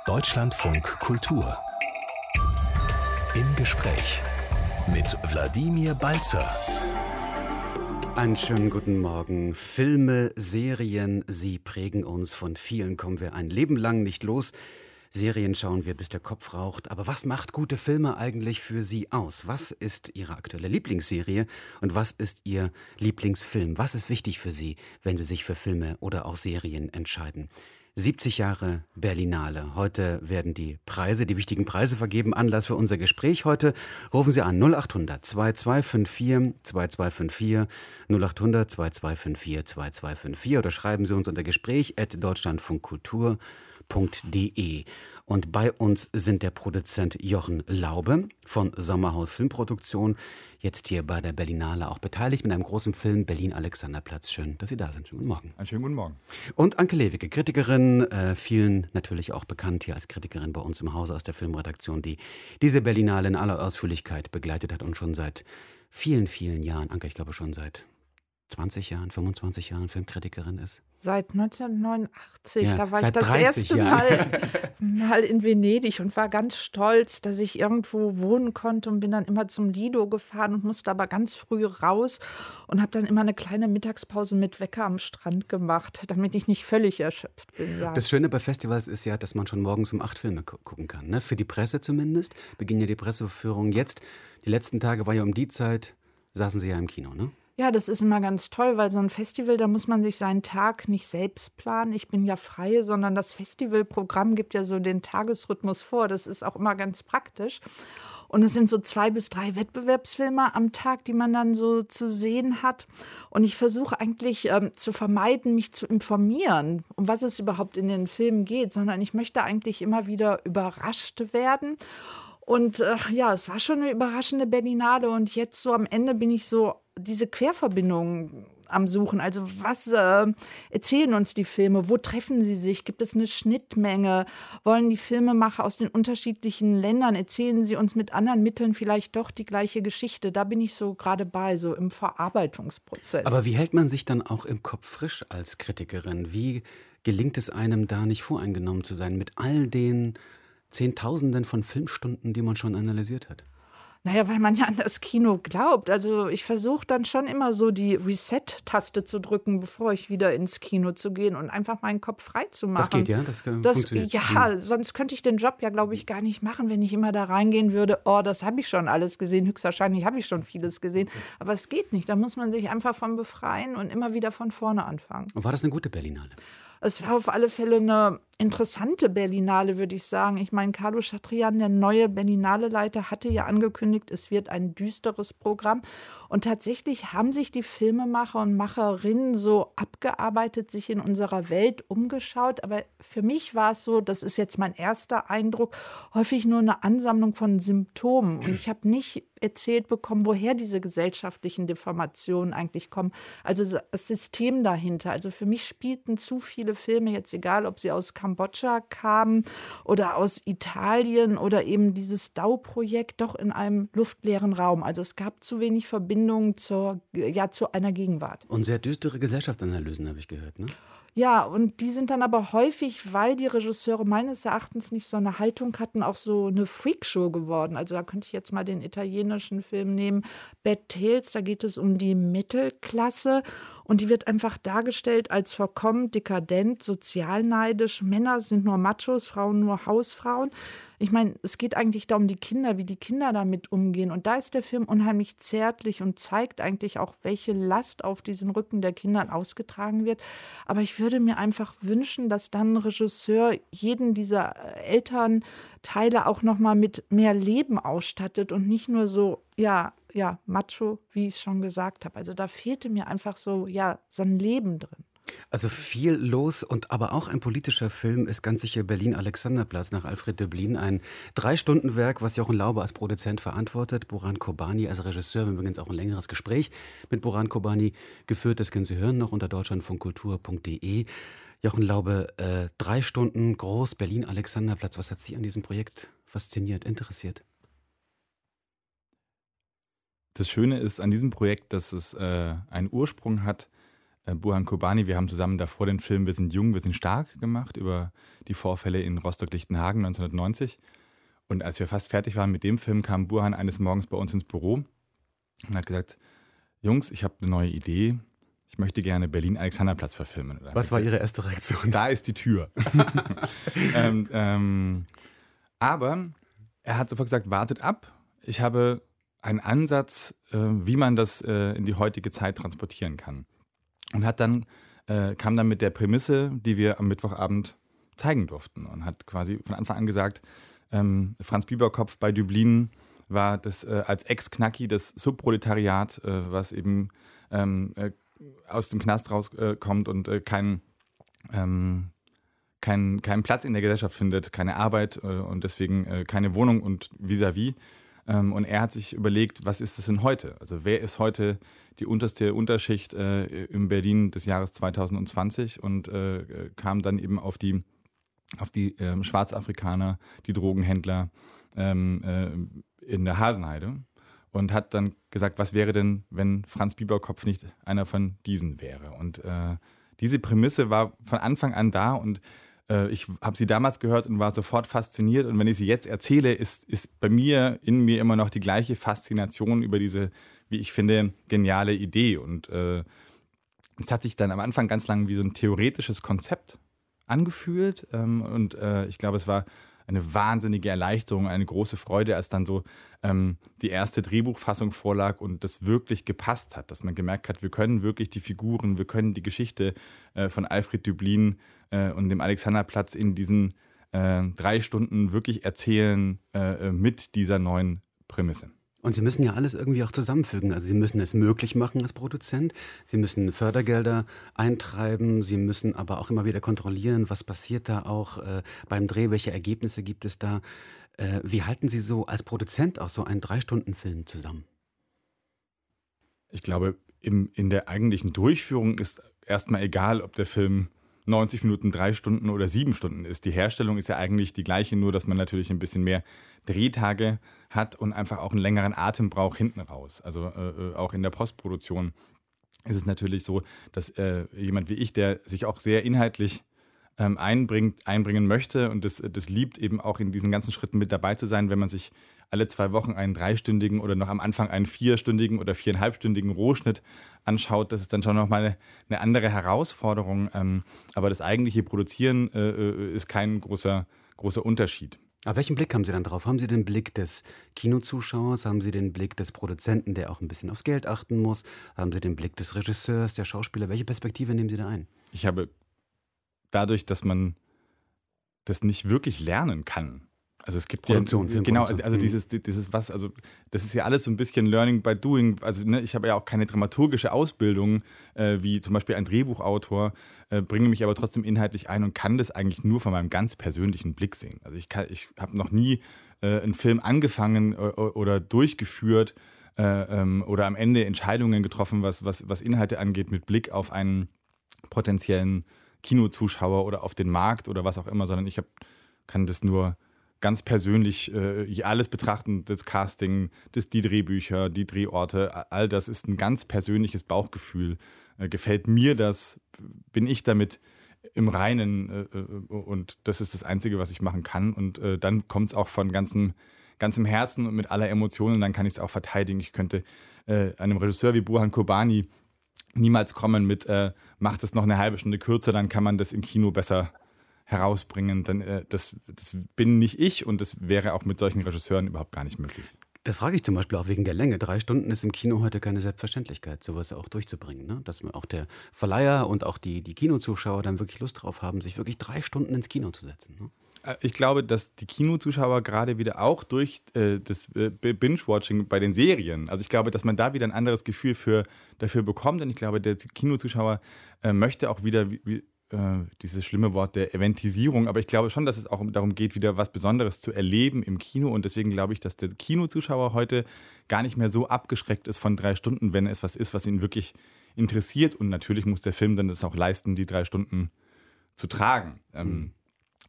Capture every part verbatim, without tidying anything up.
Deutschlandfunk Kultur. Im Gespräch mit Wladimir Balzer. Einen schönen guten Morgen. Filme, Serien, sie prägen uns. Von vielen kommen wir ein Leben lang nicht los. Serien schauen wir, bis der Kopf raucht. Aber was macht gute Filme eigentlich für Sie aus? Was ist Ihre aktuelle Lieblingsserie und was ist Ihr Lieblingsfilm? Was ist wichtig für Sie, wenn Sie sich für Filme oder auch Serien entscheiden? siebzig Jahre Berlinale. Heute werden die Preise, die wichtigen Preise vergeben. Anlass für unser Gespräch heute. Rufen Sie an null acht hundert zwei zwei fünf vier zwei zwei fünf vier, null acht hundert zwei zwei fünf vier zwei zwei fünf vier oder schreiben Sie uns unter Gespräch at deutschlandfunkkultur punkt de. Und bei uns sind der Produzent Jochen Laube von Sommerhaus Filmproduktion, jetzt hier bei der Berlinale auch beteiligt mit einem großen Film Berlin-Alexanderplatz. Schön, dass Sie da sind. Schönen guten Morgen. Einen schönen guten Morgen. Und Anke Lewicke, Kritikerin, äh, vielen natürlich auch bekannt hier als Kritikerin bei uns im Hause aus der Filmredaktion, die diese Berlinale in aller Ausführlichkeit begleitet hat und schon seit vielen, vielen Jahren, Anke, ich glaube schon seit zwanzig Jahren, fünfundzwanzig Jahren Filmkritikerin ist. Seit neunzehnhundertneunundachtzig, Ja, da war ich seit das erste Jahren. Mal, mal in Venedig und war ganz stolz, dass ich irgendwo wohnen konnte und bin dann immer zum Lido gefahren und musste aber ganz früh raus und habe dann immer eine kleine Mittagspause mit Wecker am Strand gemacht, damit ich nicht völlig erschöpft bin. Ja. Das Schöne bei Festivals ist ja, dass man schon morgens um acht Filme gu- gucken kann. Ne? Für die Presse zumindest beginnen ja die Presseführungen jetzt. Die letzten Tage war ja um die Zeit, saßen Sie ja im Kino, ne? Ja, das ist immer ganz toll, weil so ein Festival, da muss man sich seinen Tag nicht selbst planen. Ich bin ja Freie, sondern das Festivalprogramm gibt ja so den Tagesrhythmus vor. Das ist auch immer ganz praktisch. Und es sind so zwei bis drei Wettbewerbsfilme am Tag, die man dann so zu sehen hat. Und ich versuche eigentlich ähm, zu vermeiden, mich zu informieren, um was es überhaupt in den Filmen geht, sondern ich möchte eigentlich immer wieder überrascht werden. Und äh, ja, es war schon eine überraschende Berlinale und jetzt so am Ende bin ich so diese Querverbindungen am Suchen. Also was äh, erzählen uns die Filme? Wo treffen sie sich? Gibt es eine Schnittmenge? Wollen die Filmemacher aus den unterschiedlichen Ländern, erzählen sie uns mit anderen Mitteln vielleicht doch die gleiche Geschichte? Da bin ich so gerade bei, so im Verarbeitungsprozess. Aber wie hält man sich dann auch im Kopf frisch als Kritikerin? Wie gelingt es einem, da nicht voreingenommen zu sein mit all den Zehntausenden von Filmstunden, die man schon analysiert hat? Naja, weil man ja an das Kino glaubt. Also ich versuche dann schon immer so die Reset-Taste zu drücken, bevor ich wieder ins Kino zu gehen und einfach meinen Kopf frei zu machen. Das geht, ja? Das, äh, das funktioniert. Ja, Mhm. sonst könnte ich den Job ja, glaube ich, gar nicht machen, wenn ich immer da reingehen würde, oh, das habe ich schon alles gesehen. Höchstwahrscheinlich habe ich schon vieles gesehen. Aber es geht nicht. Da muss man sich einfach von befreien und immer wieder von vorne anfangen. Und war das eine gute Berlinale? Es war auf alle Fälle eine interessante Berlinale, würde ich sagen. Ich meine, Carlo Chatrian, der neue Berlinale-Leiter, hatte ja angekündigt, es wird ein düsteres Programm. Und tatsächlich haben sich die Filmemacher und Macherinnen so abgearbeitet, sich in unserer Welt umgeschaut. Aber für mich war es so, das ist jetzt mein erster Eindruck, häufig nur eine Ansammlung von Symptomen. Und ich habe nicht erzählt bekommen, woher diese gesellschaftlichen Deformationen eigentlich kommen. Also das System dahinter. Also für mich spielten zu viele Filme, jetzt egal, ob sie aus Kambodscha kamen oder aus Italien oder eben dieses Dau-Projekt, doch in einem luftleeren Raum. Also es gab zu wenig Verbindungen zur, ja, zu einer Gegenwart. Und sehr düstere Gesellschaftsanalysen, habe ich gehört, ne? Ja, und die sind dann aber häufig, weil die Regisseure meines Erachtens nicht so eine Haltung hatten, auch so eine Freakshow geworden. Also da könnte ich jetzt mal den italienischen Film nehmen, Bad Tales, da geht es um die Mittelklasse und die wird einfach dargestellt als vollkommen dekadent, sozialneidisch. Männer sind nur Machos, Frauen nur Hausfrauen. Ich meine, es geht eigentlich da um die Kinder, wie die Kinder damit umgehen. Und da ist der Film unheimlich zärtlich und zeigt eigentlich auch, welche Last auf diesen Rücken der Kinder ausgetragen wird. Aber ich würde mir einfach wünschen, dass dann ein Regisseur jeden dieser Elternteile auch noch mal mit mehr Leben ausstattet und nicht nur so, ja, ja, macho, wie ich es schon gesagt habe. Also da fehlte mir einfach so, ja, so ein Leben drin. Also viel los und aber auch ein politischer Film ist ganz sicher Berlin-Alexanderplatz nach Alfred Döblin. Ein Drei-Stunden-Werk, was Jochen Laube als Produzent verantwortet, Buran Kobani als Regisseur. Wir haben übrigens auch ein längeres Gespräch mit Buran Kobani geführt. Das können Sie hören noch unter deutschlandfunkkultur punkt de. Jochen Laube, äh, drei Stunden groß, Berlin-Alexanderplatz. Was hat Sie an diesem Projekt fasziniert, interessiert? Das Schöne ist an diesem Projekt, dass es äh, einen Ursprung hat äh, Burhan Kurbani. Wir haben zusammen davor den Film Wir sind jung, wir sind stark gemacht über die Vorfälle in Rostock-Lichtenhagen neunzehnhundertneunzig. Und als wir fast fertig waren mit dem Film, kam Burhan eines Morgens bei uns ins Büro und hat gesagt, Jungs, ich habe eine neue Idee. Ich möchte gerne Berlin-Alexanderplatz verfilmen. Was war Ihre erste Reaktion? Da ist die Tür. ähm, ähm, aber er hat sofort gesagt, wartet ab. Ich habe einen Ansatz, äh, wie man das äh, in die heutige Zeit transportieren kann. Und hat dann, äh, kam dann mit der Prämisse, die wir am Mittwochabend zeigen durften. Und hat quasi von Anfang an gesagt, ähm, Franz Bieberkopf bei Dublin war das äh, als Ex-Knacki das Subproletariat, äh, was eben ähm, äh, aus dem Knast rauskommt äh, und äh, keinen ähm, kein, kein Platz in der Gesellschaft findet, keine Arbeit äh, und deswegen äh, keine Wohnung und vis-à-vis. Ähm, und er hat sich überlegt, was ist es denn heute? Also wer ist heute die unterste Unterschicht äh, in Berlin des Jahres zweitausendzwanzig und äh, kam dann eben auf die, auf die äh, Schwarzafrikaner, die Drogenhändler ähm, äh, in der Hasenheide. Und hat dann gesagt, was wäre denn, wenn Franz Bieberkopf nicht einer von diesen wäre? Und äh, diese Prämisse war von Anfang an da und äh, ich habe sie damals gehört und war sofort fasziniert. Und wenn ich sie jetzt erzähle, ist, ist bei mir, in mir immer noch die gleiche Faszination über diese, wie ich finde, geniale Idee. Und äh, es hat sich dann am Anfang ganz lang wie so ein theoretisches Konzept angefühlt. Ähm, und äh, ich glaube, es war eine wahnsinnige Erleichterung, eine große Freude, als dann so ähm, die erste Drehbuchfassung vorlag und das wirklich gepasst hat, dass man gemerkt hat, wir können wirklich die Figuren, wir können die Geschichte äh, von Alfred Döblin äh, und dem Alexanderplatz in diesen äh, drei Stunden wirklich erzählen äh, mit dieser neuen Prämisse. Und Sie müssen ja alles irgendwie auch zusammenfügen. Also Sie müssen es möglich machen als Produzent, Sie müssen Fördergelder eintreiben, Sie müssen aber auch immer wieder kontrollieren, was passiert da auch äh, beim Dreh, welche Ergebnisse gibt es da. Äh, wie halten Sie so als Produzent auch so einen Drei-Stunden-Film zusammen? Ich glaube, im, in der eigentlichen Durchführung ist erstmal egal, ob der Film neunzig Minuten, drei Stunden oder sieben Stunden ist. Die Herstellung ist ja eigentlich die gleiche, nur dass man natürlich ein bisschen mehr Drehtage hat und einfach auch einen längeren Atem braucht hinten raus. Also äh, auch in der Postproduktion ist es natürlich so, dass äh, jemand wie ich, der sich auch sehr inhaltlich ähm, einbringt, einbringen möchte und das, das liebt, eben auch in diesen ganzen Schritten mit dabei zu sein, wenn man sich alle zwei Wochen einen dreistündigen oder noch am Anfang einen vierstündigen oder viereinhalbstündigen Rohschnitt anschaut, das ist dann schon nochmal eine, eine andere Herausforderung. Ähm, aber das eigentliche Produzieren äh, ist kein großer, großer Unterschied. Aber welchen Blick haben Sie dann drauf? Haben Sie den Blick des Kinozuschauers? Haben Sie den Blick des Produzenten, der auch ein bisschen aufs Geld achten muss? Haben Sie den Blick des Regisseurs, der Schauspieler? Welche Perspektive nehmen Sie da ein? Ich habe dadurch, dass man das nicht wirklich lernen kann. Also es gibt Produktion, ja, genau, also dieses, dieses was, also das ist ja alles so ein bisschen Learning by Doing. Also ne, ich habe ja auch keine dramaturgische Ausbildung, äh, wie zum Beispiel ein Drehbuchautor, äh, bringe mich aber trotzdem inhaltlich ein und kann das eigentlich nur von meinem ganz persönlichen Blick sehen. Also ich kann, ich habe noch nie äh, einen Film angefangen äh, oder durchgeführt äh, ähm, oder am Ende Entscheidungen getroffen, was, was, was Inhalte angeht, mit Blick auf einen potenziellen Kinozuschauer oder auf den Markt oder was auch immer, sondern ich hab, kann das nur ganz persönlich äh, alles betrachten, das Casting, das, die Drehbücher, die Drehorte, all das ist ein ganz persönliches Bauchgefühl. Äh, gefällt mir das, bin ich damit im Reinen äh, und das ist das Einzige, was ich machen kann. Und äh, dann kommt es auch von ganzem, ganzem Herzen und mit aller Emotion und dann kann ich es auch verteidigen. Ich könnte äh, einem Regisseur wie Burhan Kurbani niemals kommen mit, äh, macht es noch eine halbe Stunde kürzer, dann kann man das im Kino besser herausbringen, dann äh, das, das bin nicht ich und das wäre auch mit solchen Regisseuren überhaupt gar nicht möglich. Das frage ich zum Beispiel auch wegen der Länge. Drei Stunden ist im Kino heute keine Selbstverständlichkeit, sowas auch durchzubringen. Ne? Dass auch der Verleiher und auch die, die Kinozuschauer dann wirklich Lust drauf haben, sich wirklich drei Stunden ins Kino zu setzen. Ne? Ich glaube, dass die Kinozuschauer gerade wieder auch durch äh, das äh, Binge-Watching bei den Serien, also ich glaube, dass man da wieder ein anderes Gefühl für, dafür bekommt und ich glaube, der Kinozuschauer äh, möchte auch wieder wie, wie, dieses schlimme Wort der Eventisierung, aber ich glaube schon, dass es auch darum geht, wieder was Besonderes zu erleben im Kino und deswegen glaube ich, dass der Kinozuschauer heute gar nicht mehr so abgeschreckt ist von drei Stunden, wenn es was ist, was ihn wirklich interessiert und natürlich muss der Film dann das auch leisten, die drei Stunden zu tragen. Mhm.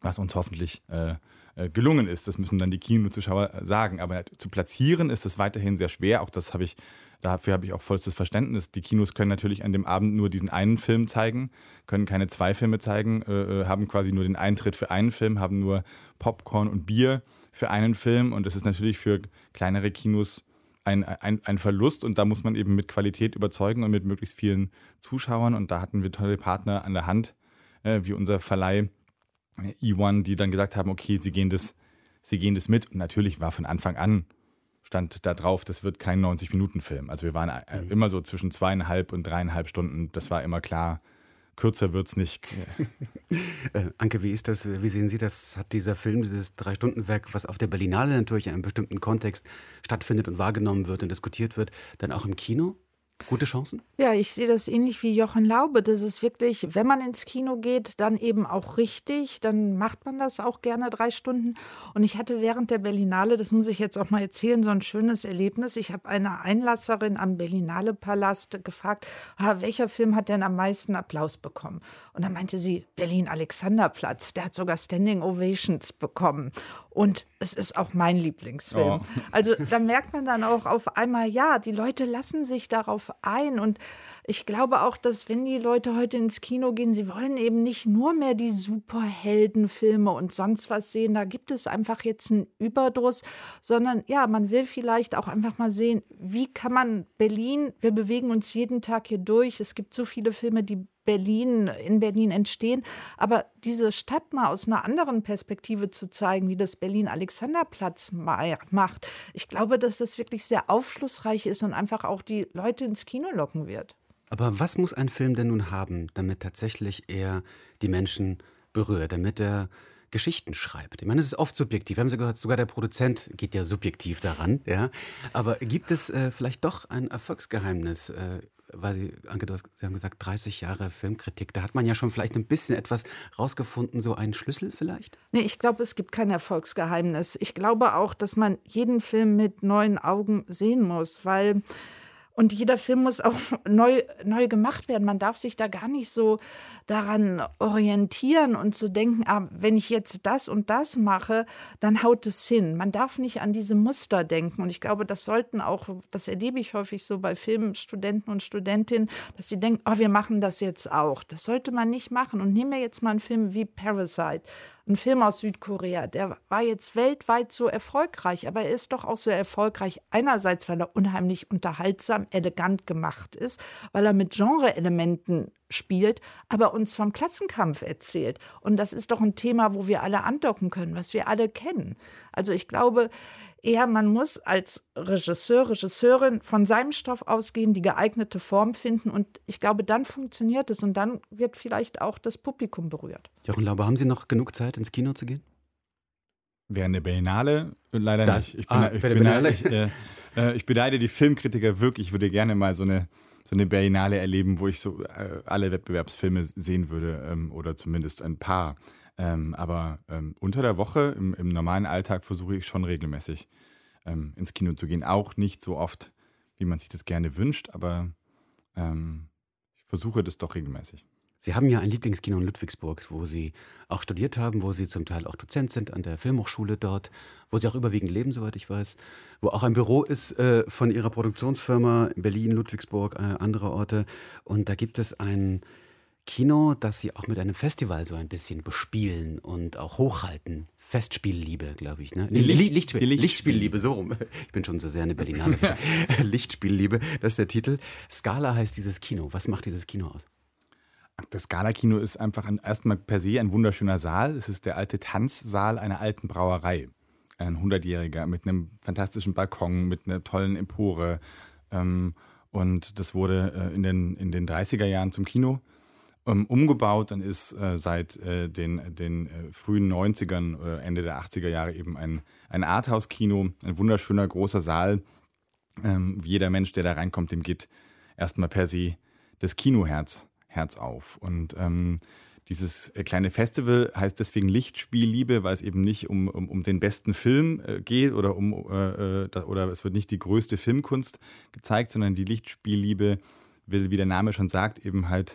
was uns hoffentlich äh, gelungen ist. Das müssen dann die Kinozuschauer sagen. Aber zu platzieren ist es weiterhin sehr schwer. Auch das habe ich, dafür habe ich auch vollstes Verständnis. Die Kinos können natürlich an dem Abend nur diesen einen Film zeigen, können keine zwei Filme zeigen, äh, haben quasi nur den Eintritt für einen Film, haben nur Popcorn und Bier für einen Film. Und das ist natürlich für kleinere Kinos ein, ein, ein Verlust. Und da muss man eben mit Qualität überzeugen und mit möglichst vielen Zuschauern. Und da hatten wir tolle Partner an der Hand, äh, wie unser Verleih E eins, die dann gesagt haben, okay, sie gehen das, sie gehen das mit. Und natürlich war von Anfang an, stand da drauf, das wird kein neunzig-Minuten-Film. Also wir waren mhm. immer so zwischen zweieinhalb und dreieinhalb Stunden. Das war immer klar, kürzer wird es nicht. äh, Anke, wie ist das, wie sehen Sie das? Hat dieser Film, dieses Drei-Stunden-Werk, was auf der Berlinale natürlich in einem bestimmten Kontext stattfindet und wahrgenommen wird und diskutiert wird, dann auch im Kino gute Chancen? Ja, ich sehe das ähnlich wie Jochen Laube. Das ist wirklich, wenn man ins Kino geht, dann eben auch richtig. Dann macht man das auch gerne drei Stunden. Und ich hatte während der Berlinale, das muss ich jetzt auch mal erzählen, so ein schönes Erlebnis. Ich habe eine Einlasserin am Berlinale-Palast gefragt, ah, welcher Film hat denn am meisten Applaus bekommen? Und dann meinte sie, Berlin-Alexanderplatz. Der hat sogar Standing Ovations bekommen. Und es ist auch mein Lieblingsfilm. Oh. Also da merkt man dann auch auf einmal, ja, die Leute lassen sich darauf ein. Und ich glaube auch, dass wenn die Leute heute ins Kino gehen, sie wollen eben nicht nur mehr die Superheldenfilme und sonst was sehen. Da gibt es einfach jetzt einen Überdruss, sondern ja, man will vielleicht auch einfach mal sehen, wie kann man Berlin, wir bewegen uns jeden Tag hier durch. Es gibt so viele Filme, die Berlin, in Berlin entstehen. Aber diese Stadt mal aus einer anderen Perspektive zu zeigen, wie das Berlin-Alexanderplatz macht, ich glaube, dass das wirklich sehr aufschlussreich ist und einfach auch die Leute ins Kino locken wird. Aber was muss ein Film denn nun haben, damit tatsächlich er die Menschen berührt, damit er Geschichten schreibt? Ich meine, es ist oft subjektiv. Wir haben Sie gehört, sogar der Produzent geht ja subjektiv daran. Ja? Aber gibt es äh, vielleicht doch ein Erfolgsgeheimnis? Äh, weil Sie, Anke, du hast, Sie haben gesagt, dreißig Jahre Filmkritik. Da hat man ja schon vielleicht ein bisschen etwas rausgefunden, so einen Schlüssel vielleicht? Nee, ich glaube, es gibt kein Erfolgsgeheimnis. Ich glaube auch, dass man jeden Film mit neuen Augen sehen muss, weil und jeder Film muss auch neu, neu gemacht werden. Man darf sich da gar nicht so daran orientieren und zu denken, ah, wenn ich jetzt das und das mache, dann haut es hin. Man darf nicht an diese Muster denken. Und ich glaube, das sollten auch, das erlebe ich häufig so bei Filmstudenten und Studentinnen, dass sie denken, oh, wir machen das jetzt auch. Das sollte man nicht machen. Und nehmen wir jetzt mal einen Film wie Parasite. Ein Film aus Südkorea, der war jetzt weltweit so erfolgreich, aber er ist doch auch so erfolgreich einerseits, weil er unheimlich unterhaltsam, elegant gemacht ist, weil er mit Genre-Elementen spielt, aber uns vom Klassenkampf erzählt. Und das ist doch ein Thema, wo wir alle andocken können, was wir alle kennen. Also ich glaube eher, man muss als Regisseur, Regisseurin von seinem Stoff ausgehen, die geeignete Form finden und ich glaube, dann funktioniert es und dann wird vielleicht auch das Publikum berührt. Jochen Laube, haben Sie noch genug Zeit, ins Kino zu gehen? Während der Berlinale leider das, nicht. Ich, ah, bin, ich, beneide, ich, äh, äh, ich beneide die Filmkritiker wirklich. Ich würde gerne mal so eine, so eine Berlinale erleben, wo ich so äh, alle Wettbewerbsfilme sehen würde ähm, oder zumindest ein paar. Ähm, aber ähm, unter der Woche, im, im normalen Alltag, versuche ich schon regelmäßig ähm, ins Kino zu gehen. Auch nicht so oft, wie man sich das gerne wünscht, aber ähm, ich versuche das doch regelmäßig. Sie haben ja ein Lieblingskino in Ludwigsburg, wo Sie auch studiert haben, wo Sie zum Teil auch Dozent sind an der Filmhochschule dort, wo Sie auch überwiegend leben, soweit ich weiß, wo auch ein Büro ist äh, von Ihrer Produktionsfirma in Berlin, Ludwigsburg, äh, andere Orte. Und da gibt es ein Kino, das Sie auch mit einem Festival so ein bisschen bespielen und auch hochhalten. Festspielliebe, glaube ich. Ne? Die Licht, Lichtspiel, die Lichtspielliebe, so rum. Ich bin schon so sehr eine Berlinale. Lichtspielliebe, das ist der Titel. Scala heißt dieses Kino. Was macht dieses Kino aus? Das Scala-Kino ist einfach ein, erstmal per se ein wunderschöner Saal. Es ist der alte Tanzsaal einer alten Brauerei. Ein hundertjähriger mit einem fantastischen Balkon, mit einer tollen Empore. Und das wurde in den, in den dreißiger Jahren zum Kino umgebaut. Dann ist seit den, den frühen neunzigern oder Ende der achtziger Jahre eben ein, ein Arthouse-Kino, ein wunderschöner großer Saal. Jeder Mensch, der da reinkommt, dem geht erstmal per se das Kinoherz Herz auf. Und ähm, dieses kleine Festival heißt deswegen Lichtspielliebe, weil es eben nicht um, um, um den besten Film äh, geht oder um äh, da, oder es wird nicht die größte Filmkunst gezeigt, sondern die Lichtspielliebe will, wie der Name schon sagt, eben halt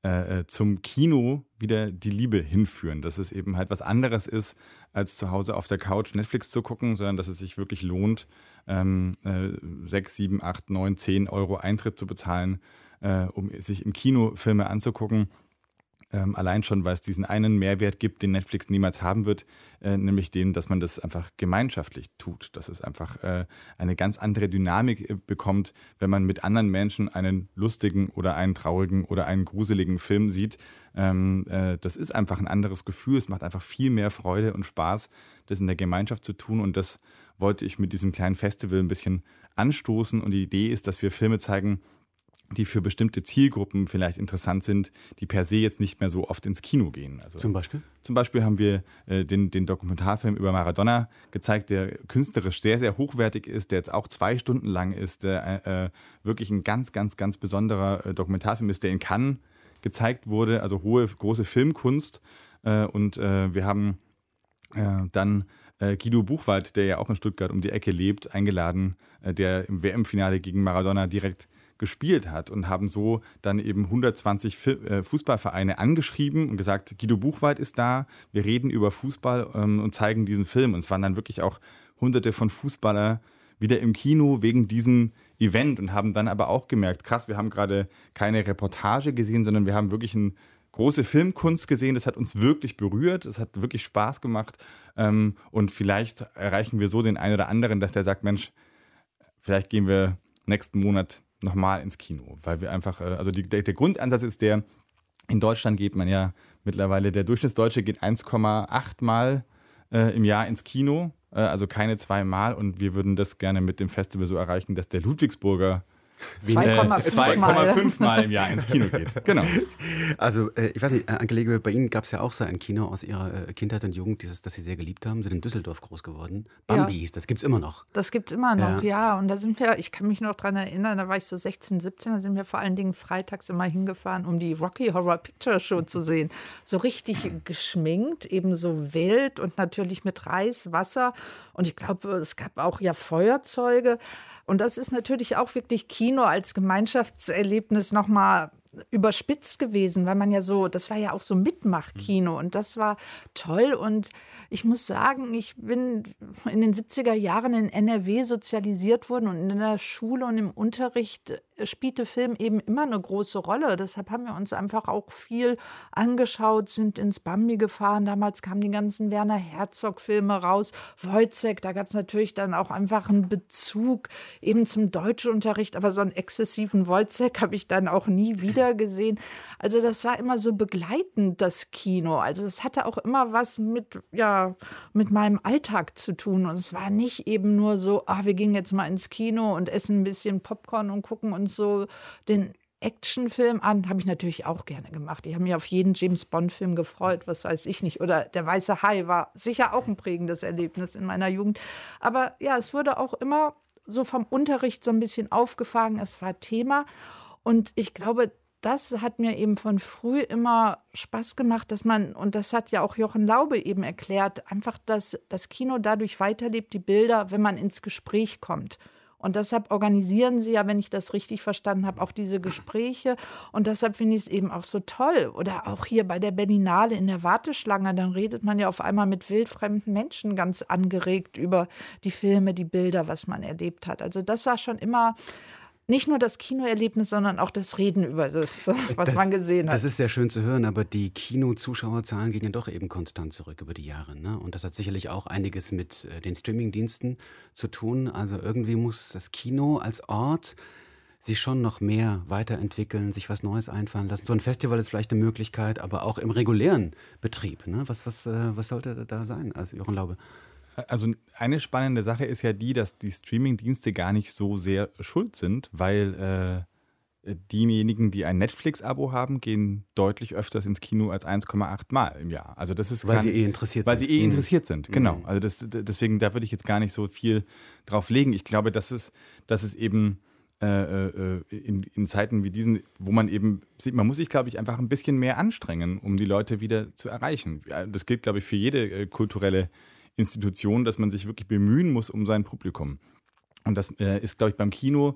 äh, zum Kino wieder die Liebe hinführen. Dass es eben halt was anderes ist, als zu Hause auf der Couch Netflix zu gucken, sondern dass es sich wirklich lohnt, ähm, äh, sechs, sieben, acht, neun, zehn Euro Eintritt zu bezahlen, äh, um sich im Kino Filme anzugucken. Ähm, allein schon, weil es diesen einen Mehrwert gibt, den Netflix niemals haben wird, äh, nämlich den, dass man das einfach gemeinschaftlich tut. Dass es einfach äh, eine ganz andere Dynamik äh, bekommt, wenn man mit anderen Menschen einen lustigen oder einen traurigen oder einen gruseligen Film sieht. Ähm, äh, das ist einfach ein anderes Gefühl. Es macht einfach viel mehr Freude und Spaß, das in der Gemeinschaft zu tun. Und das wollte ich mit diesem kleinen Festival ein bisschen anstoßen. Und die Idee ist, dass wir Filme zeigen, die für bestimmte Zielgruppen vielleicht interessant sind, die per se jetzt nicht mehr so oft ins Kino gehen. Also zum Beispiel? Zum Beispiel haben wir äh, den, den Dokumentarfilm über Maradona gezeigt, der künstlerisch sehr, sehr hochwertig ist, der jetzt auch zwei Stunden lang ist, der äh, wirklich ein ganz, ganz, ganz besonderer äh, Dokumentarfilm ist, der in Cannes gezeigt wurde, also hohe, große Filmkunst. Äh, und äh, wir haben äh, dann äh, Guido Buchwald, der ja auch in Stuttgart um die Ecke lebt, eingeladen, äh, der im W M-Finale gegen Maradona direkt gespielt hat und haben so dann eben hundertzwanzig Fußballvereine angeschrieben und gesagt, Guido Buchwald ist da, wir reden über Fußball ähm, und zeigen diesen Film. Und es waren dann wirklich auch hunderte von Fußballer wieder im Kino wegen diesem Event und haben dann aber auch gemerkt, krass, wir haben gerade keine Reportage gesehen, sondern wir haben wirklich eine große Filmkunst gesehen. Das hat uns wirklich berührt, es hat wirklich Spaß gemacht ähm, und vielleicht erreichen wir so den einen oder anderen, dass der sagt, Mensch, vielleicht gehen wir nächsten Monat nochmal ins Kino, weil wir einfach, also die, der, der Grundansatz ist der, in Deutschland geht man ja mittlerweile, der Durchschnittsdeutsche geht eins Komma acht Mal äh, im Jahr ins Kino, äh, also keine zwei Mal und wir würden das gerne mit dem Festival so erreichen, dass der Ludwigsburger zwei Komma fünf Mal. Mal im Jahr ins Kino geht. Genau. Also, äh, ich weiß nicht, Angelege, bei Ihnen gab es ja auch so ein Kino aus Ihrer äh, Kindheit und Jugend, dieses, das Sie sehr geliebt haben. Sie sind in Düsseldorf groß geworden. Bambi Ja. hieß, das gibt's immer noch. Das gibt es immer noch, Ja. ja. Und da sind wir, ich kann mich noch dran erinnern, da war ich so sechzehn, siebzehn, da sind wir vor allen Dingen freitags immer hingefahren, um die Rocky Horror Picture Show zu sehen. So richtig geschminkt, eben so wild und natürlich mit Reis, Wasser. Und ich glaube, es gab auch ja Feuerzeuge. Und das ist natürlich auch wirklich Kino als Gemeinschaftserlebnis nochmal überspitzt gewesen, weil man ja so, das war ja auch so Mitmachkino und das war toll. Und ich muss sagen, ich bin in den siebziger Jahren in N R W sozialisiert worden und in der Schule und im Unterricht spielte Film eben immer eine große Rolle. Deshalb haben wir uns einfach auch viel angeschaut, sind ins Bambi gefahren. Damals kamen die ganzen Werner Herzog-Filme raus, Wojciech, da gab es natürlich dann auch einfach einen Bezug eben zum Deutschunterricht, aber so einen exzessiven Wojciech habe ich dann auch nie wieder gesehen. Also das war immer so begleitend, das Kino. Also das hatte auch immer was mit, ja, mit meinem Alltag zu tun. Und es war nicht eben nur so, ah, wir gehen jetzt mal ins Kino und essen ein bisschen Popcorn und gucken uns so den Actionfilm an. Habe ich natürlich auch gerne gemacht. Ich habe mich auf jeden James-Bond-Film gefreut, was weiß ich nicht. Oder Der Weiße Hai war sicher auch ein prägendes Erlebnis in meiner Jugend. Aber ja, es wurde auch immer so vom Unterricht so ein bisschen aufgefangen. Es war Thema. Und ich glaube, das hat mir eben von früh immer Spaß gemacht, dass man, und das hat ja auch Jochen Laube eben erklärt, einfach, dass das Kino dadurch weiterlebt, die Bilder, wenn man ins Gespräch kommt. Und deshalb organisieren sie ja, wenn ich das richtig verstanden habe, auch diese Gespräche. Und deshalb finde ich es eben auch so toll. Oder auch hier bei der Berlinale in der Warteschlange, dann redet man ja auf einmal mit wildfremden Menschen ganz angeregt über die Filme, die Bilder, was man erlebt hat. Also das war schon immer nicht nur das Kinoerlebnis, sondern auch das Reden über das, was das, man gesehen hat. Das ist sehr schön zu hören, aber die Kino-Zuschauerzahlen gehen ja doch eben konstant zurück über die Jahre. Ne? Und das hat sicherlich auch einiges mit äh, den Streamingdiensten zu tun. Also irgendwie muss das Kino als Ort sich schon noch mehr weiterentwickeln, sich was Neues einfallen lassen. So ein Festival ist vielleicht eine Möglichkeit, aber auch im regulären Betrieb. Ne? Was, was, äh, was sollte da sein? Also Jochen Laube. Also eine spannende Sache ist ja die, dass die Streaming-Dienste gar nicht so sehr schuld sind, weil äh, diejenigen, die ein Netflix-Abo haben, gehen deutlich öfters ins Kino als eins Komma acht Mal im Jahr. Also das ist weil kann, sie eh interessiert weil sind. Weil sie eh mhm. interessiert sind, genau. Also das, deswegen, da würde ich jetzt gar nicht so viel drauf legen. Ich glaube, dass es, dass es eben äh, äh, in, in Zeiten wie diesen, wo man eben sieht, man muss sich, glaube ich, einfach ein bisschen mehr anstrengen, um die Leute wieder zu erreichen. Das gilt, glaube ich, für jede äh, kulturelle Institution, dass man sich wirklich bemühen muss um sein Publikum. Und das äh, ist, glaube ich, beim Kino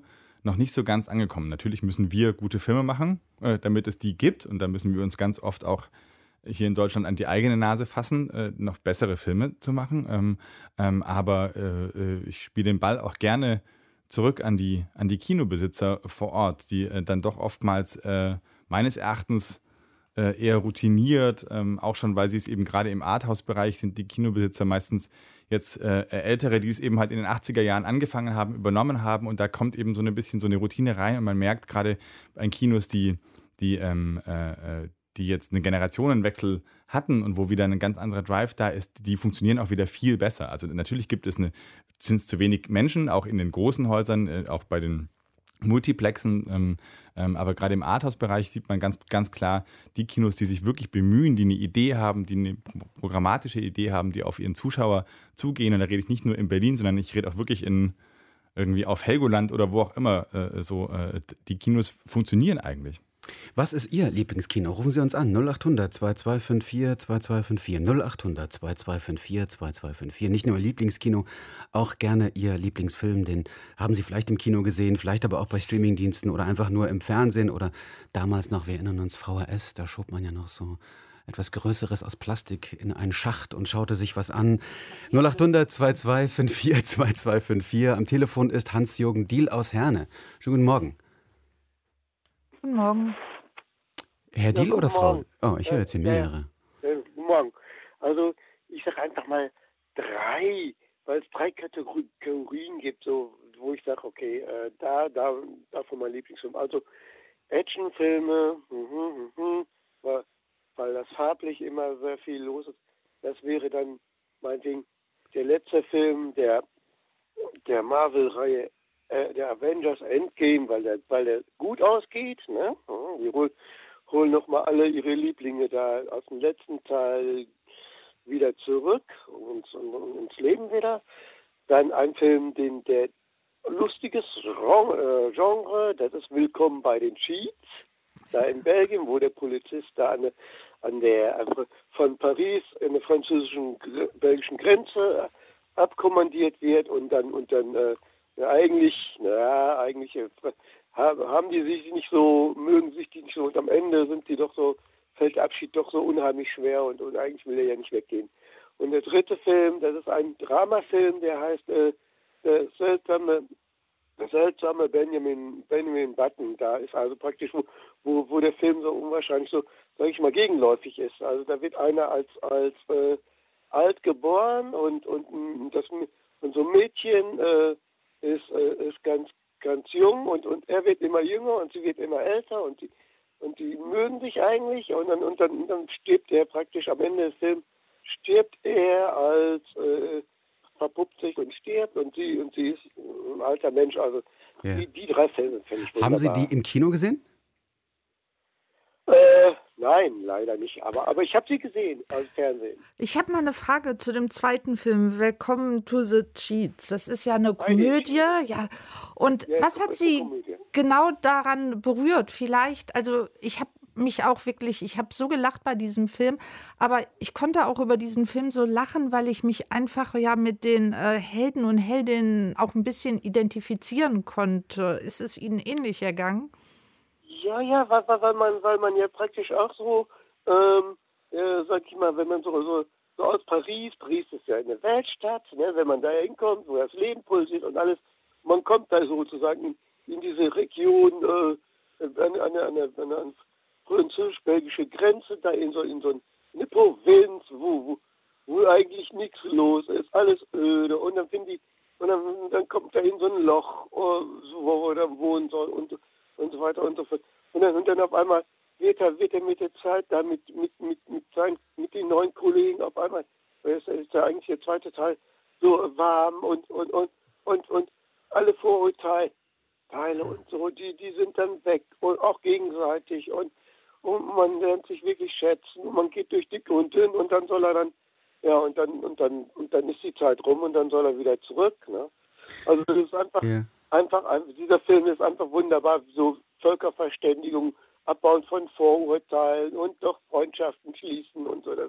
noch nicht so ganz angekommen. Natürlich müssen wir gute Filme machen, äh, damit es die gibt. Und da müssen wir uns ganz oft auch hier in Deutschland an die eigene Nase fassen, äh, noch bessere Filme zu machen. Ähm, ähm, aber äh, ich spiele den Ball auch gerne zurück an die, an die Kinobesitzer vor Ort, die äh, dann doch oftmals äh, meines Erachtens äh, eher routiniert, ähm, auch schon, weil sie es eben gerade im Arthouse-Bereich sind, die Kinobesitzer meistens jetzt äh, Ältere, die es eben halt in den achtziger Jahren angefangen haben, übernommen haben und da kommt eben so ein bisschen so eine Routine rein und man merkt gerade an Kinos, die, die ähm, äh, die jetzt einen Generationenwechsel hatten und wo wieder ein ganz anderer Drive da ist, die funktionieren auch wieder viel besser. Also natürlich gibt es eine, sind es zu wenig Menschen, auch in den großen Häusern, äh, auch bei den Multiplexen, ähm, ähm, aber gerade im Arthouse-Bereich sieht man ganz, ganz klar die Kinos, die sich wirklich bemühen, die eine Idee haben, die eine programmatische Idee haben, die auf ihren Zuschauer zugehen. Und da rede ich nicht nur in Berlin, sondern ich rede auch wirklich in irgendwie auf Helgoland oder wo auch immer äh, so. Äh, die Kinos funktionieren eigentlich. Was ist Ihr Lieblingskino? Rufen Sie uns an. null acht hundert zwei zwei fünf vier zwei zwei fünf vier. null acht hundert zwei zwei fünf vier zwei zwei fünf vier. Nicht nur Ihr Lieblingskino, auch gerne Ihr Lieblingsfilm. Den haben Sie vielleicht im Kino gesehen, vielleicht aber auch bei Streamingdiensten oder einfach nur im Fernsehen oder damals noch, wir erinnern uns, V H S, da schob man ja noch so etwas Größeres aus Plastik in einen Schacht und schaute sich was an. null acht hundert zwei zwei fünf vier zwei zwei fünf vier. Am Telefon ist Hans-Jürgen Diehl aus Herne. Schönen guten Morgen. Guten Morgen. Herr Diehl ja, oder Frau? Morgen. Oh, ich höre jetzt hier mehrere. Ja, ja, guten Morgen. Also ich sage einfach mal drei, weil es drei Kategorien gibt, so, wo ich sage, okay, äh, da, da, davon mein Lieblingsfilm. Also Actionfilme, mhm, mhm, weil, weil das farblich immer sehr viel los ist. Das wäre dann meinetwegen der letzte Film der, der Marvel-Reihe, äh, der Avengers Endgame, weil der, weil der gut ausgeht, ne? Die holen, holen nochmal alle ihre Lieblinge da aus dem letzten Teil wieder zurück und, und, und ins Leben wieder. Dann ein Film, den der lustiges Genre, das ist Willkommen bei den Cheats, da in Belgien, wo der Polizist da an, an der von Paris an der französischen belgischen Grenze abkommandiert wird und dann und dann äh, ja, eigentlich, naja, eigentlich äh, haben die sich nicht so, mögen sich die nicht so und am Ende sind die doch so, fällt der Abschied doch so unheimlich schwer und, und eigentlich will er ja nicht weggehen. Und der dritte Film, das ist ein Dramafilm, der heißt äh, der seltsame, der seltsame Benjamin, Benjamin Button. Da ist also praktisch, wo, wo, wo der Film so unwahrscheinlich so, sag ich mal, gegenläufig ist. Also da wird einer als, als äh, alt geboren und, und, das, und so ein Mädchen äh, ist, äh, ist ganz, ganz jung und, und er wird immer jünger und sie wird immer älter und die, und die mögen sich eigentlich und dann, und dann, und dann stirbt er praktisch am Ende des Films, stirbt er als äh, verpuppt sich und stirbt und sie und sie ist ein alter Mensch. Also ja. die, die drei Filme finde ich wunderbar. Haben Sie die im Kino gesehen? Äh, nein, leider nicht. Aber, aber ich habe sie gesehen als Fernsehen. Ich habe mal eine Frage zu dem zweiten Film, Welcome to the Cheats. Das ist ja eine Komödie, ja. Und ja, was hat Sie genau daran berührt? Vielleicht, also ich habe mich auch wirklich, ich habe so gelacht bei diesem Film, aber ich konnte auch über diesen Film so lachen, weil ich mich einfach ja mit den äh, Helden und Heldinnen auch ein bisschen identifizieren konnte. Ist es Ihnen ähnlich ergangen? Ja, ja, weil, weil, man, weil man ja praktisch auch so, ähm, äh, sag ich mal, wenn man so, so, so aus Paris, Paris ist ja eine Weltstadt, ne, wenn man da hinkommt, wo das Leben pulsiert und alles, man kommt da sozusagen in, in diese Region, äh, an, an, an, an, an französisch-belgische Grenze, da in so, in so eine Provinz, wo, wo, wo eigentlich nichts los ist, alles öde und dann finde ich, und dann, dann kommt da in so ein Loch, oh, so, wo er dann wohnen soll und und so weiter und so fort. Und dann, und dann auf einmal wird er, wird er mit der Zeit da mit, mit, mit, mit, seinen, mit den neuen Kollegen auf einmal, das ist, ist ja eigentlich der zweite Teil, so warm und, und, und, und, und alle Vorurteile Teile und so, die, die sind dann weg und auch gegenseitig und, und man lernt sich wirklich schätzen und man geht durch dick und dünn und dann soll er dann, ja, und dann, und dann, und dann ist die Zeit rum und dann soll er wieder zurück, ne? Also das ist einfach, yeah. Einfach, dieser Film ist einfach wunderbar, so Völkerverständigung, Abbauen von Vorurteilen und doch Freundschaften schließen und so. Das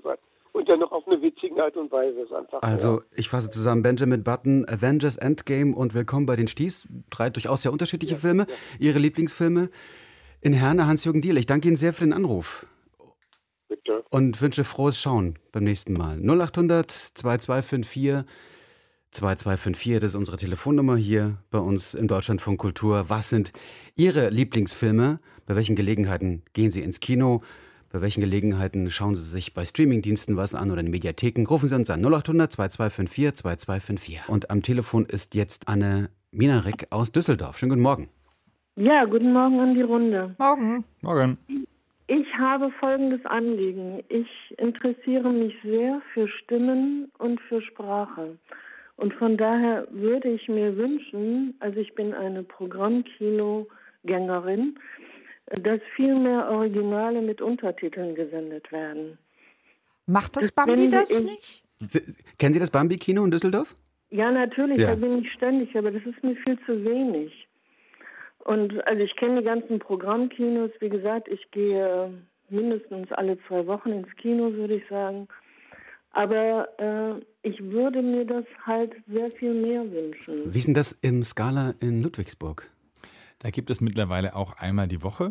und dann noch auf eine witzige Art und Weise. Ist einfach, Also, ja. ich fasse zusammen: Benjamin Button, Avengers Endgame und Willkommen bei den Sties. Drei durchaus sehr unterschiedliche Ja, Filme. ja. Ihre Lieblingsfilme. In Herne, Hans-Jürgen Diehl. Ich danke Ihnen sehr für den Anruf Bitte. und wünsche frohes Schauen beim nächsten Mal. null acht hundert zwei zwei fünf vier zwei zwei fünf vier, das ist unsere Telefonnummer hier bei uns im Deutschlandfunk Kultur. Was sind Ihre Lieblingsfilme? Bei welchen Gelegenheiten gehen Sie ins Kino? Bei welchen Gelegenheiten schauen Sie sich bei Streamingdiensten was an oder in den Mediatheken? Rufen Sie uns an null acht hundert zwei zwei fünf vier zwei zwei fünf vier. Und am Telefon ist jetzt Anne Minarek aus Düsseldorf. Schönen guten Morgen. Ja, guten Morgen an die Runde. Morgen. Morgen. Ich habe folgendes Anliegen. Ich interessiere mich sehr für Stimmen und für Sprache. Und von daher würde ich mir wünschen, also ich bin eine Programmkinogängerin, dass viel mehr Originale mit Untertiteln gesendet werden. Macht das Das Bambi finde das ich- nicht? Sie, kennen Sie das Bambi-Kino in Düsseldorf? Ja, natürlich, Ja. da bin ich ständig, aber das ist mir viel zu wenig. Und also ich kenne die ganzen Programmkinos, wie gesagt, ich gehe mindestens alle zwei Wochen ins Kino, würde ich sagen. Aber äh, ich würde mir das halt sehr viel mehr wünschen. Wie ist denn das im Scala in Ludwigsburg? Da gibt es mittlerweile auch einmal die Woche.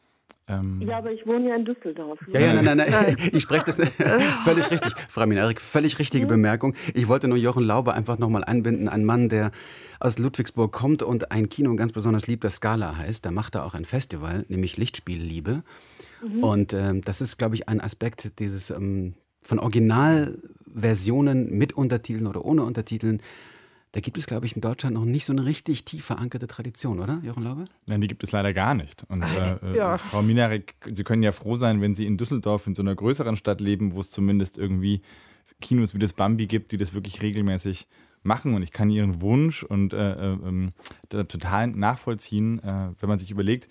Ähm, Ja, aber ich wohne ja in Düsseldorf. Ja, ja, nein, nein, nein. Ich spreche das völlig richtig. Frau Minarik, völlig richtige Bemerkung. Ich wollte nur Jochen Laube einfach nochmal einbinden. Ein Mann, der aus Ludwigsburg kommt und ein Kino ganz besonders liebt, das Scala heißt. Da macht er auch ein Festival, nämlich Lichtspielliebe. Mhm. Und ähm, das ist, glaube ich, ein Aspekt dieses ähm, von Originalversionen mit Untertiteln oder ohne Untertiteln. Da gibt es, glaube ich, in Deutschland noch nicht so eine richtig tief verankerte Tradition, oder, Jochen Laube? Nein, die gibt es leider gar nicht. Und äh, Ja. äh, Frau Minarek, Sie können ja froh sein, wenn Sie in Düsseldorf in so einer größeren Stadt leben, wo es zumindest irgendwie Kinos wie das Bambi gibt, die das wirklich regelmäßig machen. Und ich kann Ihren Wunsch und äh, äh, äh, total nachvollziehen, äh, wenn man sich überlegt,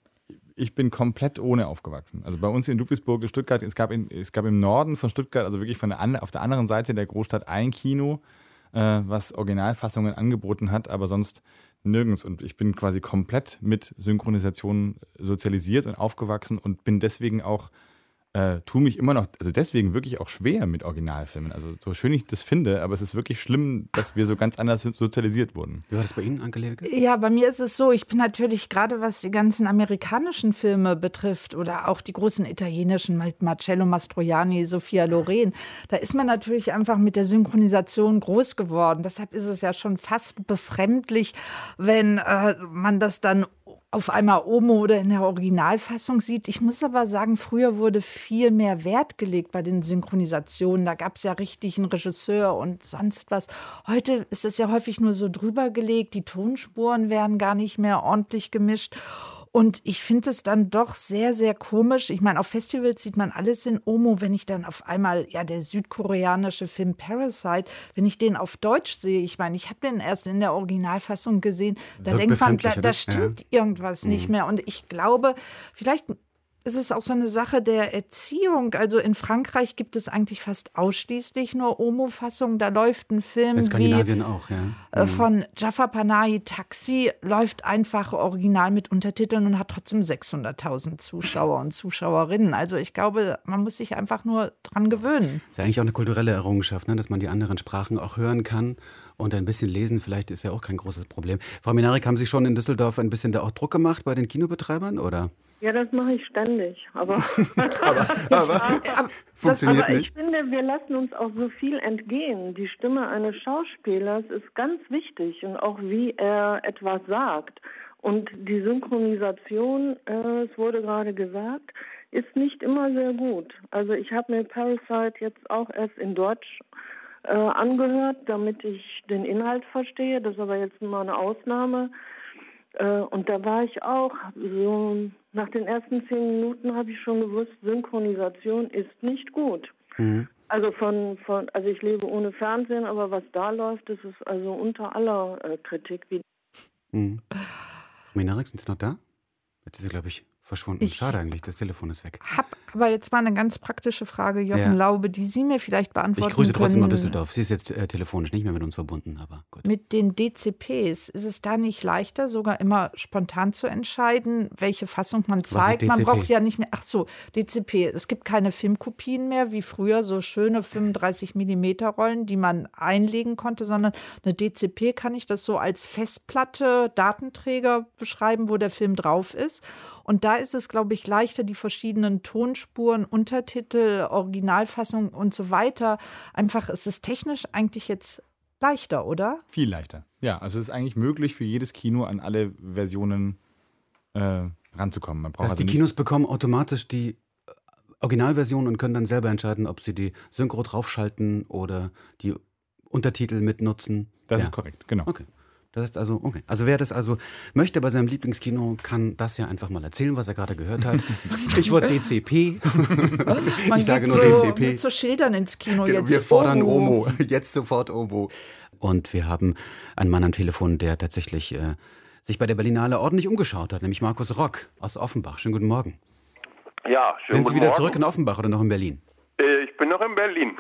ich bin komplett ohne aufgewachsen. Also bei uns in Ludwigsburg, in Stuttgart, es gab, in, es gab im Norden von Stuttgart, also wirklich von der, an, auf der anderen Seite der Großstadt ein Kino, äh, was Originalfassungen angeboten hat, aber sonst nirgends. Und ich bin quasi komplett mit Synchronisation sozialisiert und aufgewachsen und bin deswegen auch, äh, tue mich immer noch, also deswegen wirklich auch schwer mit Originalfilmen. Also so schön ich das finde, aber es ist wirklich schlimm, dass wir so ganz anders sozialisiert wurden. Wie war das bei Ihnen, Anke Lewicke? Ja, bei mir ist es so, ich bin natürlich gerade, was die ganzen amerikanischen Filme betrifft oder auch die großen italienischen mit Marcello Mastroianni, Sophia Loren, da ist man natürlich einfach mit der Synchronisation groß geworden. Deshalb ist es ja schon fast befremdlich, wenn äh, man das dann auf einmal Omo oder in der Originalfassung sieht. Ich muss aber sagen, früher wurde viel mehr Wert gelegt bei den Synchronisationen. Da gab es ja richtig einen Regisseur und sonst was. Heute ist es ja häufig nur so drüber gelegt. Die Tonspuren werden gar nicht mehr ordentlich gemischt. Und ich finde es dann doch sehr, sehr komisch. Ich meine, auf Festivals sieht man alles in Omo. Wenn ich dann auf einmal, ja, der südkoreanische Film Parasite, wenn ich den auf Deutsch sehe, ich meine, ich habe den erst in der Originalfassung gesehen, da Wirkt denkt man, da, befremdlich, da oder? stimmt irgendwas nicht mehr. Und ich glaube, vielleicht ist es auch so eine Sache der Erziehung. Also in Frankreich gibt es eigentlich fast ausschließlich nur Omo-Fassungen. Da läuft ein Film In wie Skandinavien auch, ja. äh, von Jafar Panahi, Taxi, läuft einfach original mit Untertiteln und hat trotzdem sechshunderttausend Zuschauer und Zuschauerinnen. Also ich glaube, man muss sich einfach nur dran gewöhnen. Ist ja eigentlich auch eine kulturelle Errungenschaft, ne? Dass man die anderen Sprachen auch hören kann und ein bisschen lesen. Vielleicht ist ja auch kein großes Problem. Frau Minarik, haben Sie schon in Düsseldorf ein bisschen da auch Druck gemacht bei den Kinobetreibern, oder? Ja, das mache ich ständig. Aber, Aber, aber Aber funktioniert aber ich nicht. finde, wir lassen uns auch so viel entgehen. Die Stimme eines Schauspielers ist ganz wichtig und auch wie er etwas sagt. Und die Synchronisation, äh, es wurde gerade gesagt, ist nicht immer sehr gut. Also ich habe mir Parasite jetzt auch erst in Deutsch äh, angehört, damit ich den Inhalt verstehe. Das ist aber jetzt mal eine Ausnahme. Äh, und da war ich auch so, nach den ersten zehn Minuten habe ich schon gewusst, Synchronisation ist nicht gut. Mhm. Also von, von, also ich lebe ohne Fernsehen, aber was da läuft, das ist also unter aller äh, Kritik. Wie Mhm. Frau Minarik, sind Sie noch da? Jetzt ist sie, glaube ich, verschwunden. Ich Schade eigentlich, das Telefon ist weg. Hab aber jetzt mal eine ganz praktische Frage, Jochen Ja. Laube, die Sie mir vielleicht beantworten Ich grüße trotzdem können. noch Düsseldorf. Sie ist jetzt äh, telefonisch nicht mehr mit uns verbunden, aber gut. Mit den D C Ps, ist es da nicht leichter, sogar immer spontan zu entscheiden, welche Fassung man ist zeigt? D C P? Man braucht ja nicht mehr, ach so, D C P. Es gibt keine Filmkopien mehr, wie früher, so schöne fünfunddreißig Millimeter Rollen, die man einlegen konnte, sondern eine D C P kann ich das so als Festplatte, Datenträger beschreiben, wo der Film drauf ist. Und da ist es, glaube ich, leichter, die verschiedenen Tonspuren, Untertitel, Originalfassung und so weiter. Einfach, es ist technisch eigentlich jetzt leichter, oder? Viel leichter. Ja, also es ist eigentlich möglich für jedes Kino an alle Versionen äh, ranzukommen. Man braucht Das also die nicht- Kinos bekommen automatisch die Originalversion und können dann selber entscheiden, ob sie die Synchro draufschalten oder die Untertitel mitnutzen. Das Ja. ist korrekt, genau. Okay. Das heißt also, okay. Also wer das also möchte bei seinem Lieblingskino, kann das ja einfach mal erzählen, was er gerade gehört hat. Stichwort D C P. Man Ich sage geht nur so, D C P. mit so Schildern ins Kino Genau, jetzt. wir fordern Oh. Omo. Jetzt sofort Omo. Und wir haben einen Mann am Telefon, der tatsächlich äh, sich bei der Berlinale ordentlich umgeschaut hat, nämlich Markus Rock aus Offenbach. Schönen guten Morgen. Ja, schönen Sind Sie guten wieder Morgen. zurück in Offenbach oder noch in Berlin? Äh, Ich bin noch in Berlin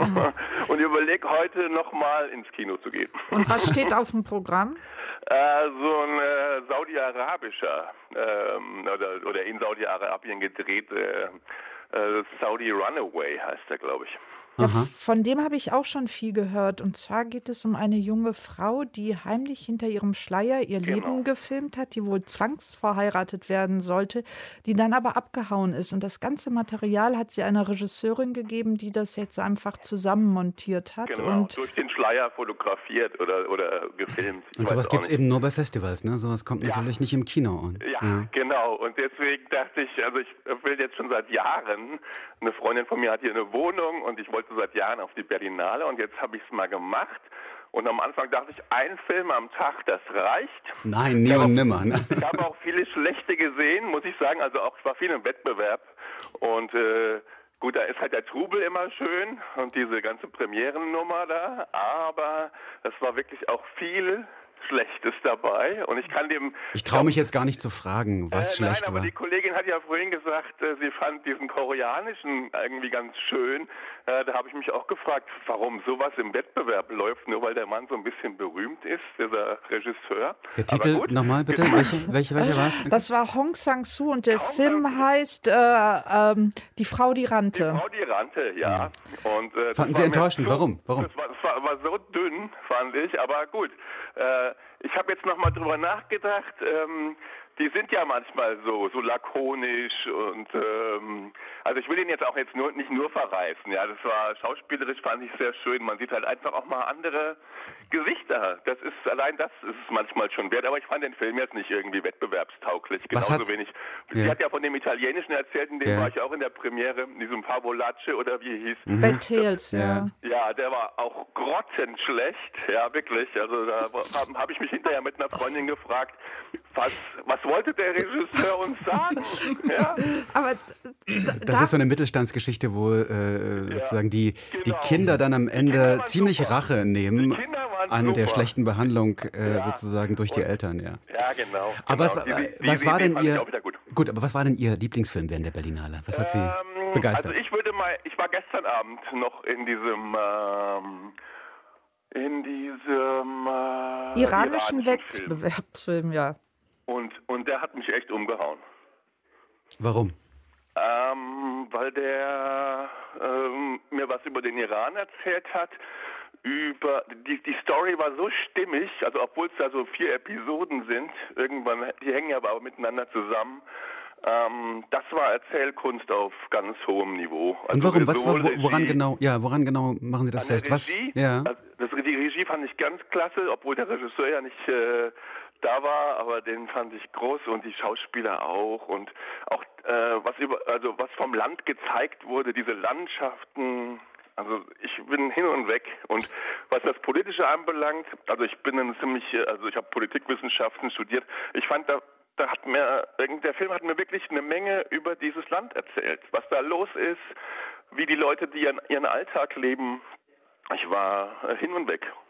und überlege heute nochmal ins Kino zu gehen. Und was steht auf dem Programm? Äh, so ein äh, saudi-arabischer ähm, oder, oder in Saudi-Arabien gedreht, äh, äh, Saudi Runaway heißt der, glaube ich. Ja, Aha. von dem habe ich auch schon viel gehört. Und zwar geht es um eine junge Frau, die heimlich hinter ihrem Schleier ihr Genau. Leben gefilmt hat, die wohl zwangsverheiratet werden sollte, die dann aber abgehauen ist. Und das ganze Material hat sie einer Regisseurin gegeben, die das jetzt einfach zusammenmontiert hat. Genau, Und durch den Schleier fotografiert oder, oder gefilmt. Ich Und weiß sowas auch gibt es nicht. eben nur bei Festivals, ne? Sowas kommt Ja. natürlich nicht im Kino. Und, Ja, genau. Und deswegen dachte ich, also ich will jetzt schon seit Jahren, eine Freundin von mir hat hier eine Wohnung und ich wollte seit Jahren auf die Berlinale und jetzt habe ich es mal gemacht. Und am Anfang dachte ich, ein Film am Tag, das reicht. Nein, nie und nimmer. Ne? Ich habe auch viele schlechte gesehen, muss ich sagen. Also auch, ich war viel im Wettbewerb. Und äh, gut, da ist halt der Trubel immer schön und diese ganze Premierennummer da. Aber es war wirklich auch viel Schlechtes dabei. Und ich kann dem... Ich traue mich jetzt gar nicht zu fragen, was Äh, schlecht nein, aber war. die Kollegin hat ja vorhin gesagt, äh, sie fand diesen koreanischen irgendwie ganz schön. Äh, da habe ich mich auch gefragt, warum sowas im Wettbewerb läuft, nur weil der Mann so ein bisschen berühmt ist, dieser Regisseur. Der Aber Titel gut. nochmal bitte? Welche, welche, welche war es? das war Hong Sang-soo und der Hong Film Sang-soo. heißt äh, ähm, Die Frau, die Die rannte. Frau, die rannte, ja. Und, äh, das Fanden war Sie mir enttäuschend? So, Warum? Warum? Das war, das war, war so dünn, fand ich, aber gut. Äh, ich habe jetzt nochmal drüber nachgedacht. Ähm, die sind ja manchmal so, so lakonisch und ähm, also ich will den jetzt auch jetzt nur nicht nur verreißen. Ja, das war schauspielerisch, fand ich sehr schön. Man sieht halt einfach auch mal andere Gesichter. Das ist allein das ist es manchmal schon wert. Aber ich fand den Film jetzt nicht irgendwie wettbewerbstauglich. Was Genauso hat- wenig. Ja. Sie hat ja von dem Italienischen erzählt, in dem Ja. war ich auch in der Premiere, in diesem Favolace oder wie er hieß. Mhm. Bad Tales, ja. Ja. Ja, der war auch grottenschlecht, ja wirklich. Also da habe hab ich mich hinterher mit einer Freundin gefragt, was, was wollte der Regisseur uns sagen? Ja, Aber Das ist so eine Mittelstandsgeschichte, wo äh, sozusagen die, die genau. Kinder dann am Die Ende Kinder waren ziemlich super. Rache nehmen Die Kinder waren an der super. schlechten Behandlung äh, Ja. sozusagen durch die Und- Eltern, ja. ja genau. Aber was, genau. war- Die- die- was die war Idee denn fand ich Ihr auch wieder gut. gut, aber was war denn Ihr Lieblingsfilm während der Berlinale? Was hat Sie Ähm, begeistert? Also ich würde mal, ich war gestern Abend noch in diesem ähm, in diesem äh, iranischen Film. Wettbewerbsfilm, ja. Und, und der hat mich echt umgehauen. Warum? Ähm, weil der ähm, mir was über den Iran erzählt hat. Über die, die Story war so stimmig, also obwohl es da so vier Episoden sind, irgendwann, die hängen ja aber auch miteinander zusammen. Ähm, das war Erzählkunst auf ganz hohem Niveau. Und Also warum? Was, wo, sowohl woran Regie- genau? Ja, woran genau machen Sie das an der fest? Was? Regie, Ja. also das, die Regie fand ich ganz klasse, obwohl der Regisseur ja nicht äh, da war, aber den fand ich groß und die Schauspieler auch und auch äh, was über, also was vom Land gezeigt wurde, diese Landschaften. Also ich bin hin und weg und was das Politische anbelangt, also ich bin ein ziemlich, also ich habe Politikwissenschaften studiert. Ich fand da Da hat mir, der Film hat mir wirklich eine Menge über dieses Land erzählt, was da los ist, wie die Leute, die ihren, ihren Alltag leben. Ich war hin und weg.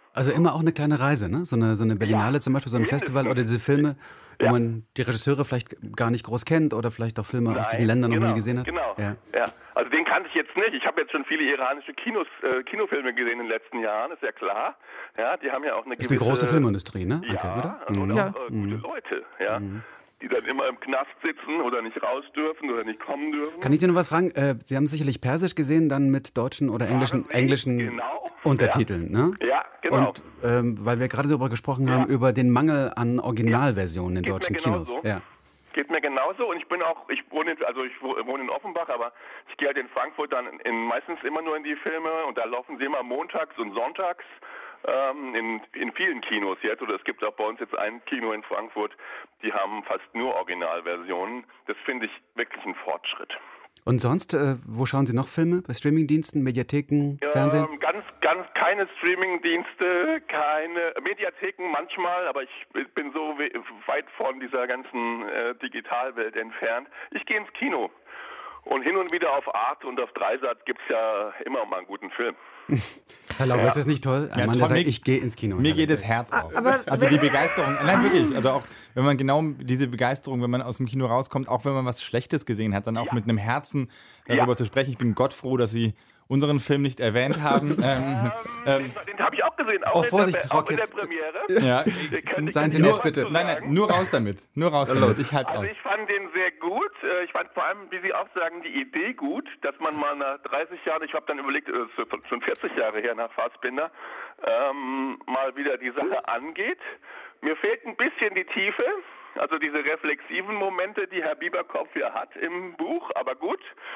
Also immer auch eine kleine Reise, ne? So eine, so eine Berlinale Ja, zum Beispiel, so ein mindestens. Festival oder diese Filme, wo Ja. man die Regisseure vielleicht gar nicht groß kennt oder vielleicht auch Filme aus diesen Nein, Ländern noch genau, nie gesehen hat. Genau. Ja. Ja. Also den kannte ich jetzt nicht. Ich habe jetzt schon viele iranische Kinos, äh, Kinofilme gesehen in den letzten Jahren, ist ja klar. Ja, die haben ja auch eine Ist gewisse... eine große Filmindustrie, ne? Ja, Anke, oder? und Mhm. auch Ja. äh, gute Leute, ja. Die dann immer im Knast sitzen oder nicht raus dürfen oder nicht kommen dürfen. Kann ich Sie noch was fragen? Äh, Sie haben sicherlich Persisch gesehen, dann mit deutschen oder englischen, Sie? englischen Genau. Untertiteln, ne? Ja, genau. Und ähm, weil wir gerade darüber gesprochen haben, über den Mangel an Originalversionen in Geht mir deutschen Kinos. genauso. Ja. Geht mir genauso und ich bin auch, ich wohne, in, also ich wohne in Offenbach, aber ich gehe halt in Frankfurt dann in, meistens immer nur in die Filme und da laufen sie immer montags und sonntags ähm, in, in vielen Kinos jetzt, oder es gibt auch bei uns jetzt ein Kino in Frankfurt, die haben fast nur Originalversionen. Das finde ich wirklich ein Fortschritt. Und sonst, äh, wo schauen Sie noch Filme? Bei Streamingdiensten, Mediatheken, Fernsehen? Ähm, ganz, ganz keine Streamingdienste, keine Mediatheken manchmal, aber ich bin so we- weit von dieser ganzen äh, Digitalwelt entfernt. Ich gehe ins Kino. Und hin und wieder auf Arte und auf Dreisat gibt es ja immer mal einen guten Film. Herr Lauber, ist das nicht toll? Ein Ja, Mann, der toll, sagt, mir- ich gehe ins Kino. Mir geht das Herz auf. aber also wenn- die Begeisterung, nein wirklich, also auch wenn man genau diese Begeisterung, wenn man aus dem Kino rauskommt, auch wenn man was Schlechtes gesehen hat, dann auch mit einem Herzen darüber Ja. zu sprechen. Ich bin Gott froh, dass Sie unseren Film nicht erwähnt haben. ähm, ähm, Den, den habe ich auch gesehen, auch, Oh, in, Vorsicht, der, Rock, auch in der jetzt- Premiere. ja. Ihr könnt- Seien Sie ich kann nett, was bitte. zu Nein, sagen. nein, nur raus damit. Nur raus damit. Ich halte Also aus. ich fand den sehr gut. Äh, Ich fand vor allem, wie Sie auch sagen, die Idee gut, dass man mal nach dreißig Jahren, ich habe dann überlegt, es ist schon vierzig Jahre her nach Fassbinder, ähm, mal wieder die Sache angeht. Mir fehlt ein bisschen die Tiefe, also diese reflexiven Momente, die Herr Bieberkopf ja hat im Buch, aber gut.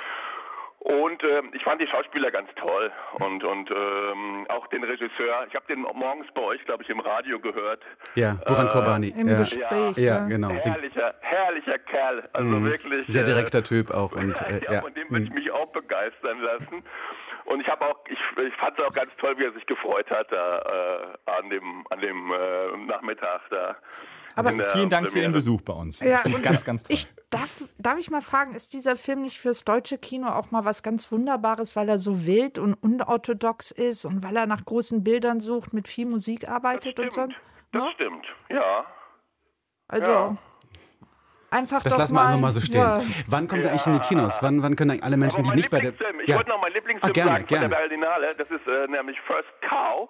Und ähm, ich fand die Schauspieler ganz toll und und ähm, auch den Regisseur. Ich habe den morgens bei euch, glaube ich, im Radio gehört. Ja, Buran Äh, Kobani. Im ja. Gespräch. Ja, genau. Den- Herrlicher, herrlicher Kerl. Also Mhm. wirklich. Sehr äh, direkter Typ auch. Und, ja, äh, ja, ja. von dem würde ich mich auch begeistern lassen. Und ich habe auch, ich, ich fand es auch ganz toll, wie er sich gefreut hat da, äh, an dem, an dem äh, Nachmittag da. Aber in der Vielen Dank für Ihren Premiere. Besuch bei uns. Ja, Ich find's und ganz, ganz toll. Ich darf, darf ich mal fragen, ist dieser Film nicht fürs deutsche Kino auch mal was ganz Wunderbares, weil er so wild und unorthodox ist und weil er nach großen Bildern sucht, mit viel Musik Das arbeitet und so? stimmt, das Ne? stimmt, ja. Also Ja. einfach Das doch lassen wir mal, einfach mal so stehen. Ja. Wann kommt er eigentlich in die Kinos? Wann, wann können eigentlich alle Menschen, Aber die mein nicht bei der... Lieblingsfilm, ich Ja, wollte noch mein Lieblingsfilm Ah, gerne, sagen von gerne. der Berlinale, das ist äh, nämlich First Cow.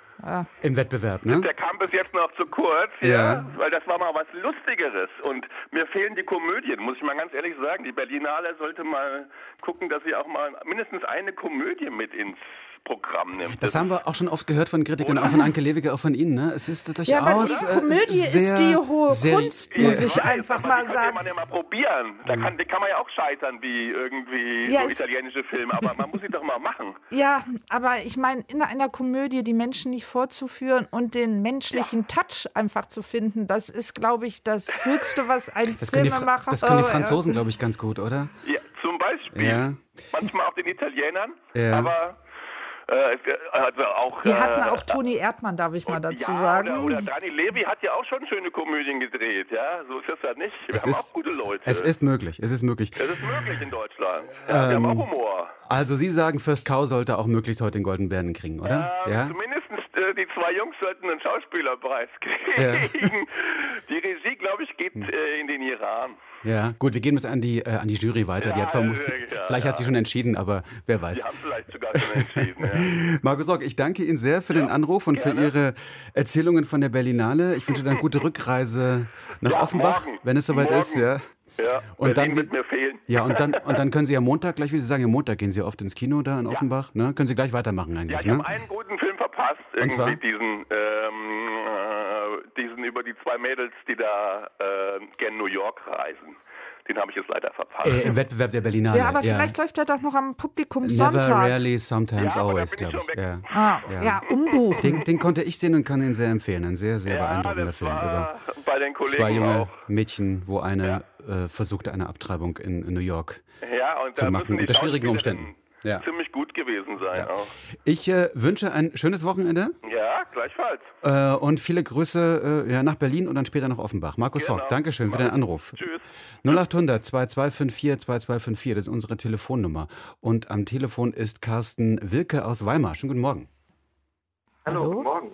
im Wettbewerb, ne? Der kam bis jetzt noch zu kurz, Ja. ja. weil das war mal was Lustigeres. Und mir fehlen die Komödien, muss ich mal ganz ehrlich sagen. Die Berlinale sollte mal gucken, dass sie auch mal mindestens eine Komödie mit ins Programm nimmt. Das haben wir auch schon oft gehört von Kritikern, auch von Anke Lewicke, auch von Ihnen. Ne? Es ist durchaus Ja, aber die äh, Komödie sehr, ist die hohe sehr, Kunst, ja. muss ich weiß, einfach aber mal die sagen. kann man ja mal probieren. Da kann, die kann man ja auch scheitern wie irgendwie Ja, so es- italienische Filme, aber man muss sie doch mal machen. Ja, aber ich meine, in einer Komödie die Menschen nicht vorzuführen und den menschlichen Touch einfach zu finden, das ist, glaube ich, das Höchste, was ein Das können die, Fra Filmemacher... das können die Oh, ja. Franzosen, glaube ich, ganz gut, oder? Ja, zum Beispiel. Ja. Manchmal auch den Italienern, Ja. aber äh, also auch... Wir äh, hatten auch Toni Erdmann, darf ich mal und- dazu ja, sagen. Oder, oder Dani Levy hat ja auch schon schöne Komödien gedreht, ja, so ist das ja nicht. Wir Es haben ist- auch gute Leute. Es ist möglich, es ist möglich. das ist möglich in Deutschland. Ja, wir haben auch Humor. Also Sie sagen, First Cow sollte auch möglichst heute den Golden Bären kriegen, oder? Ähm, Ja? Zumindest äh, die zwei Jungs sollten einen Schauspielerpreis kriegen. Die Regie, glaube ich, geht äh, in den Iran. Ja, gut, wir gehen jetzt an die, äh, an die Jury weiter. die Ja, hat vermu- äh, ja, vielleicht ja. hat sie schon entschieden, aber wer Die weiß. haben vielleicht sogar schon entschieden. Ja. Markus Rock, ich danke Ihnen sehr für den Anruf und für Ihre Erzählungen von der Berlinale. Ich wünsche Ihnen eine gute Rückreise nach Ja, Offenbach, morgen. wenn es soweit Morgen. ist. Ja. Ja, Und Berlin dann- wird mir fehlen. Ja, und dann, und dann können Sie ja Montag gleich, wie Sie sagen, ja, Montag gehen Sie oft ins Kino da in Offenbach. Ne? Können Sie gleich weitermachen Ja, eigentlich, ich ne? habe einen guten Film verpasst, irgendwie zwar? diesen, ähm, äh, diesen über die zwei Mädels, die da äh, gen New York reisen. Den habe ich jetzt leider verpasst. Äh, Im Wettbewerb der Berlinale. Ja, aber vielleicht läuft er doch noch am Never, Publikumssonntag. rarely, sometimes, Ja, aber da always, bin ich glaube ich. schon Ja. Ah, ja. Ja. umbuchen. Den, den konnte ich sehen und kann ihn sehr empfehlen. Ein sehr, sehr ja, beeindruckender das Film über war bei den Kollegen zwei junge auch. Mädchen, wo eine äh, versuchte, eine Abtreibung in, in New York Ja, und zu da machen, müssen die unter schwierigen Schauspielerinnen Umständen. Ja. ziemlich gut gewesen sein Ja. auch. Ich äh, wünsche ein schönes Wochenende Ja, gleichfalls. äh, und viele Grüße äh, ja, nach Berlin und dann später nach Offenbach. Markus Genau. Rock, Dankeschön für deinen Anruf. Tschüss. null acht hundert zwei zwei fünf vier zwei zwei fünf vier, das ist unsere Telefonnummer. Und am Telefon ist Carsten Wilke aus Weimar. Schönen guten Morgen. Hallo, Hallo? guten Morgen.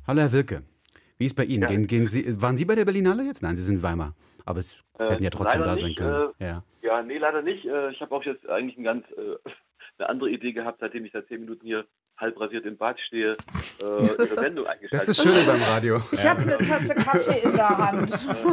Hallo Herr Wilke, wie ist bei Ihnen? Ja. Gehen, gehen Sie, waren Sie bei der Berlinale jetzt? Nein, Sie sind in Weimar. Aber es Äh, hätten ja trotzdem leider da sein nicht, können. Äh, ja. ja, nee, leider nicht. Äh, ich habe auch jetzt eigentlich ein ganz, äh, eine andere Idee gehabt, seitdem ich seit zehn Minuten hier halb rasiert im Bad stehe, äh, Ihre Sendung eingeschaltet. Das ist das Schöne beim Radio. Ich habe eine Tasse Kaffee in der Hand.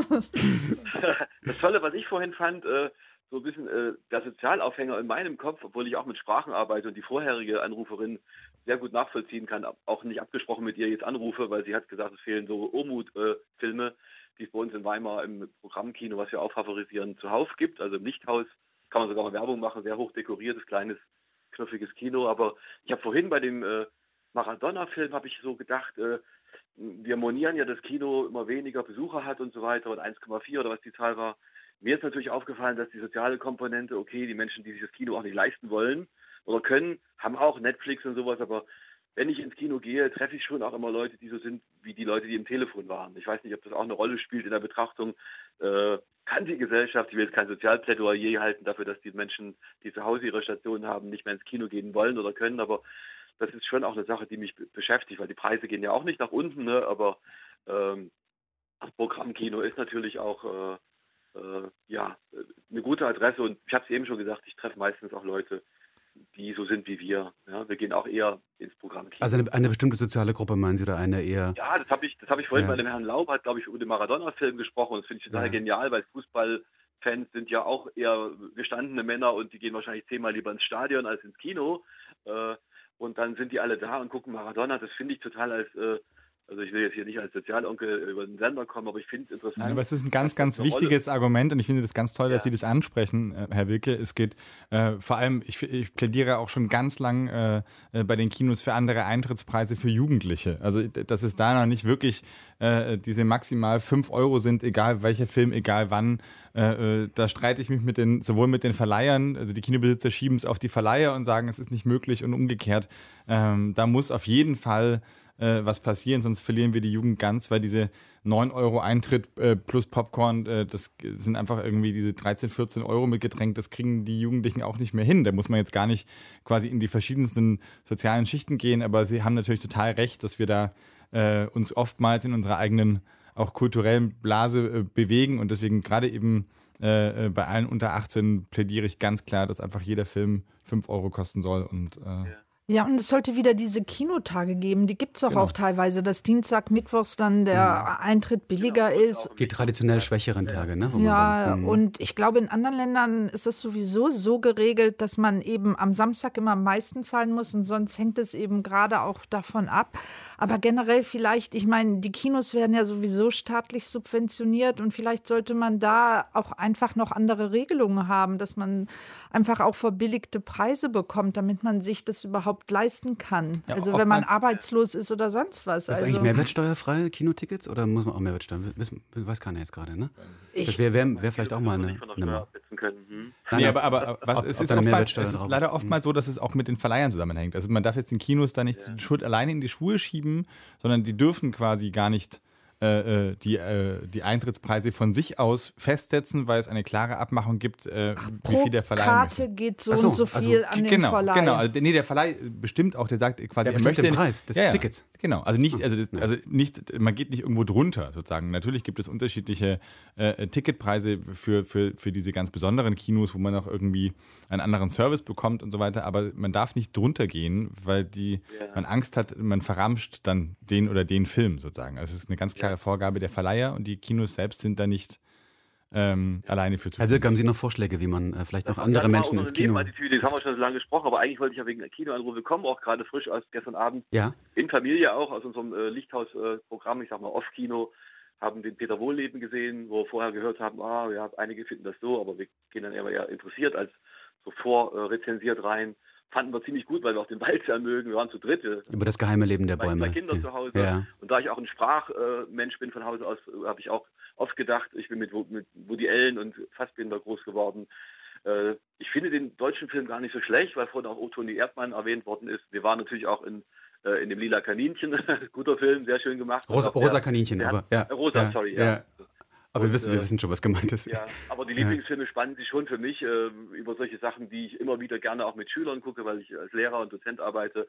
Das Tolle, was ich vorhin fand, äh, so ein bisschen äh, der Sozialaufhänger in meinem Kopf, obwohl ich auch mit Sprachen arbeite und die vorherige Anruferin sehr gut nachvollziehen kann, auch nicht abgesprochen mit ihr jetzt anrufe, weil sie hat gesagt, es fehlen so Omut-Filme, die es bei uns in Weimar im Programmkino, was wir auch favorisieren, zuhauf gibt. Also im Lichthaus kann man sogar mal Werbung machen, sehr hoch dekoriertes, kleines, knuffiges Kino. Aber ich habe vorhin bei dem äh, Maradona-Film, habe ich so gedacht, äh, wir monieren ja, dass Kino immer weniger Besucher hat und so weiter und eins Komma vier oder was die Zahl war. Mir ist natürlich aufgefallen, dass die soziale Komponente, okay, die Menschen, die sich das Kino auch nicht leisten wollen oder können, haben auch Netflix und sowas, aber wenn ich ins Kino gehe, treffe ich schon auch immer Leute, die so sind wie die Leute, die im Telefon waren. Ich weiß nicht, ob das auch eine Rolle spielt in der Betrachtung. Äh, kann die Gesellschaft, ich will jetzt kein Sozialplädoyer halten dafür, dass die Menschen, die zu Hause ihre Stationen haben, nicht mehr ins Kino gehen wollen oder können, aber das ist schon auch eine Sache, die mich beschäftigt, weil die Preise gehen ja auch nicht nach unten, ne? Aber ähm, das Programmkino ist natürlich auch äh, äh, ja, eine gute Adresse und ich habe es eben schon gesagt, ich treffe meistens auch Leute, die so sind wie wir. Ja? Wir gehen auch eher ins Programmkino. Also eine, eine bestimmte soziale Gruppe meinen Sie oder eine eher... Ja, das habe ich, das hab ich vorhin Ja. bei dem Herrn Laub, hat glaube ich über den Maradona-Film gesprochen und das finde ich total Ja. genial, weil Fußballfans sind ja auch eher gestandene Männer und die gehen wahrscheinlich zehnmal lieber ins Stadion als ins Kino. Äh, Und dann sind die alle da und gucken Maradona. Das finde ich total als, äh, also ich will jetzt hier nicht als Sozialonkel über den Sender kommen, aber ich finde es interessant. Nein, aber es ist ein ganz, dass ganz das eine wichtiges Argument und ich finde das ganz toll, dass Ja. Sie das ansprechen, äh, Herr Wilke. Es geht äh, vor allem, ich, ich plädiere auch schon ganz lang äh, äh, bei den Kinos für andere Eintrittspreise für Jugendliche. Also, d- dass es da noch nicht wirklich äh, diese maximal fünf Euro sind, egal welcher Film, egal wann. Äh, äh, da streite ich mich mit den, sowohl mit den Verleihern, also die Kinobesitzer schieben es auf die Verleiher und sagen, es ist nicht möglich und umgekehrt. Ähm, da muss auf jeden Fall äh, was passieren, sonst verlieren wir die Jugend ganz, weil diese neun Euro Eintritt äh, plus Popcorn, äh, das sind einfach irgendwie diese dreizehn, vierzehn Euro mit Getränk, das kriegen die Jugendlichen auch nicht mehr hin. Da muss man jetzt gar nicht quasi in die verschiedensten sozialen Schichten gehen, aber Sie haben natürlich total recht, dass wir da äh, uns oftmals in unserer eigenen auch kulturellen Blase äh, bewegen und deswegen gerade eben äh, äh, bei allen unter achtzehn plädiere ich ganz klar, dass einfach jeder Film fünf Euro kosten soll und äh, Ja. Ja, und es sollte wieder diese Kinotage geben. Die gibt es doch Genau. auch teilweise, dass Dienstag, Mittwochs dann der Eintritt billiger ist. Die traditionell schwächeren Tage, ne? wo man Ja, dann, hm. und ich glaube, in anderen Ländern ist es sowieso so geregelt, dass man eben am Samstag immer am meisten zahlen muss und sonst hängt es eben gerade auch davon ab. Aber generell vielleicht, ich meine, die Kinos werden ja sowieso staatlich subventioniert und vielleicht sollte man da auch einfach noch andere Regelungen haben, dass man einfach auch verbilligte Preise bekommt, damit man sich das überhaupt leisten kann. Ja, also wenn man oftmals- arbeitslos ist oder sonst was. Ist das also, eigentlich mehrwertsteuerfrei, Kinotickets? Oder muss man auch Mehrwertsteuer? Wissen, weiß keiner jetzt gerade, ne? Das wäre wär, wär vielleicht auch mal eine nicht von der Nummer. Steuer absetzen können. Hm? Nein, Nee, aber- aber, aber was, ob- es, ob ist da eine oftmals, Mehrwertsteuer es ist drauf leider ist. oftmals so, dass es auch mit den Verleihern zusammenhängt. Also man darf jetzt den Kinos da nicht die Schuld alleine in die Schuhe schieben, sondern die dürfen quasi gar nicht äh, äh, die, äh, die Eintrittspreise von sich aus festsetzen, weil es eine klare Abmachung gibt, äh, wie pro viel der Verleih Karte möchte. geht so Ach so, und so also viel an den Genau, Verleih. genau. Also, nee, der Verleih bestimmt auch, der sagt quasi, Der er bestimmt möchte den Preis des Tickets. Genau, also nicht, also, das, also nicht, man geht nicht irgendwo drunter sozusagen. Natürlich gibt es unterschiedliche äh, Ticketpreise für, für, für diese ganz besonderen Kinos, wo man auch irgendwie einen anderen Service bekommt und so weiter, aber man darf nicht drunter gehen, weil die, Ja. man Angst hat, man verramscht dann den oder den Film sozusagen. Also es ist eine ganz klare Vorgabe der Verleiher und die Kinos selbst sind da nicht ähm, alleine für Herr zuständig. Wilke, haben Sie noch Vorschläge, wie man äh, vielleicht noch Das andere war Menschen unsere ins Kino... Nebenattitüde, das haben wir schon so lange gesprochen, aber eigentlich wollte ich ja wegen Kinoanrufe kommen, auch gerade frisch aus gestern Abend Ja, in Familie auch, aus unserem äh, Lichthaus-Programm, ich sag mal Off-Kino, haben den Peter Wohlleben gesehen, wo wir vorher gehört haben, ah, ja, einige finden das so, aber wir gehen dann eher eher interessiert als so vorrezensiert rein. Fanden wir ziemlich gut, weil wir auch den Wald sehr mögen. Wir waren zu dritt. äh, über das geheime Leben der Meine Bäume. zwei Kinder Ja. zu Hause. Ja. Und da ich auch ein Sprachmensch bin von Hause aus, habe ich auch oft gedacht, ich bin mit, Wo- mit Woody Allen und Fassbinder groß geworden. Äh, ich finde den deutschen Film gar nicht so schlecht, weil vorhin auch Otto Erdmann erwähnt worden ist. Wir waren natürlich auch in, äh, in dem Lila Kaninchen. Guter Film, sehr schön gemacht. Rosa, Und auch Rosa der- Kaninchen, der aber... hat- Ja. äh, Rosa, ja. sorry, ja. ja. Aber wir Und, wissen, wir äh, wissen schon, was gemeint ist. Ja, aber die Lieblingsfilme spannen sich schon für mich äh, über solche Sachen, die ich immer wieder gerne auch mit Schülern gucke, weil ich als Lehrer und Dozent arbeite.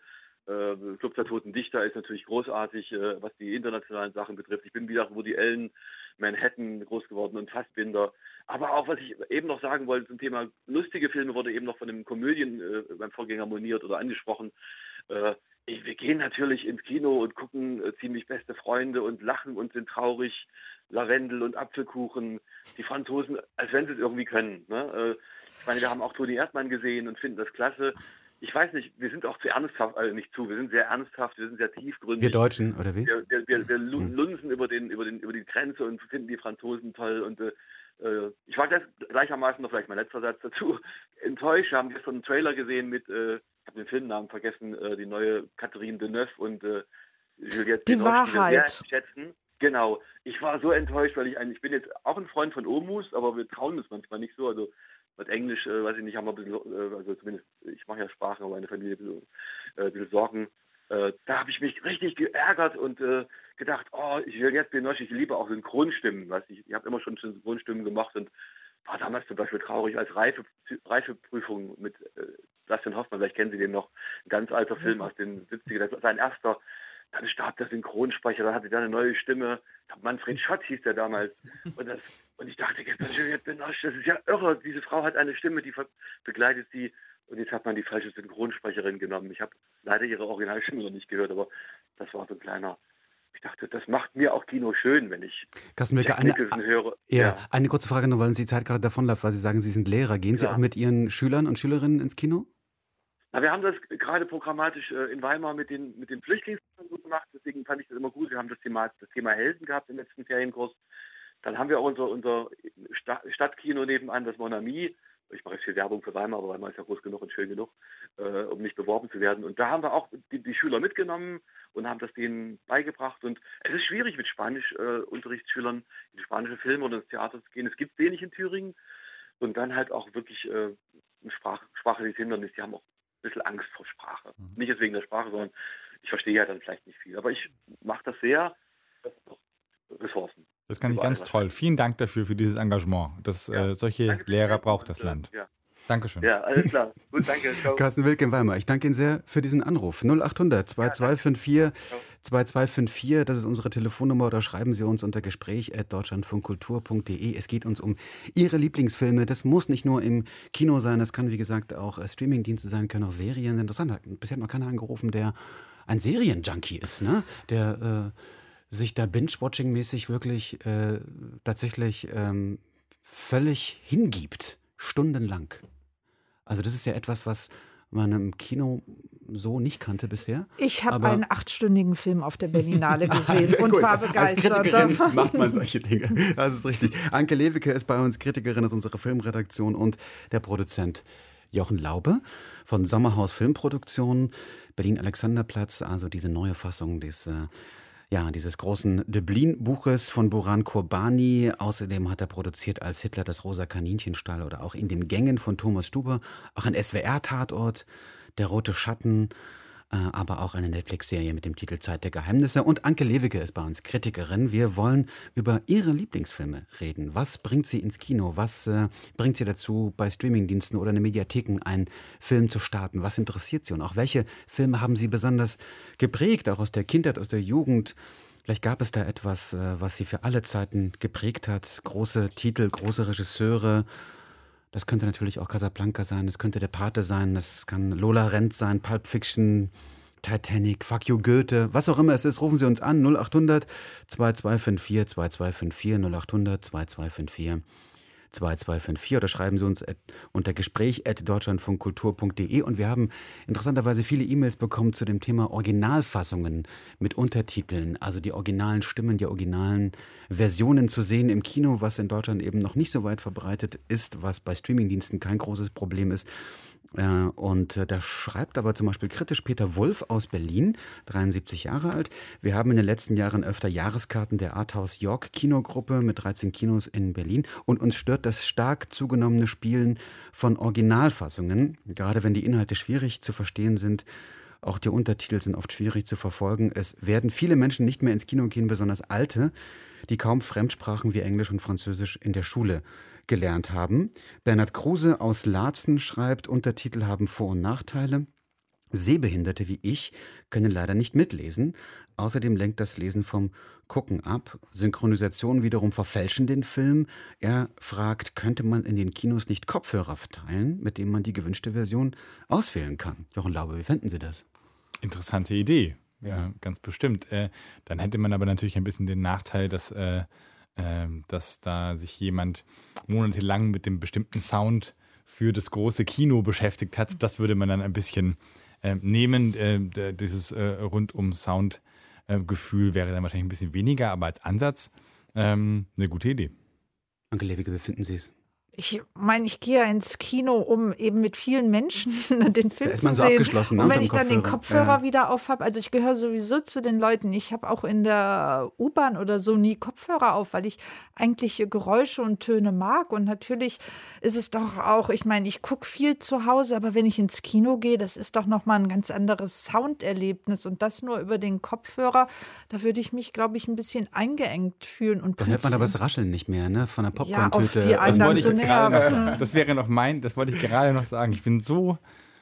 Äh, Club der Toten Dichter ist natürlich großartig, äh, was die internationalen Sachen betrifft. Ich bin wieder Woody Allen, Manhattan groß geworden und Fassbinder. Aber auch, was ich eben noch sagen wollte zum Thema lustige Filme, wurde eben noch von den Komödien äh, beim Vorgänger moniert oder angesprochen. Äh, ich, wir gehen natürlich ins Kino und gucken äh, ziemlich beste Freunde und lachen und sind traurig. Lavendel und Apfelkuchen. Die Franzosen, als wenn sie es irgendwie können. Ne? Äh, ich meine, wir haben auch Toni Erdmann gesehen und finden das klasse. Ich weiß nicht, wir sind auch zu ernsthaft, also nicht zu, wir sind sehr ernsthaft, wir sind sehr tiefgründig. Wir Deutschen, oder wie? Wir, wir, wir, wir lunsen über, den, über, den, über die Grenze und finden die Franzosen toll. Und äh, ich war gleichermaßen noch vielleicht mein letzter Satz dazu enttäuscht. Wir haben gestern einen Trailer gesehen mit, äh, ich habe den Filmnamen vergessen, äh, die neue Catherine Deneuve und äh, Juliette Die Binoche, die wir Wahrheit. sehr schätzen. Genau. Ich war so enttäuscht, weil ich eigentlich, ich bin jetzt auch ein Freund von Omus, aber wir trauen uns manchmal nicht so. Also mit Englisch, äh, weiß ich nicht, haben wir ein bisschen, äh, also zumindest, ich mache ja Sprachen, aber meine Familie ein bisschen, äh, ein bisschen Sorgen. Äh, da habe ich mich richtig geärgert und äh, gedacht, oh, ich will jetzt Binoche, ich liebe auch Synchronstimmen. Weißt, ich ich habe immer schon Synchronstimmen gemacht und war damals zum Beispiel traurig als Reife, Reifeprüfung mit äh, Dustin Hoffmann, vielleicht kennen Sie den noch, ein ganz alter Film aus den siebzigern, das war sein erster. Dann starb der Synchronsprecher, dann hatte der eine neue Stimme. Manfred Schott hieß der damals. Und, das, und ich dachte, jetzt das ist ja irre. Diese Frau hat eine Stimme, die begleitet sie. Und jetzt hat man die falsche Synchronsprecherin genommen. Ich habe leider ihre Originalstimme noch nicht gehört, aber das war so ein kleiner. Ich dachte, das macht mir auch Kino schön, wenn ich Carsten Wilke, eine, höre. Ja, Ja. eine kurze Frage noch, weil die Zeit gerade davonläuft, weil Sie sagen, Sie sind Lehrer. Gehen Sie Ja. auch mit Ihren Schülern und Schülerinnen ins Kino? Na, wir haben das gerade programmatisch äh, in Weimar mit den, mit den Flüchtlingen so gemacht, deswegen fand ich das immer gut. Wir haben das Thema, das Thema Helden gehabt im letzten Ferienkurs. Dann haben wir auch unser, unser Sta- Stadtkino nebenan, das Mon Ami. Ich mache jetzt viel Werbung für Weimar, aber Weimar ist ja groß genug und schön genug, äh, um nicht beworben zu werden. Und da haben wir auch die, die Schüler mitgenommen und haben das denen beigebracht. Und es ist schwierig, mit Spanisch-Unterrichtsschülern äh, in spanische Filme oder ins Theater zu gehen. Es gibt wenig in Thüringen. Und dann halt auch wirklich äh, ein Sprach, sprachliches Hindernis. Die haben auch ein bisschen Angst vor Sprache. Mhm. Nicht jetzt wegen der Sprache, sondern ich verstehe ja dann vielleicht nicht viel. Aber ich mache das sehr. Das sind doch Ressourcen. Das kann ich ganz toll. Vielen Dank dafür, für dieses Engagement. Das, Ja. äh, solche Danke für Lehrer die braucht das und, äh, Land. Ja. Dankeschön. ja, alles klar. Gut, danke. Ciao. Carsten Wilke in Weimar, ich danke Ihnen sehr für diesen Anruf. null achthundert zwei zwei fünf vier zwei zwei fünf vier, das ist unsere Telefonnummer, oder schreiben Sie uns unter gespräch at deutschlandfunkkultur punkt de. Es geht uns um Ihre Lieblingsfilme. Das muss nicht nur im Kino sein, das kann wie gesagt auch äh, Streamingdienste sein, können auch Serien. Interessant, hat bisher hat noch keiner angerufen, der ein Serienjunkie ist, ne? Der äh, sich da Binge-Watching-mäßig wirklich äh, tatsächlich ähm, völlig hingibt, stundenlang. Also das ist ja etwas, was man im Kino so nicht kannte bisher. Ich habe Aber- einen achtstündigen Film auf der Berlinale gesehen und Gut, war als begeistert. Kritikerin macht man solche Dinge. Das ist richtig. Anke Lewicke ist bei uns Kritikerin aus unserer Filmredaktion und der Produzent Jochen Laube von Sommerhaus Filmproduktion, Berlin-Alexanderplatz, also diese neue Fassung des, äh, ja, dieses großen Döblin-Buches von Buran Kurbani. Außerdem hat er produziert als Hitler das rosa Kaninchenstall oder auch In den Gängen von Thomas Stuber, auch ein S W R-Tatort, Der rote Schatten, äh, aber auch eine Netflix-Serie mit dem Titel Zeit der Geheimnisse. Und Anke Lewicke ist bei uns Kritikerin. Wir wollen über ihre Lieblingsfilme reden. Was bringt sie ins Kino? Was äh, bringt sie dazu, bei Streamingdiensten oder in den Mediatheken einen Film zu starten? Was interessiert sie? Und auch welche Filme haben sie besonders geprägt, auch aus der Kindheit, aus der Jugend? Vielleicht gab es da etwas, äh, was sie für alle Zeiten geprägt hat. Große Titel, große Regisseure. Das könnte natürlich auch Casablanca sein, das könnte Der Pate sein, das kann Lola Rent sein, Pulp Fiction, Titanic, Fuck You Goethe, was auch immer es ist, rufen Sie uns an, null achthundert zwei zwei fünf vier zwei zwei fünf vier, null achthundert zwei zwei fünf vier zwei zwei fünf vier oder schreiben Sie uns at, unter gespräch at deutschlandfunkkultur punkt de. Und wir haben interessanterweise viele E-Mails bekommen zu dem Thema Originalfassungen mit Untertiteln, also die originalen Stimmen, die originalen Versionen zu sehen im Kino, was in Deutschland eben noch nicht so weit verbreitet ist, was bei Streamingdiensten kein großes Problem ist. Und da schreibt aber zum Beispiel kritisch Peter Wulff aus Berlin, dreiundsiebzig Jahre alt. Wir haben in den letzten Jahren öfter Jahreskarten der Arthouse York Kinogruppe mit dreizehn Kinos in Berlin und uns stört das stark zugenommene Spielen von Originalfassungen, gerade wenn die Inhalte schwierig zu verstehen sind. Auch die Untertitel sind oft schwierig zu verfolgen. Es werden viele Menschen nicht mehr ins Kino gehen, besonders Alte, die kaum Fremdsprachen wie Englisch und Französisch in der Schule gelernt haben. Bernhard Kruse aus Laatzen schreibt, Untertitel haben Vor- und Nachteile. Sehbehinderte wie ich können leider nicht mitlesen. Außerdem lenkt das Lesen vom Gucken ab. Synchronisationen wiederum verfälschen den Film. Er fragt, könnte man in den Kinos nicht Kopfhörer verteilen, mit denen man die gewünschte Version auswählen kann? Jochen Laube, wie fänden Sie das? Interessante Idee, ja, ganz bestimmt. Äh, dann hätte man aber natürlich ein bisschen den Nachteil, dass, äh, äh, dass da sich jemand monatelang mit dem bestimmten Sound für das große Kino beschäftigt hat. Das würde man dann ein bisschen äh, nehmen. Äh, dieses äh, Rundum-Sound-Gefühl wäre dann wahrscheinlich ein bisschen weniger, aber als Ansatz ähm, eine gute Idee. Anke Lebige, wie finden Sie es? Ich meine, ich gehe ja ins Kino, um eben mit vielen Menschen den Film Da ist man zu so sehen. abgeschlossen, ne, Und wenn unterm ich dann den Kopfhörer. Kopfhörer Ja. wieder auf habe, also ich gehöre sowieso zu den Leuten, ich habe auch in der U-Bahn oder so nie Kopfhörer auf, weil ich eigentlich Geräusche und Töne mag. Und natürlich ist es doch auch, ich meine, ich gucke viel zu Hause, aber wenn ich ins Kino gehe, das ist doch nochmal ein ganz anderes Sounderlebnis. Und das nur über den Kopfhörer, da würde ich mich, glaube ich, ein bisschen eingeengt fühlen. Und Da hört man plötzlich- aber das Rascheln nicht mehr, ne? Von der Ja, auf Popcorn-Tüte. die einen Das dann wollte ich so jetzt gerade noch nerven. sagen. Das wäre noch mein, das wollte ich gerade noch sagen. Ich bin so,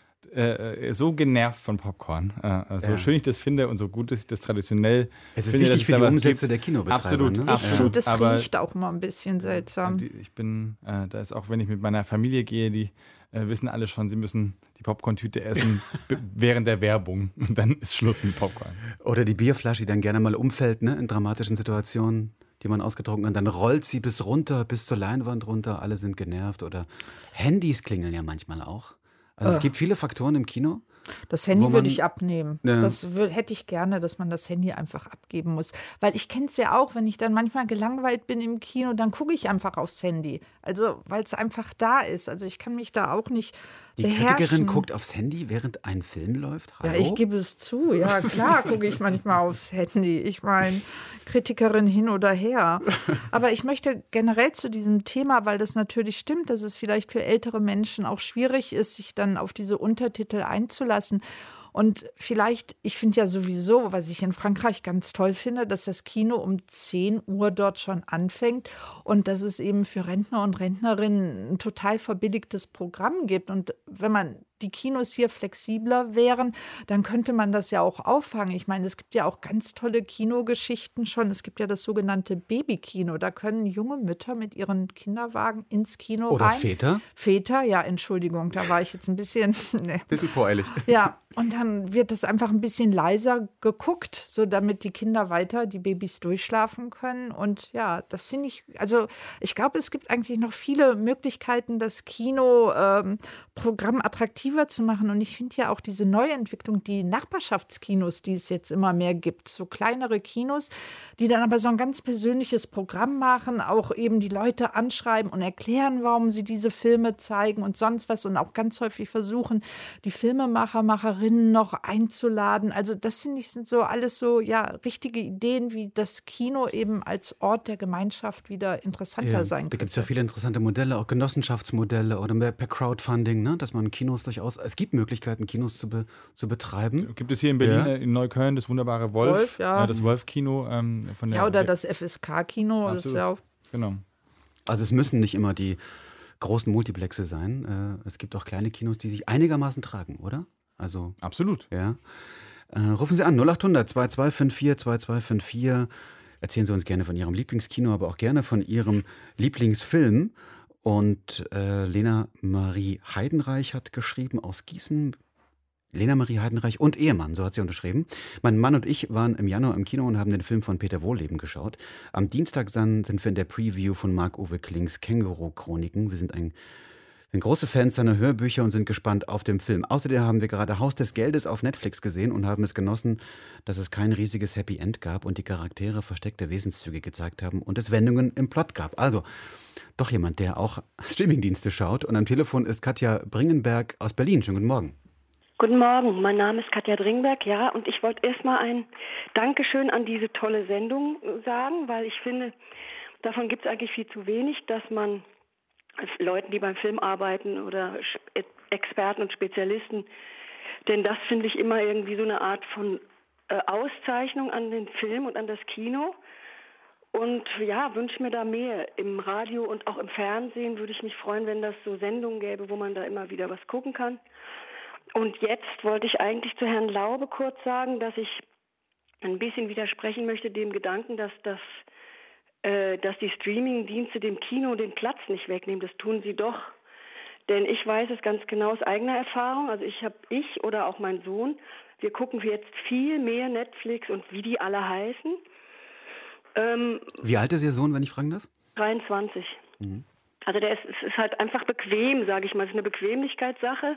äh, so genervt von Popcorn. Äh, so Ja. schön ich das finde und so gut ich das traditionell Es ist finde, wichtig dass für da die was Umsätze gibt. der Kinobetreiber. Absolut, ne? Ich absolut. finde, das aber riecht auch mal ein bisschen seltsam. die- ich bin, äh, da ist auch, wenn ich mit meiner Familie gehe, die äh, wissen alle schon, sie müssen die Popcorn-Tüte essen b- während der Werbung. Und dann ist Schluss mit Popcorn. Oder die Bierflasche, die dann gerne mal umfällt, ne? In dramatischen Situationen, die man ausgetrunken hat. Dann rollt sie bis runter, bis zur Leinwand runter. Alle sind genervt. Oder Handys klingeln ja manchmal auch. Also es gibt viele Faktoren im Kino. Das Handy wo man- würde ich abnehmen. Ja. Das wür- hätte ich gerne, dass man das Handy einfach abgeben muss. Weil ich kenne es ja auch, wenn ich dann manchmal gelangweilt bin im Kino, dann gucke ich einfach aufs Handy. Also, weil es einfach da ist. Also ich kann mich da auch nicht Die beherrschen. Kritikerin guckt aufs Handy, während ein Film läuft. Hallo? Ja, ich gebe es zu. Ja, klar gucke ich manchmal aufs Handy. Ich meine, Kritikerin hin oder her. Aber ich möchte generell zu diesem Thema, weil das natürlich stimmt, dass es vielleicht für ältere Menschen auch schwierig ist, sich dann auf diese Untertitel einzulassen. Und vielleicht, ich finde ja sowieso, was ich in Frankreich ganz toll finde, dass das Kino um zehn Uhr dort schon anfängt und dass es eben für Rentner und Rentnerinnen ein total verbilligtes Programm gibt. Und wenn man die Kinos hier flexibler wären, dann könnte man das ja auch auffangen. Ich meine, es gibt ja auch ganz tolle Kinogeschichten schon. Es gibt ja das sogenannte Babykino. Da können junge Mütter mit ihren Kinderwagen ins Kino Oder rein. Väter. Väter, ja, Entschuldigung, da war ich jetzt ein bisschen. Nee. Bisschen voreilig. Ja, und dann wird das einfach ein bisschen leiser geguckt, so damit die Kinder weiter, die Babys durchschlafen können. Und ja, das finde ich, also ich glaube, es gibt eigentlich noch viele Möglichkeiten, das Kino-Programm attraktiver zu machen. Und ich finde ja auch diese Neuentwicklung, die Nachbarschaftskinos, die es jetzt immer mehr gibt, so kleinere Kinos, die dann aber so ein ganz persönliches Programm machen, auch eben die Leute anschreiben und erklären, warum sie diese Filme zeigen und sonst was und auch ganz häufig versuchen, die Filmemacher, Macherinnen noch einzuladen. Also das finde ich sind so alles so, ja, richtige Ideen, wie das Kino eben als Ort der Gemeinschaft wieder interessanter Ja, sein da könnte. gibt es ja viele interessante Modelle, auch Genossenschaftsmodelle oder mehr per Crowdfunding, ne? Dass man Kinos durchaus, es gibt Möglichkeiten, Kinos zu, be, zu betreiben. Gibt es hier in Berlin, Ja. äh, in Neukölln, das wunderbare Wolf, Wolf, ja. äh, das Wolf-Kino ähm, von der. Ja, oder das F S K-Kino, das ist Absolut. ja auch Genau. Also es müssen nicht immer die großen Multiplexe sein. Äh, es gibt auch kleine Kinos, die sich einigermaßen tragen, oder? Also, Absolut. ja. Äh, rufen Sie an, null achthundert zwei zwei fünf vier zwei zwei fünf vier. Erzählen Sie uns gerne von Ihrem Lieblingskino, aber auch gerne von Ihrem Lieblingsfilm. Und äh, Lena Marie Heidenreich hat geschrieben aus Gießen. Lena Marie Heidenreich und Ehemann, so hat sie unterschrieben. Mein Mann und ich waren im Januar im Kino und haben den Film von Peter Wohlleben geschaut. Am Dienstag dann sind wir in der Preview von Marc-Uwe Klings Känguru-Chroniken. Wir sind ein sind große Fans seiner Hörbücher und sind gespannt auf den Film. Außerdem haben wir gerade Haus des Geldes auf Netflix gesehen und haben es genossen, dass es kein riesiges Happy End gab und die Charaktere versteckte Wesenszüge gezeigt haben und es Wendungen im Plot gab. Also doch jemand, der auch Streamingdienste schaut. Und am Telefon ist Katja Bringenberg aus Berlin. Schönen guten Morgen. Guten Morgen, mein Name ist Katja Dringberg, ja, und ich wollte erstmal ein Dankeschön an diese tolle Sendung sagen, weil ich finde, davon gibt es eigentlich viel zu wenig, dass man Leuten, die beim Film arbeiten oder Experten und Spezialisten, denn das finde ich immer irgendwie so eine Art von äh, Auszeichnung an den Film und an das Kino. Und ja, wünsche mir da mehr. Im Radio und auch im Fernsehen würde ich mich freuen, wenn das so Sendungen gäbe, wo man da immer wieder was gucken kann. und jetzt wollte ich eigentlich zu Herrn Laube kurz sagen, dass ich ein bisschen widersprechen möchte dem Gedanken, dass das äh, dass die Streaming-Dienste dem Kino den Platz nicht wegnehmen. Das tun sie doch. Denn ich weiß es ganz genau aus eigener Erfahrung. Also ich habe, ich oder auch mein Sohn, wir gucken jetzt viel mehr Netflix und wie die alle heißen. Ähm, wie alt ist Ihr Sohn, wenn ich fragen darf? dreiundzwanzig. Mhm. Also der ist, es ist halt einfach bequem, sage ich mal. Es ist eine Bequemlichkeitssache,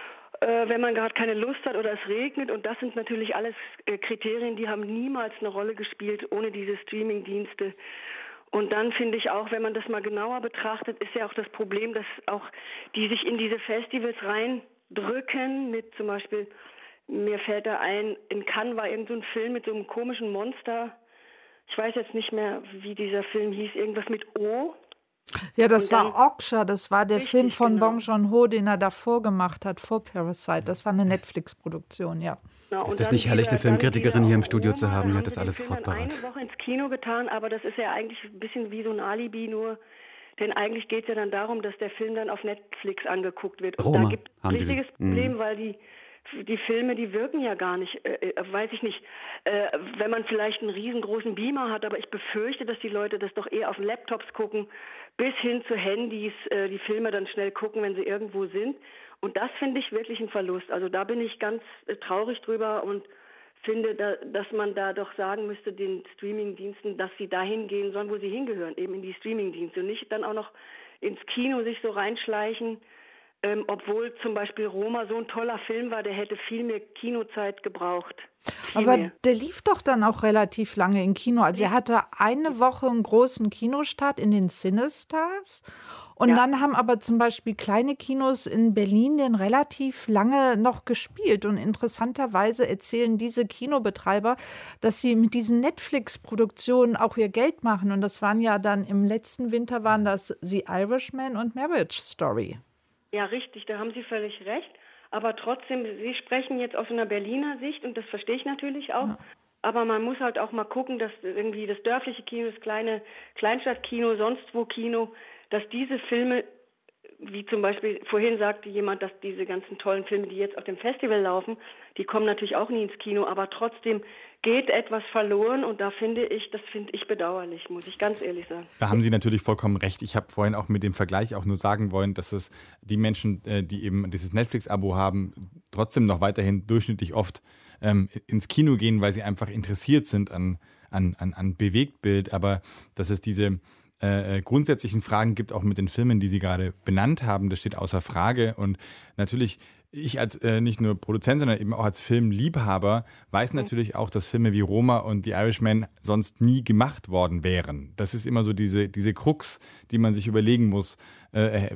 äh, wenn man gerade keine Lust hat oder es regnet. Und das sind natürlich alles äh, Kriterien, die haben niemals eine Rolle gespielt ohne diese Streaming-Dienste. Und dann finde ich auch, wenn man das mal genauer betrachtet, ist ja auch das Problem, dass auch die sich in diese Festivals reindrücken mit zum Beispiel, mir fällt da ein, in Cannes war irgend so ein Film mit so einem komischen Monster. Ich weiß jetzt nicht mehr, wie dieser Film hieß, irgendwas mit O. Ja, das dann, war Okja, das war der richtig, Film von genau. Bong Joon-ho, den er davor gemacht hat, vor Parasite. Das war eine Netflix-Produktion, ja. Genau, ist das nicht herrlich, eine Filmkritikerin hier im Studio zu haben? Die hat das alles sofort parat. Ich habe eine Woche ins Kino getan, aber das ist ja eigentlich ein bisschen wie so ein Alibi nur. Denn eigentlich geht es ja dann darum, dass der Film dann auf Netflix angeguckt wird. Und Roma, da gibt es ein haben Sie richtiges den? Problem, Mhm. weil die die Filme, die wirken ja gar nicht, äh, weiß ich nicht, äh, wenn man vielleicht einen riesengroßen Beamer hat, aber ich befürchte, dass die Leute das doch eher auf Laptops gucken, bis hin zu Handys, äh, die Filme dann schnell gucken, wenn sie irgendwo sind. Und das finde ich wirklich ein Verlust. Also da bin ich ganz äh, traurig drüber und finde, da, dass man da doch sagen müsste, den Streamingdiensten, dass sie dahin gehen sollen, wo sie hingehören, eben in die Streamingdienste und nicht dann auch noch ins Kino sich so reinschleichen. Ähm, obwohl zum Beispiel Roma so ein toller Film war, der hätte viel mehr Kinozeit gebraucht. Viel Aber mehr. der lief doch dann auch relativ lange im Kino. Also er hatte eine Woche einen großen Kinostart in den Cinestars. Und Ja. dann haben aber zum Beispiel kleine Kinos in Berlin den relativ lange noch gespielt. Und interessanterweise erzählen diese Kinobetreiber, dass sie mit diesen Netflix-Produktionen auch ihr Geld machen. Und das waren ja dann im letzten Winter waren das The Irishman und Marriage Story. Ja, richtig, da haben Sie völlig recht. Aber trotzdem, Sie sprechen jetzt aus einer Berliner Sicht und das verstehe ich natürlich auch. Ja. Aber man muss halt auch mal gucken, dass irgendwie das dörfliche Kino, das kleine Kleinstadtkino, sonst wo Kino, dass diese Filme, wie zum Beispiel vorhin sagte jemand, dass diese ganzen tollen Filme, die jetzt auf dem Festival laufen, die kommen natürlich auch nie ins Kino, aber trotzdem geht etwas verloren und da finde ich, das finde ich bedauerlich, muss ich ganz ehrlich sagen. Da haben Sie natürlich vollkommen recht. Ich habe vorhin auch mit dem Vergleich auch nur sagen wollen, dass es die Menschen, die eben dieses Netflix-Abo haben, trotzdem noch weiterhin durchschnittlich oft ähm, ins Kino gehen, weil sie einfach interessiert sind an, an, an, an Bewegtbild, aber dass es diese Äh, grundsätzlichen Fragen gibt, auch mit den Filmen, die Sie gerade benannt haben. Das steht außer Frage. Und natürlich, ich als äh, nicht nur Produzent, sondern eben auch als Filmliebhaber weiß mhm. natürlich auch, dass Filme wie Roma und The Irishman sonst nie gemacht worden wären. Das ist immer so diese, diese Krux, die man sich überlegen muss, äh,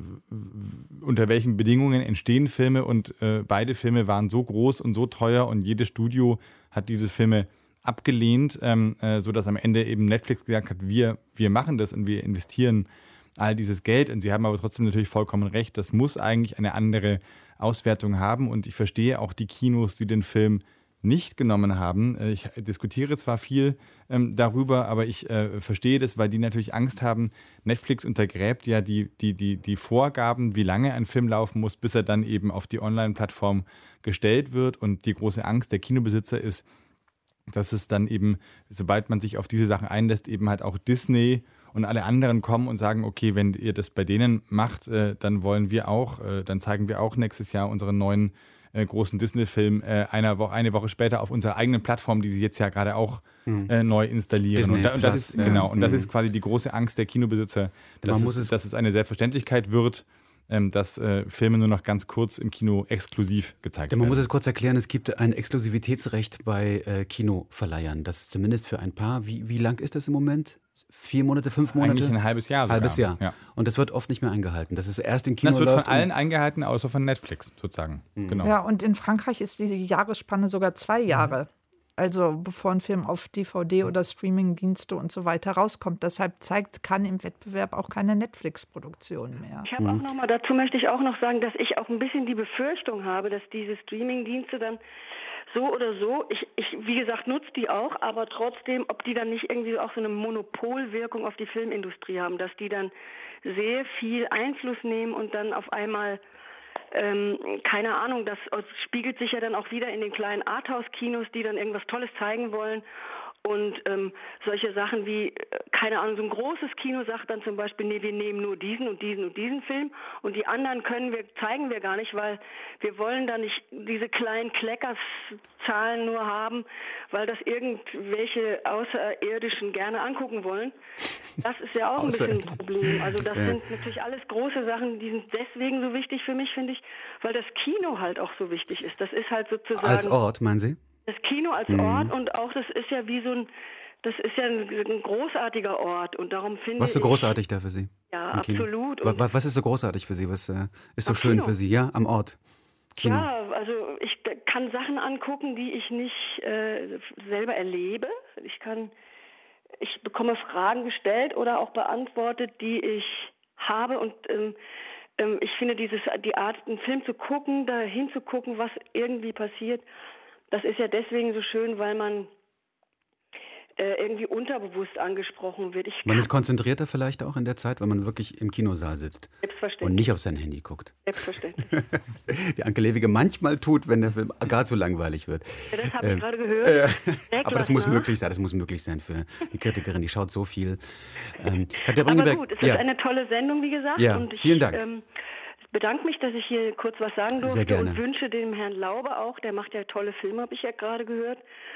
unter welchen Bedingungen entstehen Filme. Und äh, beide Filme waren so groß und so teuer und jedes Studio hat diese Filme abgelehnt, ähm, äh, sodass am Ende eben Netflix gesagt hat, wir, wir machen das und wir investieren all dieses Geld. Und Sie haben aber trotzdem natürlich vollkommen recht, das muss eigentlich eine andere Auswertung haben. Und ich verstehe auch die Kinos, die den Film nicht genommen haben. Ich diskutiere zwar viel ähm, darüber, aber ich äh, verstehe das, weil die natürlich Angst haben. Netflix untergräbt ja die, die, die, die Vorgaben, wie lange ein Film laufen muss, bis er dann eben auf die Online-Plattform gestellt wird. Und die große Angst der Kinobesitzer ist, dass es dann eben, sobald man sich auf diese Sachen einlässt, eben halt auch Disney und alle anderen kommen und sagen, okay, wenn ihr das bei denen macht, äh, dann wollen wir auch, äh, dann zeigen wir auch nächstes Jahr unseren neuen äh, großen Disney-Film äh, eine, Wo- eine Woche später auf unserer eigenen Plattform, die sie jetzt ja gerade auch äh, neu installieren. Disney Und, da, und das Plus, ist ja. genau, und das Mhm. ist quasi die große Angst der Kinobesitzer, dass, Man muss es, es- dass es eine Selbstverständlichkeit wird, ähm, dass äh, Filme nur noch ganz kurz im Kino exklusiv gezeigt Man werden. muss es kurz erklären, es gibt ein Exklusivitätsrecht bei äh, Kinoverleihern. Das zumindest für ein paar. Wie, wie lang ist das im Moment? Vier Monate, fünf Monate? Eigentlich ein halbes Jahr sogar. Halbes Jahr. Ja. Und das wird oft nicht mehr eingehalten. Das ist erst im Kino Das wird von läuft und- allen eingehalten, außer von Netflix sozusagen. Genau. Ja, und in Frankreich ist diese Jahresspanne sogar zwei Jahre. Also bevor ein Film auf D V D oder Streamingdienste und so weiter rauskommt. Deshalb zeigt, kann im Wettbewerb auch keine Netflix-Produktion mehr. Ich habe auch noch mal, dazu möchte ich auch noch sagen, dass ich auch ein bisschen die Befürchtung habe, dass diese Streamingdienste dann so oder so, ich, ich wie gesagt, nutze die auch, aber trotzdem, ob die dann nicht irgendwie auch so eine Monopolwirkung auf die Filmindustrie haben, dass die dann sehr viel Einfluss nehmen und dann auf einmal ähm, keine Ahnung, das spiegelt sich ja dann auch wieder in den kleinen Arthouse-Kinos, die dann irgendwas Tolles zeigen wollen. Und ähm, solche Sachen wie, keine Ahnung, so ein großes Kino sagt dann zum Beispiel, nee, wir nehmen nur diesen und diesen und diesen Film und die anderen können wir, zeigen wir gar nicht, weil wir wollen da nicht diese kleinen Kleckerszahlen nur haben, weil das irgendwelche Außerirdischen gerne angucken wollen. Das ist ja auch ein bisschen ein Problem. Also das ja. sind natürlich alles große Sachen, die sind deswegen so wichtig für mich, finde ich, weil das Kino halt auch so wichtig ist. Das ist halt sozusagen... Als Ort, meinen Sie? Das Kino als mhm. Ort und auch, das ist ja wie so ein, das ist ja ein, ein großartiger Ort und darum finde ich... Was ist so großartig da für Sie? Ja, absolut. Was, was ist so großartig für Sie? Was äh, ist so schön Kino. Für Sie? Ja, am Ort? Kino. Ja, also ich kann Sachen angucken, die ich nicht äh, selber erlebe. Ich kann, ich bekomme Fragen gestellt oder auch beantwortet, die ich habe und ähm, ähm, ich finde dieses, die Art, einen Film zu gucken, da hinzugucken, was irgendwie passiert, das ist ja deswegen so schön, weil man äh, irgendwie unterbewusst angesprochen wird. Ich man ist konzentrierter vielleicht auch in der Zeit, wenn man wirklich im Kinosaal sitzt. Selbstverständlich. Und nicht auf sein Handy guckt. Selbstverständlich. Wie Anke Lewige manchmal tut, wenn der Film gar zu langweilig wird. Ja, das habe ich äh, gerade gehört. Äh, aber das muss nach. möglich sein, das muss möglich sein für die Kritikerin, die schaut so viel. Ähm, Katja aber gut, es ja. ist eine tolle Sendung, wie gesagt. Ja, und ich, vielen Dank. Ähm, bedanke mich, dass ich hier kurz was sagen durfte. Sehr gerne. Und wünsche dem Herrn Laube auch, der macht ja tolle Filme, habe ich ja gerade gehört.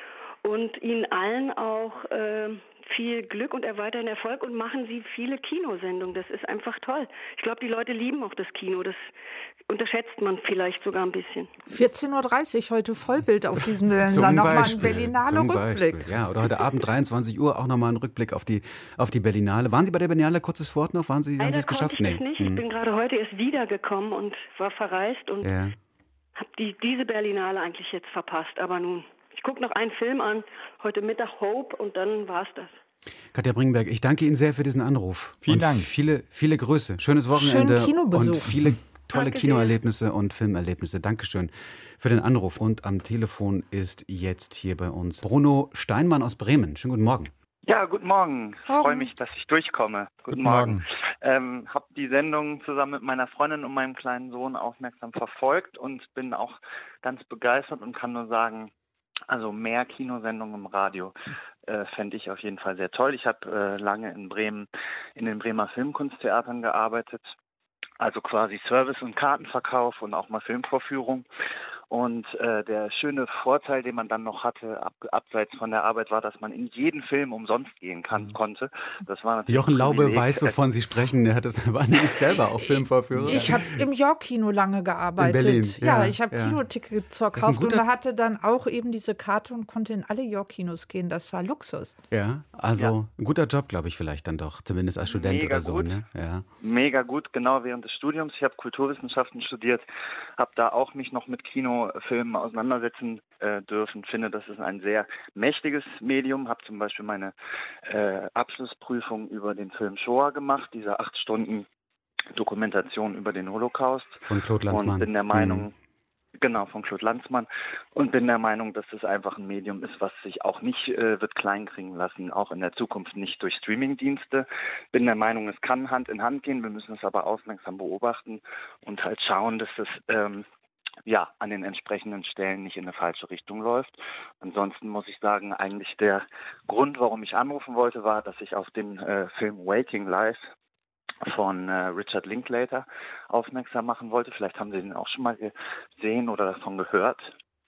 Und Ihnen allen auch äh, viel Glück und weiterhin Erfolg und machen Sie viele Kinosendungen. Das ist einfach toll. Ich glaube, die Leute lieben auch das Kino. Das unterschätzt man vielleicht sogar ein bisschen. vierzehn Uhr dreißig heute Vollbild auf diesem Sender. Nochmal ein Berlinale Rückblick. Beispiel. Ja, oder heute Abend dreiundzwanzig Uhr auch nochmal ein Rückblick auf die, auf die Berlinale. Waren Sie bei der Berlinale? Kurzes Wort noch? Waren Sie, haben Sie es geschafft? Ich nee. nicht. Hm. Ich bin gerade heute erst wiedergekommen und war verreist und ja. habe die, diese Berlinale eigentlich jetzt verpasst. Aber nun, ich gucke noch einen Film an, heute Mittag Hope und dann war's das. Katja Bringberg, ich danke Ihnen sehr für diesen Anruf. Vielen und Dank. Viele, viele Grüße. Schönes Wochenende und viele tolle Danke Kinoerlebnisse und Filmerlebnisse. Dankeschön für den Anruf. Und am Telefon ist jetzt hier bei uns Bruno Steinmann aus Bremen. Schönen guten Morgen. Ja, guten Morgen. Ich freue mich, dass ich durchkomme. Guten, guten Morgen. Morgen. Ähm, habe die Sendung zusammen mit meiner Freundin und meinem kleinen Sohn aufmerksam verfolgt und bin auch ganz begeistert und kann nur sagen, also mehr Kinosendungen im Radio äh, fände ich auf jeden Fall sehr toll. Ich habe äh, lange in Bremen in den Bremer Filmkunsttheatern gearbeitet, also quasi Service und Kartenverkauf und auch mal Filmvorführung. Und äh, der schöne Vorteil, den man dann noch hatte, ab, abseits von der Arbeit, war, dass man in jeden Film umsonst gehen kann, konnte. Das war natürlich Jochen Laube weiß, wovon Sie sprechen. Er hat das, war nämlich selber auch Filmvorführer. Ich habe im York-Kino lange gearbeitet. In Berlin. Ja, ja ich habe ja. Kinotickets verkauft und hatte dann auch eben diese Karte und konnte in alle York-Kinos gehen. Das war Luxus. Ja, also ja. ein guter Job, glaube ich, vielleicht dann doch, zumindest als Student Mega oder so. Gut. Ne? Ja. Mega gut, genau während des Studiums. Ich habe Kulturwissenschaften studiert, habe da auch mich noch mit Kinofilmen auseinandersetzen äh, dürfen. Finde, das ist ein sehr mächtiges Medium. Habe zum Beispiel meine äh, Abschlussprüfung über den Film Shoah gemacht, diese acht Stunden Dokumentation über den Holocaust. Von Claude Lanzmann. Und bin der Meinung, mhm. Genau, von Claude Lanzmann. Und bin der Meinung, dass es einfach ein Medium ist, was sich auch nicht äh, wird kleinkriegen lassen, auch in der Zukunft nicht durch Streamingdienste. Bin der Meinung, es kann Hand in Hand gehen, wir müssen es aber aufmerksam beobachten und halt schauen, dass es ähm, ja an den entsprechenden Stellen nicht in eine falsche Richtung läuft. Ansonsten muss ich sagen, eigentlich der Grund, warum ich anrufen wollte, war, dass ich auf den äh, Film Waking Life von äh, Richard Linklater aufmerksam machen wollte. Vielleicht haben Sie den auch schon mal gesehen oder davon gehört.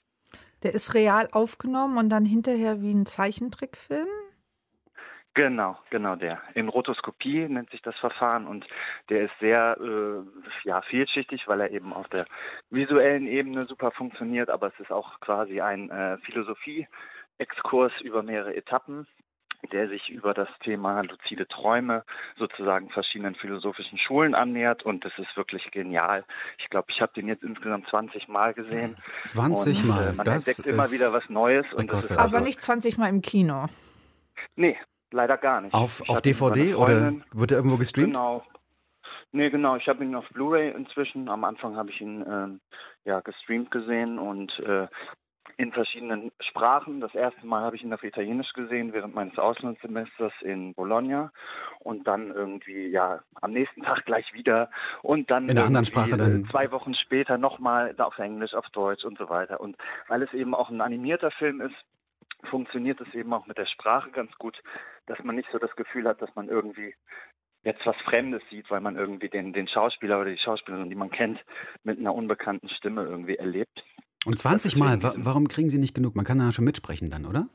Der ist real aufgenommen und dann hinterher wie ein Zeichentrickfilm? Genau, genau der. In Rotoskopie nennt sich das Verfahren und der ist sehr äh, ja, vielschichtig, weil er eben auf der visuellen Ebene super funktioniert, aber es ist auch quasi ein äh, Philosophie-Exkurs über mehrere Etappen, der sich über das Thema luzide Träume sozusagen verschiedenen philosophischen Schulen annähert und das ist wirklich genial. Ich glaube, ich habe den jetzt insgesamt zwanzig Mal gesehen. zwanzig und, Mal? Äh, man das entdeckt immer wieder was Neues. Und das ist aber also, nicht zwanzig Mal im Kino? Nee, leider gar nicht. Auf, auf D V D oder wird er irgendwo gestreamt? Genau. Nee, genau. Ich habe ihn auf Blu-ray inzwischen. Am Anfang habe ich ihn ähm, ja gestreamt gesehen und äh, in verschiedenen Sprachen. Das erste Mal habe ich ihn auf Italienisch gesehen während meines Auslandssemesters in Bologna und dann irgendwie, ja, am nächsten Tag gleich wieder und dann in einer anderen Sprache dann zwei Wochen später nochmal auf Englisch, auf Deutsch und so weiter. Und weil es eben auch ein animierter Film ist, funktioniert es eben auch mit der Sprache ganz gut, dass man nicht so das Gefühl hat, dass man irgendwie jetzt was Fremdes sieht, weil man irgendwie den, den Schauspieler oder die Schauspielerin, die man kennt, mit einer unbekannten Stimme irgendwie erlebt. Und zwanzig Mal, wa- warum kriegen Sie nicht genug? Man kann ja schon mitsprechen dann, oder?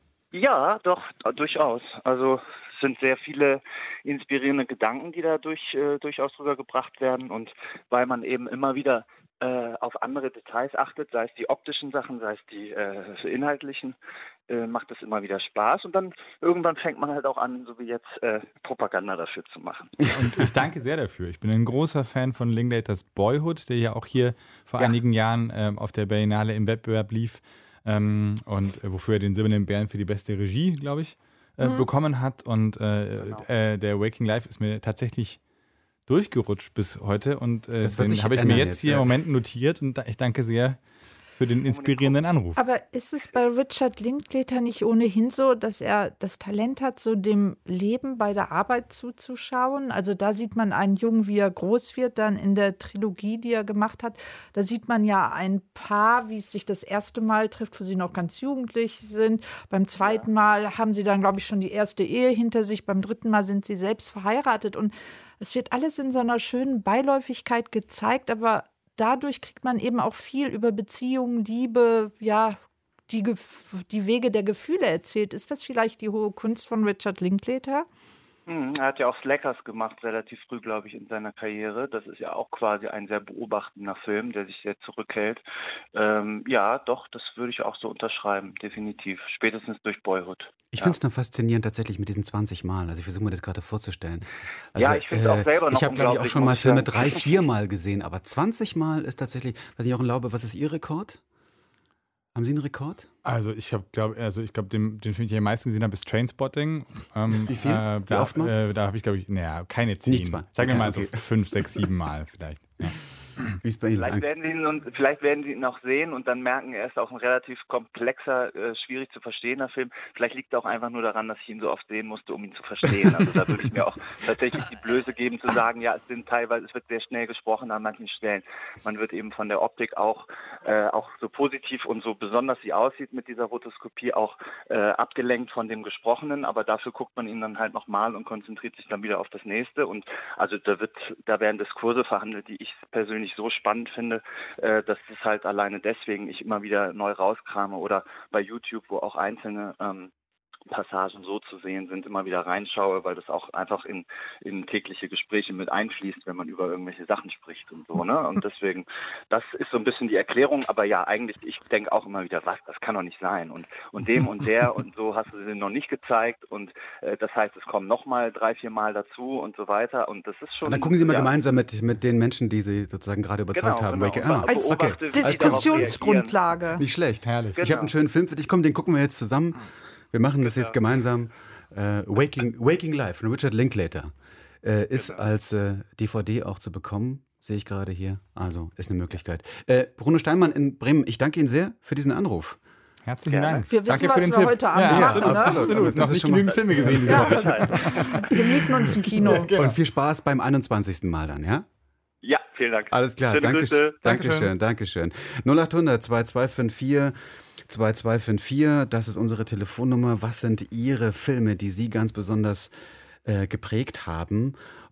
Ja, doch, durchaus. Also es sind sehr viele inspirierende Gedanken, die da durch, äh, durchaus rübergebracht werden und weil man eben immer wieder äh, auf andere Details achtet, sei es die optischen Sachen, sei es die äh, inhaltlichen, äh, macht es immer wieder Spaß und dann irgendwann fängt man halt auch an, so wie jetzt, äh, Propaganda dafür zu machen. Und ich danke sehr dafür. Ich bin ein großer Fan von Linklaters Boyhood, der ja auch hier vor ja. einigen Jahren ähm, auf der Berlinale im Wettbewerb lief ähm, und äh, wofür er den Silbernen Bären für die beste Regie, glaube ich, äh, mhm. bekommen hat. Und äh, genau. äh, der Waking Life ist mir tatsächlich durchgerutscht bis heute und äh, den habe ich mir jetzt, jetzt hier ja. im Moment notiert und ich danke sehr für den inspirierenden Anruf. Aber ist es bei Richard Linklater nicht ohnehin so, dass er das Talent hat, so dem Leben bei der Arbeit zuzuschauen? Also da sieht man einen Jungen, wie er groß wird, dann in der Trilogie, die er gemacht hat. Da sieht man ja ein Paar, wie es sich das erste Mal trifft, wo sie noch ganz jugendlich sind. Beim zweiten Mal haben sie dann, glaube ich, schon die erste Ehe hinter sich. Beim dritten Mal sind sie selbst verheiratet. Und es wird alles in so einer schönen Beiläufigkeit gezeigt, aber dadurch kriegt man eben auch viel über Beziehungen, Liebe, ja, die, die Wege der Gefühle erzählt. Ist das vielleicht die hohe Kunst von Richard Linklater? Hm, er hat ja auch Slackers gemacht, relativ früh, glaube ich, in seiner Karriere. Das ist ja auch quasi ein sehr beobachtender Film, der sich sehr zurückhält. Ähm, ja, doch, das würde ich auch so unterschreiben, definitiv. Spätestens durch Boyhood. Ich ja. finde es nur faszinierend tatsächlich mit diesen zwanzig Mal. Also ich versuche mir das gerade vorzustellen. Also, ja, ich finde es äh, auch selber noch Ich habe, glaube ich, auch schon mal Filme drei, vier Mal gesehen, aber zwanzig Mal ist tatsächlich, weiß ich auch glaube, was ist Ihr Rekord? Haben Sie einen Rekord? Also ich habe, glaube also ich glaube, den, den Film, den ich am meisten gesehen habe, ist Trainspotting. Ähm, Wie viel? Äh, Wie da, oft mal? Äh, da habe ich, glaube ich, naja, keine zehn. Nichts mal. Sagen wir okay, mal okay. so fünf, sechs, sieben Mal vielleicht. Ja. Wie ist bei Ihnen? Vielleicht werden, Sie ihn und, vielleicht werden Sie ihn noch sehen und dann merken, er ist auch ein relativ komplexer, äh, schwierig zu verstehender Film. Vielleicht liegt es auch einfach nur daran, dass ich ihn so oft sehen musste, um ihn zu verstehen. Also da würde ich mir auch tatsächlich die Blöße geben zu sagen, ja, es sind teilweise, es wird sehr schnell gesprochen an manchen Stellen. Man wird eben von der Optik auch, äh, auch so positiv und so besonders sie aussieht mit dieser Rotoskopie auch äh, abgelenkt von dem Gesprochenen, aber dafür guckt man ihn dann halt nochmal und konzentriert sich dann wieder auf das Nächste. Und also da wird, da werden Diskurse verhandelt, die ich persönlich so spannend finde, äh, dass es halt alleine deswegen ich immer wieder neu rauskrame oder bei YouTube, wo auch einzelne ähm, Passagen so zu sehen sind, immer wieder reinschaue, weil das auch einfach in, in tägliche Gespräche mit einfließt, wenn man über irgendwelche Sachen spricht und so, ne? Und deswegen, das ist so ein bisschen die Erklärung, aber ja, eigentlich, ich denke auch immer wieder, was, das kann doch nicht sein und, und dem und der und so hast du sie noch nicht gezeigt und äh, das heißt, es kommen nochmal drei, vier Mal dazu und so weiter und das ist schon... Und dann gucken Sie mal ja, gemeinsam mit, mit den Menschen, die Sie sozusagen gerade überzeugt genau, haben. Genau. Ah, Als okay. Diskussionsgrundlage. Nicht schlecht. Herrlich. Ich habe einen schönen Film für dich. Komm, den gucken wir jetzt zusammen. Wir machen das jetzt gemeinsam. Äh, Waking, Waking Life von Richard Linklater äh, ist genau. als äh, D V D auch zu bekommen, sehe ich gerade hier. Also ist eine Möglichkeit. Äh, Bruno Steinmann in Bremen, ich danke Ihnen sehr für diesen Anruf. Herzlichen Gerne. Dank. Wir wissen, Danke was für den wir Tipp. heute Abend ja, machen. absolut, Ne? absolut. absolut. Noch nicht genügend Filme gesehen diese ja. Woche. Wir mieten uns ein Kino. Ja, genau. Und viel Spaß beim einundzwanzigsten Mal dann, ja? Ja, vielen Dank. Alles klar, Schöne danke, Grüße. Dankeschön, Dankeschön. null acht hundert zwei zwei fünf vier zwei zwei fünf vier, das ist unsere Telefonnummer. Was sind Ihre Filme, die Sie ganz besonders äh, geprägt haben?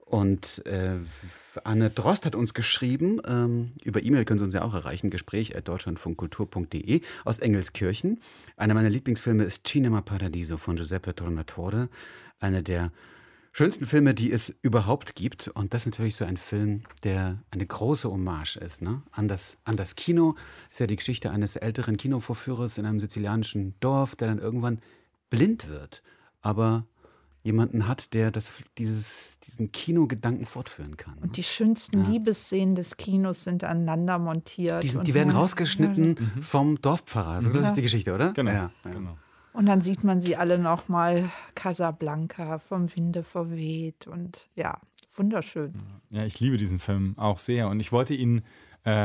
Und äh, Anne Drost hat uns geschrieben, ähm, über E-Mail können Sie uns ja auch erreichen, gespräch at deutschlandfunkkultur punkt de aus Engelskirchen. Einer meiner Lieblingsfilme ist Cinema Paradiso von Giuseppe Tornatore, einer der schönsten Filme, die es überhaupt gibt. Und das ist natürlich so ein Film, der eine große Hommage ist, ne? an, das, an das Kino. Das ist ja die Geschichte eines älteren Kinovorführers in einem sizilianischen Dorf, der dann irgendwann blind wird, aber jemanden hat, der das, dieses, diesen Kinogedanken fortführen kann. Und die schönsten ja. Liebesszenen des Kinos sind aneinander montiert. Die, sind, und die werden man, rausgeschnitten ja. vom Dorfpfarrer. So, das ja. ist die Geschichte, oder? Genau. Ja, ja. genau. Und dann sieht man sie alle noch mal Casablanca vom Winde verweht und ja, wunderschön. Ja, ich liebe diesen Film auch sehr und ich wollte ihn äh,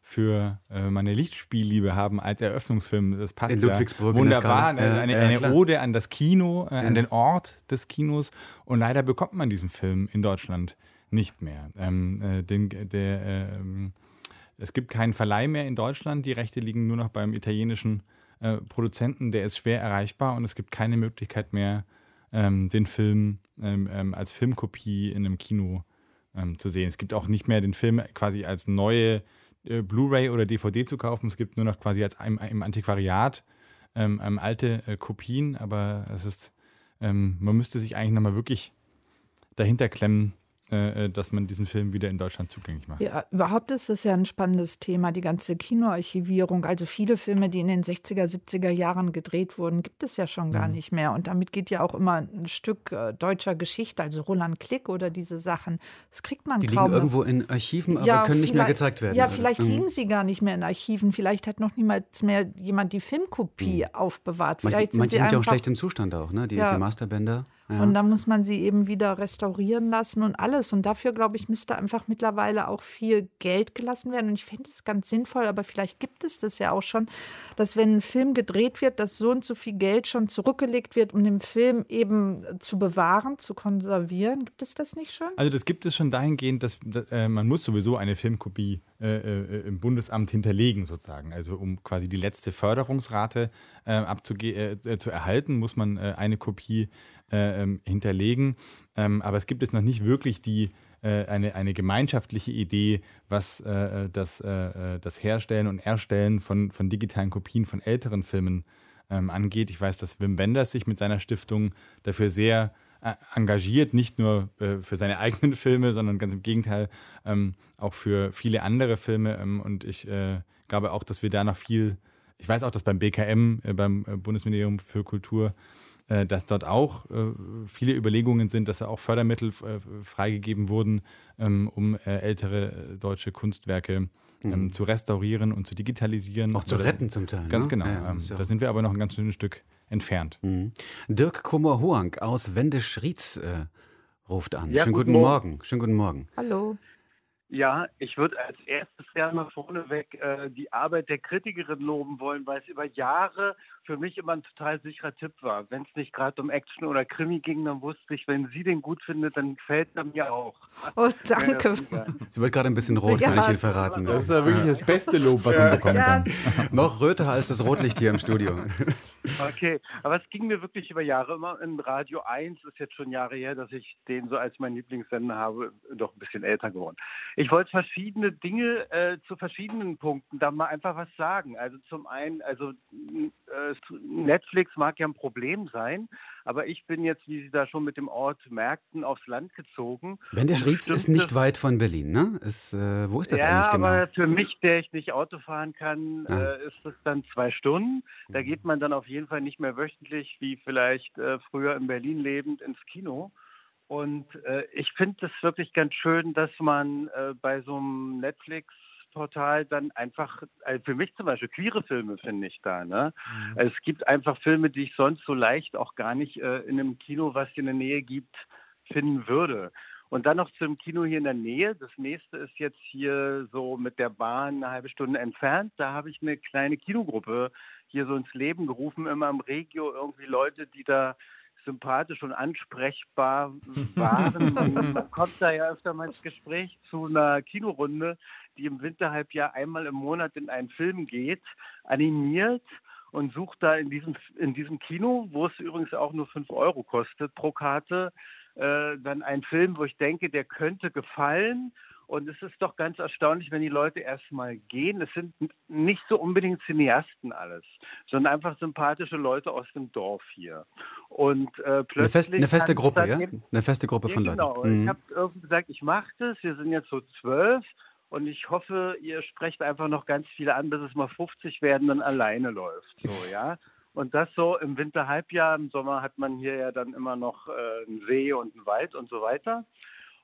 für äh, meine Lichtspielliebe haben als Eröffnungsfilm. Das passt in ja Ludwigsburg wunderbar. In der Skala. eine ja, eine ja, Ode an das Kino, äh, ja. an den Ort des Kinos. Und leider bekommt man diesen Film in Deutschland nicht mehr. Ähm, äh, den, der, ähm, es gibt keinen Verleih mehr in Deutschland. Die Rechte liegen nur noch beim italienischen äh, Produzenten. Der ist schwer erreichbar und es gibt keine Möglichkeit mehr, ähm, den Film ähm, ähm, als Filmkopie in einem Kino ähm, zu sehen. Es gibt auch nicht mehr den Film quasi als neue äh, Blu-ray oder D V D zu kaufen. Es gibt nur noch quasi als im, im Antiquariat ähm, ähm, alte äh, Kopien. Aber es ist, ähm, man müsste sich eigentlich nochmal wirklich dahinter klemmen, dass man diesen Film wieder in Deutschland zugänglich macht. Ja, überhaupt ist das ja ein spannendes Thema, die ganze Kinoarchivierung. Also viele Filme, die in den sechziger, siebziger Jahren gedreht wurden, gibt es ja schon gar mhm. nicht mehr. Und damit geht ja auch immer ein Stück äh, deutscher Geschichte, also Roland Klick oder diese Sachen. Das kriegt man die kaum. Die liegen irgendwo in Archiven, aber ja, können nicht mehr gezeigt werden. Ja, oder? vielleicht mhm. liegen sie gar nicht mehr in Archiven. Vielleicht hat noch niemals mehr jemand die Filmkopie mhm. aufbewahrt. Vielleicht Manche sind, sie sind einfach, ja auch schlecht im Zustand auch, ne? die, ja. die Masterbänder. Ja. Und dann muss man sie eben wieder restaurieren lassen und alles. Und dafür, glaube ich, müsste einfach mittlerweile auch viel Geld gelassen werden. Und ich fände es ganz sinnvoll, aber vielleicht gibt es das ja auch schon, dass wenn ein Film gedreht wird, dass so und so viel Geld schon zurückgelegt wird, um den Film eben zu bewahren, zu konservieren. Gibt es das nicht schon? Also das gibt es schon dahingehend, dass, dass äh, man muss sowieso eine Filmkopie äh, äh, im Bundesamt hinterlegen sozusagen. Also um quasi die letzte Förderungsrate äh, abzuge- äh, zu erhalten, muss man äh, eine Kopie äh, ähm, hinterlegen. Ähm, aber es gibt jetzt noch nicht wirklich die äh, eine, eine gemeinschaftliche Idee, was äh, das, äh, das Herstellen und Erstellen von, von digitalen Kopien von älteren Filmen ähm, angeht. Ich weiß, dass Wim Wenders sich mit seiner Stiftung dafür sehr äh, engagiert, nicht nur äh, für seine eigenen Filme, sondern ganz im Gegenteil ähm, auch für viele andere Filme. Ähm, und ich äh, glaube auch, dass wir da noch viel, ich weiß auch, dass beim B K M, äh, beim Bundesministerium für Kultur, dass dort auch äh, viele Überlegungen sind, dass da auch Fördermittel äh, freigegeben wurden, ähm, um äh, ältere deutsche Kunstwerke ähm, mhm. zu restaurieren und zu digitalisieren. Auch zu Oder, retten zum Teil. Ganz ne? genau. Ja, ähm, ja. Da sind wir aber noch ein ganz schönes Stück entfernt. Mhm. Dirk Kummer-Hoang aus Wendisch-Rietz äh, ruft an. Ja, Schönen guten guten Morgen. Morgen. Schönen guten Morgen. Hallo. Ja, ich würde als erstes gerne mal vorneweg äh, die Arbeit der Kritikerin loben wollen, weil es über Jahre für mich immer ein total sicherer Tipp war. Wenn es nicht gerade um Action oder Krimi ging, dann wusste ich, wenn sie den gut findet, dann gefällt er mir auch. Oh, danke. Sie wird gerade ein bisschen rot, ja, kann ich Ihnen verraten. Das ist ja wirklich das beste Lob, was man bekommen kann. Noch röter als das Rotlicht hier im Studio. Okay, aber es ging mir wirklich über Jahre immer in Radio eins, ist jetzt schon Jahre her, dass ich den so als mein Lieblingssender habe, doch ein bisschen älter geworden. Ich wollte verschiedene Dinge äh, zu verschiedenen Punkten da mal einfach was sagen. Also zum einen, also äh, Netflix mag ja ein Problem sein, aber ich bin jetzt, wie Sie da schon mit dem Ort merkten, aufs Land gezogen. Wendisch-Rietz ist nicht weit von Berlin, ne? Ist, äh, wo ist das ja, eigentlich genau? Ja, aber für mich, der ich nicht Auto fahren kann, ah. äh, ist das dann zwei Stunden. Da geht man dann auf jeden Fall nicht mehr wöchentlich, wie vielleicht äh, früher in Berlin lebend, ins Kino. Und äh, ich finde es wirklich ganz schön, dass man äh, bei so einem Netflix-Portal dann einfach, also für mich zum Beispiel queere Filme finde ich da, ne? Mhm. Also es gibt einfach Filme, die ich sonst so leicht auch gar nicht äh, in einem Kino, was in der Nähe gibt, finden würde. Und dann noch zum Kino hier in der Nähe. Das nächste ist jetzt hier so mit der Bahn eine halbe Stunde entfernt. Da habe ich eine kleine Kinogruppe hier so ins Leben gerufen, immer im Regio, irgendwie Leute, die da sympathisch und ansprechbar waren. Man kommt da ja öfter mal ins Gespräch zu einer Kinorunde, die im Winterhalbjahr einmal im Monat in einen Film geht, animiert und sucht da in diesem, in diesem Kino, wo es übrigens auch nur fünf Euro kostet pro Karte, äh, dann einen Film, wo ich denke, der könnte gefallen. Und es ist doch ganz erstaunlich, wenn die Leute erstmal gehen. Es sind nicht so unbedingt Cineasten alles, sondern einfach sympathische Leute aus dem Dorf hier. Und äh, plötzlich eine, fest, eine feste Gruppe, ja? Eben, eine feste Gruppe von ja, genau. Leuten. Mhm. Ich habe irgendwie gesagt, ich mache das. Wir sind jetzt so zwölf. Und ich hoffe, ihr sprecht einfach noch ganz viele an, bis es mal fünfzig werden, dann alleine läuft. So, ja. Und das so im Winterhalbjahr. Im Sommer hat man hier ja dann immer noch äh, einen See und einen Wald und so weiter.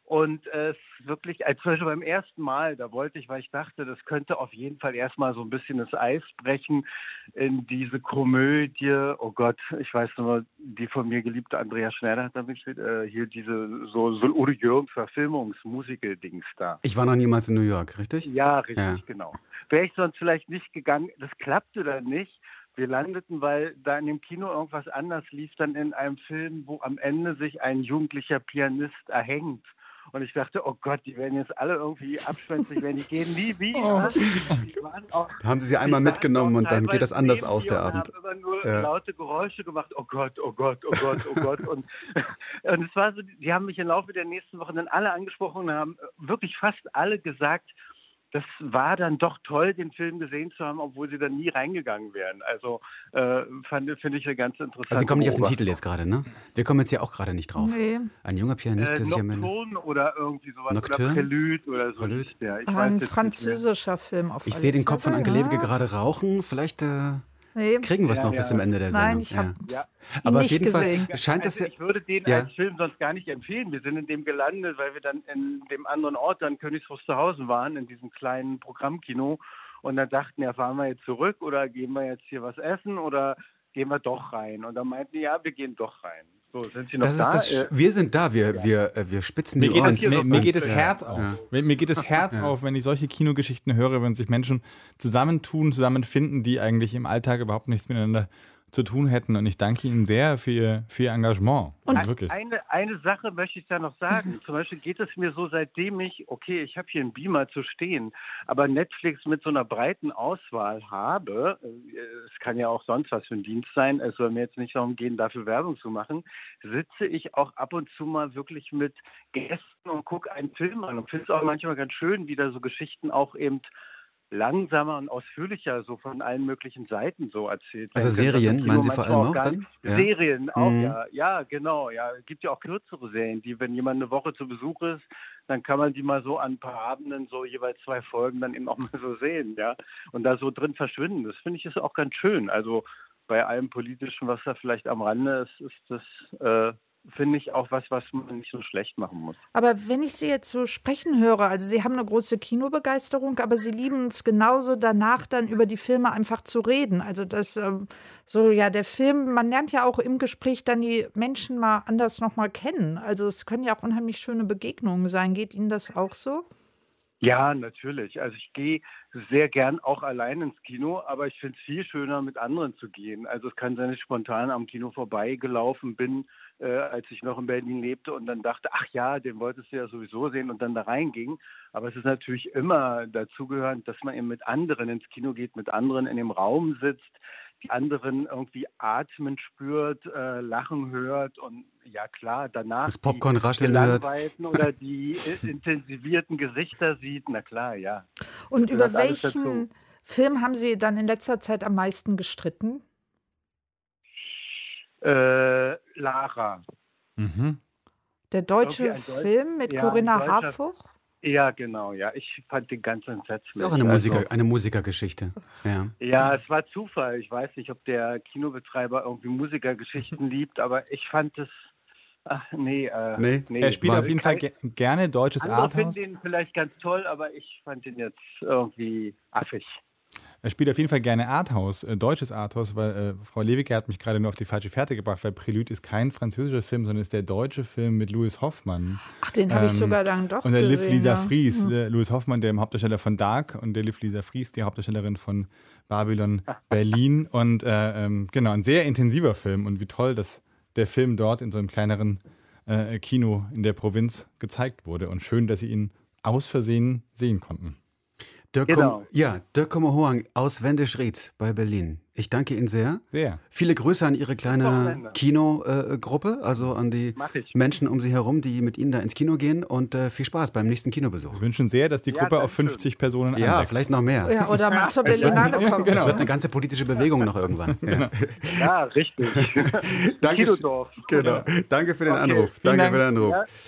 Und äh, es ist wirklich, als zum Beispiel beim ersten Mal, da wollte ich, weil ich dachte, das könnte auf jeden Fall erstmal so ein bisschen das Eis brechen in diese Komödie. Oh Gott, ich weiß nur, die von mir geliebte Andrea Schneider hat da mitgespielt, äh, hier diese so, so Udo Jürgens Verfilmungs-Musical-Dings da. Ich war noch niemals in New York, richtig? Ja, richtig, Ja. genau. Wäre ich sonst vielleicht nicht gegangen, das klappte dann nicht. Wir landeten, weil da in dem Kino irgendwas anders lief, dann in einem Film, wo am Ende sich ein jugendlicher Pianist erhängt. Und ich dachte, oh Gott, die werden jetzt alle irgendwie abschwänzig, wenn die gehen nie wieder. Die waren auch, Haben Sie sie einmal die waren mitgenommen auch und dann geht das anders neben aus, mir der und Abend. haben immer nur Ja. laute Geräusche gemacht. Oh Gott, oh Gott, oh Gott, oh Gott, oh Gott. Und, und es war so, die haben mich im Laufe der nächsten Wochen dann alle angesprochen und haben wirklich fast alle gesagt, das war dann doch toll, den Film gesehen zu haben, obwohl sie dann nie reingegangen wären. Also äh, finde ich eine ganz interessante Also Sie kommen nicht auf den Beobachtung. Titel jetzt gerade, ne? Wir kommen jetzt ja auch gerade nicht drauf. Nee. Ein junger Pianist, der Äh, sich am Ende... Nocturne oder irgendwie sowas. Nocturne? Oder Prelude oder so. Prelude? Ja, ich weiß Ein jetzt nicht französischer Film auf Ich alle sehe den Kopf von Fälle, Anke Lewige ja. gerade rauchen. Vielleicht äh, Nee. kriegen wir es Ja, noch ja. bis zum Ende der Sendung. Nein, ich habe Ja. Aber auf nicht jeden gesehen. Fall scheint das also ja... ich würde den Ja. als Film sonst gar nicht empfehlen. Wir sind in dem gelandet, weil wir dann in dem anderen Ort, dann Königs Wusterhausen waren, in diesem kleinen Programmkino. Und dann dachten, ja, fahren wir jetzt zurück oder gehen wir jetzt hier was essen oder gehen wir doch rein? Und dann meinten die, ja, wir gehen doch rein. So, sind Sie noch Das da? ist das, Äh, wir sind da, wir, wir, äh, wir spitzen Mir die geht, Ohren. das, mir, mir geht das Ja. Herz auf. Ja. Mir, mir geht das Herz auf, wenn ich solche Kinogeschichten höre, wenn sich Menschen zusammentun, zusammenfinden, die eigentlich im Alltag überhaupt nichts miteinander zu tun hätten. Und ich danke Ihnen sehr für Ihr, für Ihr Engagement. Und Also wirklich. eine, eine Sache möchte ich da noch sagen. Zum Beispiel geht es mir so, seitdem ich, okay, ich habe hier einen Beamer zu stehen, aber Netflix mit so einer breiten Auswahl habe, äh, es kann ja auch sonst was für ein Dienst sein, es soll mir jetzt nicht darum gehen, dafür Werbung zu machen, sitze ich auch ab und zu mal wirklich mit Gästen und gucke einen Film an und finde es auch manchmal ganz schön, wie da so Geschichten auch eben langsamer und ausführlicher so von allen möglichen Seiten so erzählt Also werden. Serien, Das Kino meinen Sie vor manchmal allem auch auch gar dann? nicht- Ja. Serien auch, Mhm. ja. Ja, genau. Ja, es gibt ja auch kürzere Serien, die, wenn jemand eine Woche zu Besuch ist, dann kann man die mal so an ein paar Abenden so jeweils zwei Folgen dann eben auch mal so sehen, ja. Und da so drin verschwinden. Das finde ich ist auch ganz schön. Also bei allem Politischen, was da vielleicht am Rande ist, ist das, äh, finde ich auch was, was man nicht so schlecht machen muss. Aber wenn ich Sie jetzt so sprechen höre, also Sie haben eine große Kinobegeisterung, aber Sie lieben es genauso danach dann über die Filme einfach zu reden. Also das ähm, so, ja, der Film, man lernt ja auch im Gespräch dann die Menschen mal anders nochmal kennen. Also es können ja auch unheimlich schöne Begegnungen sein. Geht Ihnen das auch so? Ja, natürlich. Also ich gehe sehr gern auch allein ins Kino, aber ich finde es viel schöner, mit anderen zu gehen. Also es kann sein, dass ich spontan am Kino vorbeigelaufen bin, äh, als ich noch in Berlin lebte und dann dachte, ach ja, den wolltest du ja sowieso sehen und dann da reinging. Aber es ist natürlich immer dazugehörend, dass man eben mit anderen ins Kino geht, mit anderen in dem Raum sitzt, die anderen irgendwie atmen spürt, äh, lachen hört und ja klar, danach Das Popcorn die rascheln hört. gelangweilten oder die äh, intensivierten Gesichter sieht, na klar, ja. Und Das über gehört alles welchen dazu. Film haben Sie dann in letzter Zeit am meisten gestritten? Äh, Lara. Mhm. Der deutsche Irgendwie ein Deutsch- Film mit ja, Corinna ein deutscher- Harfuch? Ja, genau, ja. Ich fand den ganz entsetzlich. Das ist auch eine, Also, Musiker, eine Musikergeschichte. Ja. ja, es war Zufall. Ich weiß nicht, ob der Kinobetreiber irgendwie Musikergeschichten liebt, aber ich fand es. Ach, nee, äh, Nee. nee. Er spielt war- auf jeden Fall ge gerne deutsches Andere Arthouse. finden den vielleicht ganz toll, aber ich fand ihn jetzt irgendwie affig. Er spielt auf jeden Fall gerne Arthouse, äh, deutsches Arthouse, weil äh, Frau Lewicke hat mich gerade nur auf die falsche Fährte gebracht, weil Prelude ist kein französischer Film, sondern ist der deutsche Film mit Louis Hoffmann. Ach, den habe ich Ähm, sogar dann doch Und der Liv gesehen, Lisa ja. Fries, Hm. der Louis Hoffmann, der Hauptdarsteller von Dark und der Liv Lisa Fries, die Hauptdarstellerin von Babylon Berlin. Und äh, ähm, genau, ein sehr intensiver Film und wie toll, dass der Film dort in so einem kleineren äh, Kino in der Provinz gezeigt wurde und schön, dass Sie ihn aus Versehen sehen konnten. Dirk, Genau. Kom ja, Dirk Kommer-Hoang aus Wendisch-Ried bei Berlin. Ich danke Ihnen sehr. Sehr. Viele Grüße an Ihre kleine Wochenende. Kinogruppe, also an die Mach ich. Menschen um Sie herum, die mit Ihnen da ins Kino gehen und äh, viel Spaß beim nächsten Kinobesuch. Wir wünschen sehr, dass die Ja, Gruppe auf dankeschön. fünfzig Personen Ja, anwächst. vielleicht noch mehr. Ja, oder mal zur Es wird, Berlinale kommen. es wird eine ganze politische Bewegung noch irgendwann. Ja. Ja, richtig. Danke, Kinodorf. genau. Danke für den Okay, Anruf. vielen Danke für Dank. den Anruf. Ja.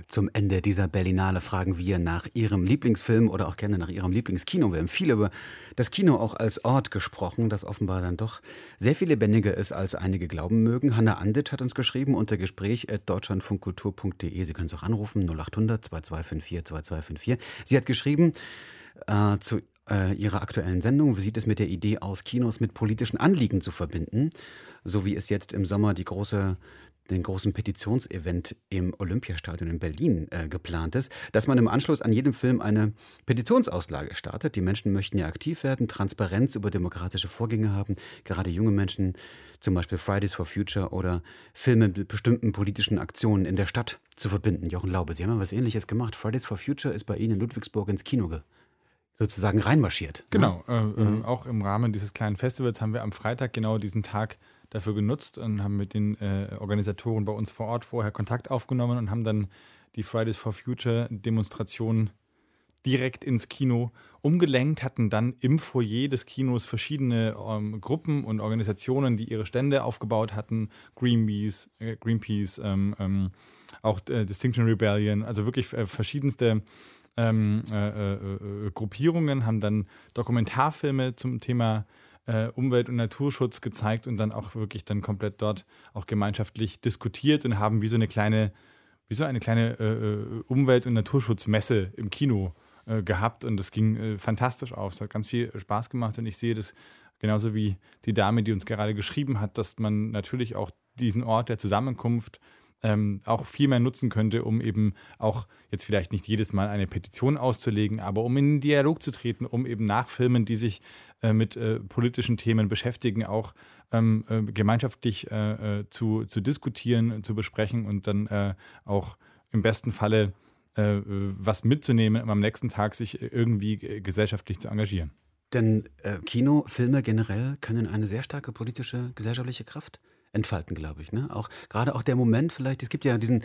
Zum Ende dieser Berlinale fragen wir nach Ihrem Lieblingsfilm oder auch gerne nach Ihrem Lieblingskino. Wir haben viel über das Kino auch als Ort gesprochen, das offenbar dann doch sehr viel lebendiger ist, als einige glauben mögen. Hanna Anditsch hat uns geschrieben unter gespräch at deutschlandfunkkultur punkt de. Sie können es auch anrufen, null acht hundert zwei zwei fünf vier zwei zwei fünf vier. Sie hat geschrieben äh, zu äh, ihrer aktuellen Sendung, wie sieht es mit der Idee aus, Kinos mit politischen Anliegen zu verbinden, so wie es jetzt im Sommer die große den großen Petitionsevent im Olympiastadion in Berlin äh, geplant ist, dass man im Anschluss an jedem Film eine Petitionsauslage startet. Die Menschen möchten ja aktiv werden, Transparenz über demokratische Vorgänge haben, gerade junge Menschen, zum Beispiel Fridays for Future oder Filme mit bestimmten politischen Aktionen in der Stadt zu verbinden. Jochen Laube, Sie haben ja was Ähnliches gemacht. Fridays for Future ist bei Ihnen in Ludwigsburg ins Kino ge- sozusagen reinmarschiert. Genau, ne? äh, mhm. äh, auch im Rahmen dieses kleinen Festivals haben wir am Freitag genau diesen Tag dafür genutzt und haben mit den äh, Organisatoren bei uns vor Ort vorher Kontakt aufgenommen und haben dann die Fridays for Future Demonstration direkt ins Kino umgelenkt, hatten dann im Foyer des Kinos verschiedene ähm, Gruppen und Organisationen, die ihre Stände aufgebaut hatten, Greenpeace, äh, Greenpeace ähm, ähm, auch äh, Distinction Rebellion, also wirklich äh, verschiedenste ähm, äh, äh, Gruppierungen, haben dann Dokumentarfilme zum Thema Umwelt- und Naturschutz gezeigt und dann auch wirklich dann komplett dort auch gemeinschaftlich diskutiert und haben wie so eine kleine, wie so eine kleine äh, Umwelt- und Naturschutzmesse im Kino äh, gehabt und das ging äh, fantastisch auf. Es hat ganz viel Spaß gemacht und ich sehe das genauso wie die Dame, die uns gerade geschrieben hat, dass man natürlich auch diesen Ort der Zusammenkunft Ähm, auch viel mehr nutzen könnte, um eben auch jetzt vielleicht nicht jedes Mal eine Petition auszulegen, aber um in den Dialog zu treten, um eben nach Filmen, die sich äh, mit äh, politischen Themen beschäftigen, auch ähm, äh, gemeinschaftlich äh, äh, zu, zu diskutieren, zu besprechen und dann äh, auch im besten Falle äh, was mitzunehmen, um am nächsten Tag sich irgendwie äh, gesellschaftlich zu engagieren. Denn äh, Kino, Filme generell können eine sehr starke politische, gesellschaftliche Kraft entfalten, glaube ich. Ne? Auch gerade auch der Moment vielleicht, es gibt ja diesen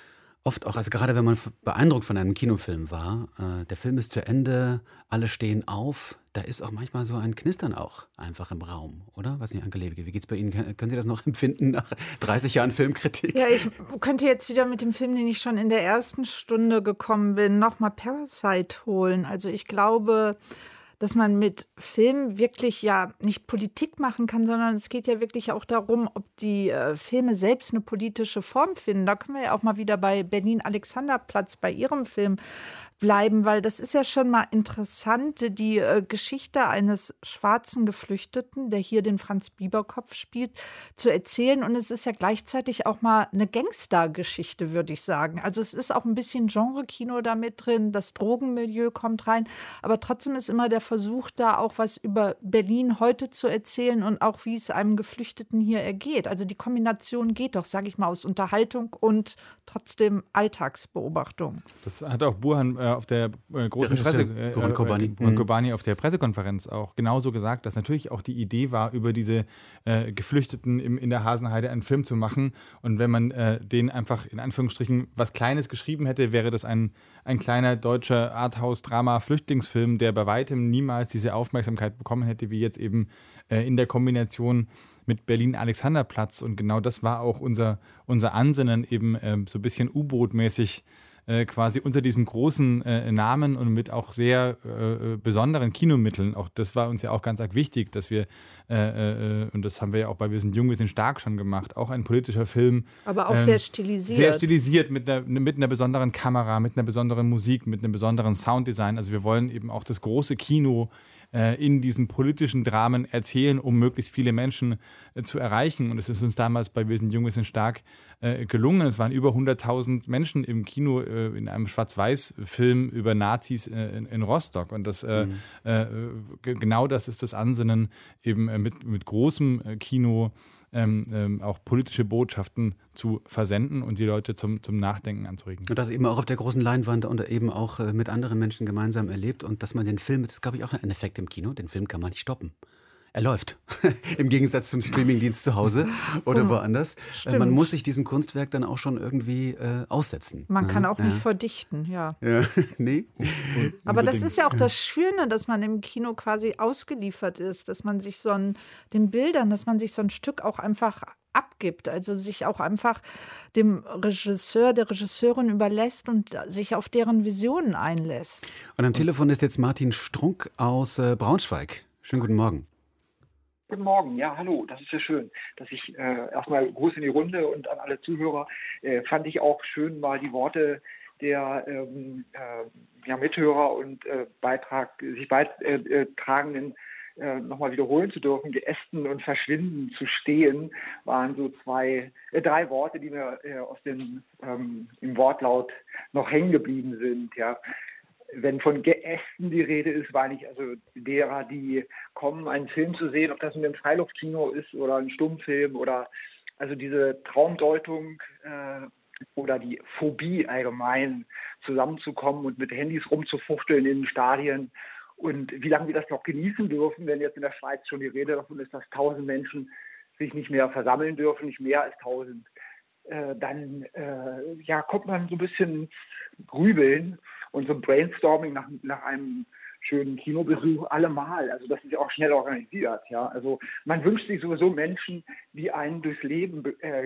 oft auch, also gerade wenn man beeindruckt von einem Kinofilm war, äh, der Film ist zu Ende, alle stehen auf, da ist auch manchmal so ein Knistern auch einfach im Raum, oder? Was nicht, Anke Lewicke, wie geht's bei Ihnen? Können Sie das noch empfinden nach dreißig Jahren Filmkritik? Ja, ich könnte jetzt wieder mit dem Film, den ich schon in der ersten Stunde gekommen bin, nochmal Parasite holen. Also ich glaube, dass man mit Filmen wirklich ja nicht Politik machen kann, sondern es geht ja wirklich auch darum, ob die äh, Filme selbst eine politische Form finden. Da können wir ja auch mal wieder bei Berlin-Alexanderplatz bei Ihrem Film bleiben, weil das ist ja schon mal interessant, die äh, Geschichte eines schwarzen Geflüchteten, der hier den Franz-Bieber-Kopf spielt, zu erzählen. Und es ist ja gleichzeitig auch mal eine Gangster-Geschichte, würde ich sagen. Also es ist auch ein bisschen Genre-Kino da mit drin, das Drogenmilieu kommt rein, aber trotzdem ist immer der Versuch da auch was über Berlin heute zu erzählen und auch wie es einem Geflüchteten hier ergeht. Also die Kombination geht doch, sage ich mal, aus Unterhaltung und trotzdem Alltagsbeobachtung. Das hat auch Burhan äh, auf der äh, großen der Presse, äh, äh, Burhan Kobani. äh, Burhan Mhm. Kobani auf der Pressekonferenz auch genauso gesagt, dass natürlich auch die Idee war, über diese äh, Geflüchteten im, in der Hasenheide einen Film zu machen. Und wenn man äh, den einfach in Anführungsstrichen was Kleines geschrieben hätte, wäre das ein, ein kleiner deutscher Arthouse-Drama-Flüchtlingsfilm, der bei weitem niemals diese Aufmerksamkeit bekommen hätte, wie jetzt eben äh, in der Kombination mit Berlin-Alexanderplatz. Und genau das war auch unser, unser Ansinnen, eben äh, so ein bisschen U-Boot-mäßig äh, quasi unter diesem großen äh, Namen und mit auch sehr äh, besonderen Kinomitteln. Auch das war uns ja auch ganz arg wichtig, dass wir, äh, äh, und das haben wir ja auch bei Wir sind jung, wir sind stark schon gemacht, auch ein politischer Film. Aber auch ähm, sehr stilisiert. Sehr stilisiert, mit einer, mit einer besonderen Kamera, mit einer besonderen Musik, mit einem besonderen Sounddesign. Also wir wollen eben auch das große Kino in diesen politischen Dramen erzählen, um möglichst viele Menschen äh, zu erreichen. Und es ist uns damals bei Wir sind jung, wir sind stark äh, gelungen. Es waren über hunderttausend Menschen im Kino äh, in einem Schwarz-Weiß-Film über Nazis äh, in, in Rostock. Und das, äh, mhm. äh, g- genau das ist das Ansinnen, eben äh, mit, mit großem äh, Kino Ähm, ähm, auch politische Botschaften zu versenden und die Leute zum, zum Nachdenken anzuregen. Und das eben auch auf der großen Leinwand und eben auch äh, mit anderen Menschen gemeinsam erlebt und dass man den Film, das ist glaube ich auch ein Effekt im Kino, den Film kann man nicht stoppen. Er läuft. Im Gegensatz zum Streamingdienst zu Hause oder woanders. Äh, man muss sich diesem Kunstwerk dann auch schon irgendwie äh, aussetzen. Man ja, kann auch ja. nicht verdichten, ja. ja. Nee. Aber das ist ja auch das Schöne, dass man im Kino quasi ausgeliefert ist, dass man sich so ein, den Bildern, dass man sich so ein Stück auch einfach abgibt, also sich auch einfach dem Regisseur, der Regisseurin überlässt und sich auf deren Visionen einlässt. Und am Telefon ist jetzt Martin Strunk aus äh, Braunschweig. Schönen guten Morgen. Guten Morgen, ja, hallo, das ist ja schön, dass ich äh, erstmal Gruß in die Runde und an alle Zuhörer. Äh, fand ich auch schön, mal die Worte der ähm, äh, ja, Mithörer und äh, Beitrag, sich beitragenden äh, nochmal wiederholen zu dürfen. Geästen und Verschwinden zu stehen, waren so zwei, äh, drei Worte, die mir äh, aus dem ähm, im Wortlaut noch hängen geblieben sind, ja. Wenn von Geästen die Rede ist, meine ich also derer, die kommen, einen Film zu sehen, ob das in einem Freiluftkino ist oder ein Stummfilm oder also diese Traumdeutung äh, oder die Phobie allgemein zusammenzukommen und mit Handys rumzufuchteln in den Stadien und wie lange wir das noch genießen dürfen, wenn jetzt in der Schweiz schon die Rede davon ist, dass tausend Menschen sich nicht mehr versammeln dürfen, nicht mehr als tausend, äh, dann äh, ja, kommt man so ein bisschen ins Grübeln und so ein Brainstorming nach, nach einem schönen Kinobesuch allemal. Also das ist ja auch schnell organisiert. Ja, also man wünscht sich sowieso Menschen, die einen durchs Leben äh,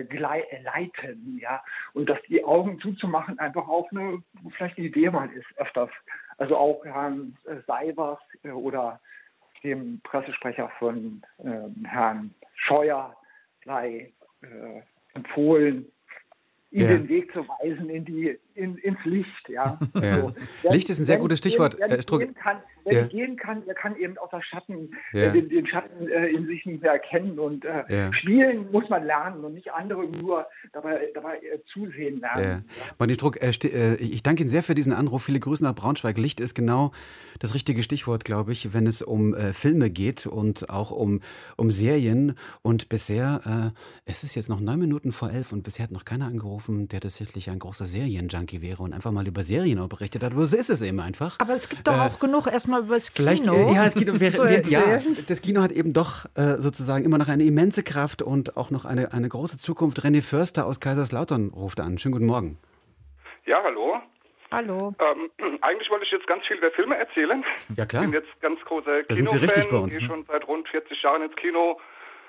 leiten. Ja, und dass die Augen zuzumachen einfach auch eine vielleicht eine Idee mal ist öfters. Also auch Herrn äh, Seibers äh, oder dem Pressesprecher von äh, Herrn Scheuer sei äh, empfohlen, ihm Ja. den Weg zu weisen in die, in, ins Licht. Ja. Ja. So. Licht ist ein sehr Wer gutes nicht Stichwort, Gehen, wer äh, nicht Strunk. gehen kann, wer Ja. nicht gehen kann, der kann eben außer Schatten, Ja. äh, den, den Schatten äh, in sich nicht mehr erkennen. Und äh, Ja. spielen muss man lernen und nicht andere nur dabei, dabei äh, zusehen Ja. lernen. Martin Strunk, äh, ste- äh, ich danke Ihnen sehr für diesen Anruf. Viele Grüße nach Braunschweig. Licht ist genau das richtige Stichwort, glaube ich, wenn es um äh, Filme geht und auch um, um Serien. Und bisher, äh, es ist jetzt noch neun Minuten vor elf und bisher hat noch keiner angerufen, der tatsächlich ein großer Serienjunkie wäre und einfach mal über Serien auch berichtet hat. Aber so ist es eben einfach. Aber es gibt doch Äh, auch genug erstmal über das Kino. Vielleicht, äh, ja, das Kino wäre, zu wär, ja, erzählen. das Kino hat eben doch äh, sozusagen immer noch eine immense Kraft und auch noch eine, eine große Zukunft. René Förster aus Kaiserslautern ruft an. Schönen guten Morgen. Ja, hallo. Hallo. Ähm, eigentlich wollte ich jetzt ganz viel über Filme erzählen. Ja, klar. Ich bin jetzt ganz großer Da sind Sie richtig bei Kinofan, uns, gehe ne? schon seit rund vierzig Jahren ins Kino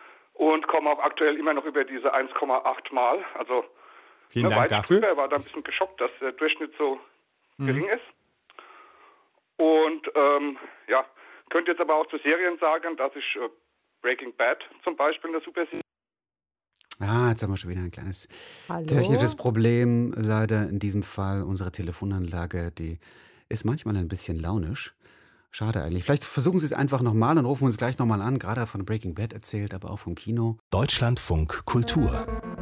und komme auch aktuell immer noch über diese eins Komma acht Mal. Also Vielen ne, Dank weit dafür. drüber, war da ein bisschen geschockt, dass der Durchschnitt so Mhm. gering ist. Und ähm, ja, könnte jetzt aber auch zu Serien sagen, dass ich äh, Breaking Bad zum Beispiel eine super Serie. Ah, jetzt haben wir schon wieder ein kleines Hallo? technisches Problem. Leider in diesem Fall unsere Telefonanlage, die ist manchmal ein bisschen launisch. Schade eigentlich. Vielleicht versuchen Sie es einfach nochmal und rufen uns gleich nochmal an. Gerade von Breaking Bad erzählt, aber auch vom Kino. Deutschlandfunk Kultur.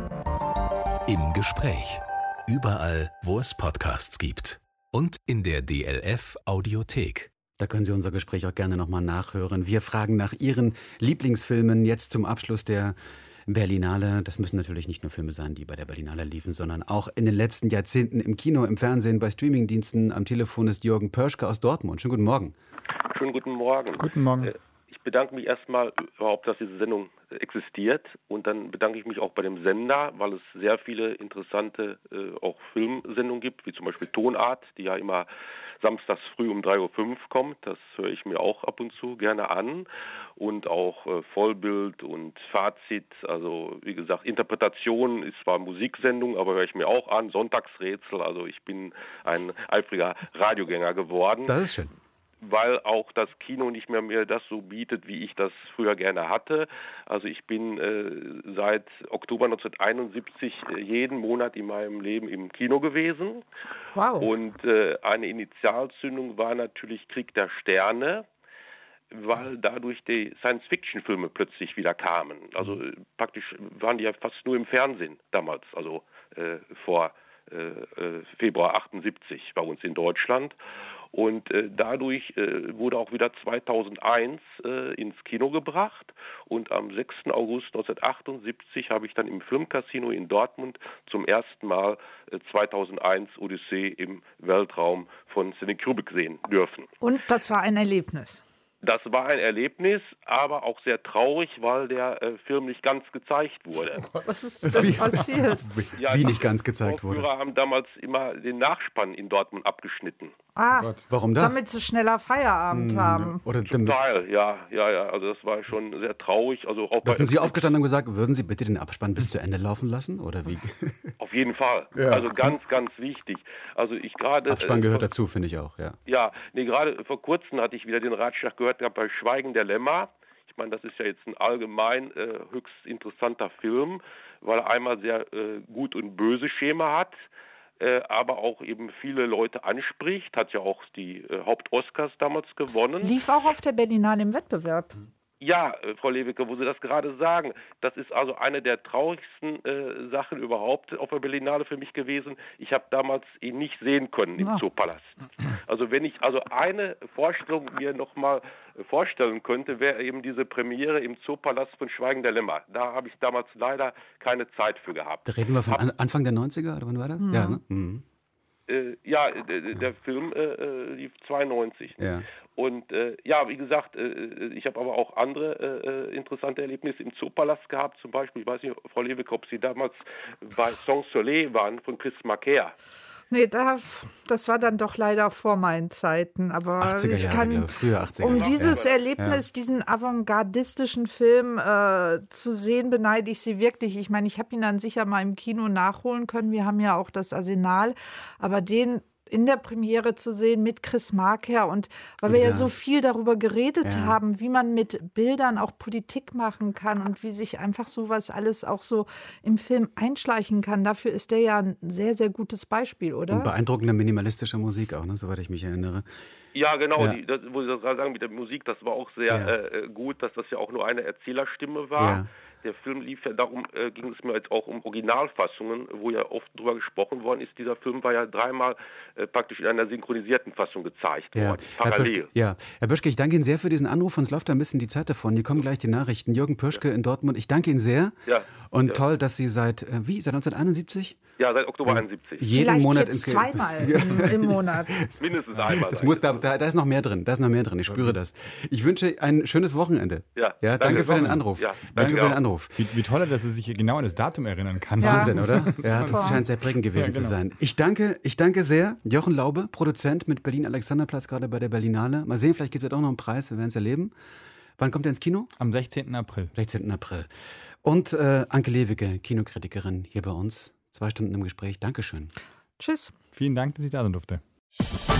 Im Gespräch. Überall, wo es Podcasts gibt. Und in der D L F Audiothek. Da können Sie unser Gespräch auch gerne nochmal nachhören. Wir fragen nach Ihren Lieblingsfilmen jetzt zum Abschluss der Berlinale. Das müssen natürlich nicht nur Filme sein, die bei der Berlinale liefen, sondern auch in den letzten Jahrzehnten im Kino, im Fernsehen, bei Streamingdiensten. Am Telefon ist Jürgen Pörschke aus Dortmund. Schönen guten Morgen. Schönen guten Morgen. Guten Morgen. Äh, Ich bedanke mich erstmal überhaupt, dass diese Sendung existiert, und dann bedanke ich mich auch bei dem Sender, weil es sehr viele interessante äh, auch Filmsendungen gibt, wie zum Beispiel Tonart, die ja immer samstags früh um drei Uhr fünf kommt. Das höre ich mir auch ab und zu gerne an. Und auch äh, Vollbild und Fazit, also wie gesagt, Interpretation ist zwar Musiksendung, aber höre ich mir auch an. Sonntagsrätsel, also ich bin ein eifriger Radiogänger geworden. Das ist schön. Weil auch das Kino nicht mehr mir das so bietet, wie ich das früher gerne hatte. Also ich bin äh, seit Oktober neunzehnhunderteinundsiebzig äh, jeden Monat in meinem Leben im Kino gewesen. Wow. Und äh, eine Initialzündung war natürlich Krieg der Sterne, weil dadurch die Science-Fiction-Filme plötzlich wieder kamen. Also äh, praktisch waren die ja fast nur im Fernsehen damals, also äh, vor äh, Februar achtundsiebzig bei uns in Deutschland. Und äh, dadurch äh, wurde auch wieder zweitausendeins äh, ins Kino gebracht. Und am sechsten August neunzehnhundertachtundsiebzig habe ich dann im Filmcasino in Dortmund zum ersten Mal äh, zweitausendeins Odyssee im Weltraum von Stanley Kubrick sehen dürfen. Und das war ein Erlebnis. Das war ein Erlebnis, aber auch sehr traurig, weil der äh, Film nicht ganz gezeigt wurde. Was ist denn passiert? Wie, Ja, wie nicht ganz gezeigt die wurde? Vorführer haben damals immer den Nachspann in Dortmund abgeschnitten. Ah, warum das? Damit sie schneller Feierabend Hm, haben. Oder Zum damit, Teil, ja, ja, ja. Also das war schon sehr traurig. Also auch da bei sind Sie aufgestanden und gesagt, würden Sie bitte den Abspann bis zu Ende laufen lassen? Oder wie? Auf jeden Fall. Ja. Also ganz, ganz wichtig. Also ich gerade. Abspann äh, gehört vor- dazu, finde ich auch, ja. Ja, nee, gerade vor kurzem hatte ich wieder den Ratschlag gehört gehabt bei Schweigen der Lämmer. Ich meine, das ist ja jetzt ein allgemein äh, höchst interessanter Film, weil er einmal sehr äh, gut und böse Schema hat, äh, aber auch eben viele Leute anspricht. Hat ja auch die äh, Haupt-Oscars damals gewonnen. Lief auch auf der Berlinale im Wettbewerb. Ja, äh, Frau Lewicke, wo Sie das gerade sagen, das ist also eine der traurigsten äh, Sachen überhaupt auf der Berlinale für mich gewesen. Ich habe damals ihn nicht sehen können im Ja. Zoopalast. Also wenn ich also eine Vorstellung mir nochmal vorstellen könnte, wäre eben diese Premiere im Zoopalast von Schweigen der Lämmer. Da habe ich damals leider keine Zeit für gehabt. Da reden wir von an, Anfang der neunziger, oder wann war das? Mhm. Ja, ne? Mhm. Äh, ja, der, der Film äh, äh, lief zweiundneunzig. Ja. Und äh, ja, wie gesagt, äh, ich habe aber auch andere äh, interessante Erlebnisse im Zoopalast gehabt. Zum Beispiel, ich weiß nicht, Frau Lewicke, ob Sie damals bei Sans Soleil waren von Chris Marker. Nee, da, das war dann doch leider vor meinen Zeiten. Aber achtziger ich Jahre, kann, glaube ich, früher achtziger. um Ja. dieses Ja. Erlebnis, diesen avantgardistischen Film äh, zu sehen, beneide ich Sie wirklich. Ich meine, ich habe ihn dann sicher mal im Kino nachholen können. Wir haben ja auch das Arsenal. Aber den in der Premiere zu sehen mit Chris Marker und weil wir ja so viel darüber geredet Ja. haben, wie man mit Bildern auch Politik machen kann und wie sich einfach sowas alles auch so im Film einschleichen kann. Dafür ist der ja ein sehr, sehr gutes Beispiel, oder? Und beeindruckende minimalistische Musik auch, ne, soweit ich mich erinnere. Ja, genau, Ja. Die, das, wo Sie das gerade sagen mit der Musik, das war auch sehr Ja. äh, gut, dass das ja auch nur eine Erzählerstimme war. Ja. Der Film lief ja, darum äh, ging es mir jetzt auch um Originalfassungen, wo ja oft drüber gesprochen worden ist. Dieser Film war ja dreimal äh, praktisch in einer synchronisierten Fassung gezeigt Ja. worden, Herr parallel. Pöschke, ja. Herr Pöschke, ich danke Ihnen sehr für diesen Anruf. Uns läuft da ein bisschen die Zeit davon. Hier kommen gleich die Nachrichten. Jürgen Pöschke in Dortmund, ich danke Ihnen sehr. Ja. Und Ja. toll, dass Sie seit, äh, wie, seit neunzehnhunderteinundsiebzig? Ja, seit Oktober Ja. einundsiebzig. Jeden Vielleicht Monat jetzt ins- zweimal Ja. im, im Monat. Mindestens einmal. Das sag muss, ich. da, da, da ist noch mehr drin. Da ist noch mehr drin. Ich spüre das. Ich wünsche ein schönes Wochenende. Ja, Ja, danke, danke. für den Anruf. Ja, danke, danke für den auch. Anruf. Wie, wie toll, dass er sich genau an das Datum erinnern kann. Ja. Wahnsinn, oder? Ja, das Super. scheint sehr prägend gewesen Ja, genau. zu sein. Ich danke, ich danke sehr. Jochen Laube, Produzent mit Berlin-Alexanderplatz, gerade bei der Berlinale. Mal sehen, vielleicht gibt es doch noch einen Preis. Wir werden es erleben. Wann kommt er ins Kino? Am sechzehnten April. sechzehnten April. Und äh, Anke Lewicke, Kinokritikerin hier bei uns. Zwei Stunden im Gespräch. Dankeschön. Tschüss. Vielen Dank, dass ich da sein durfte.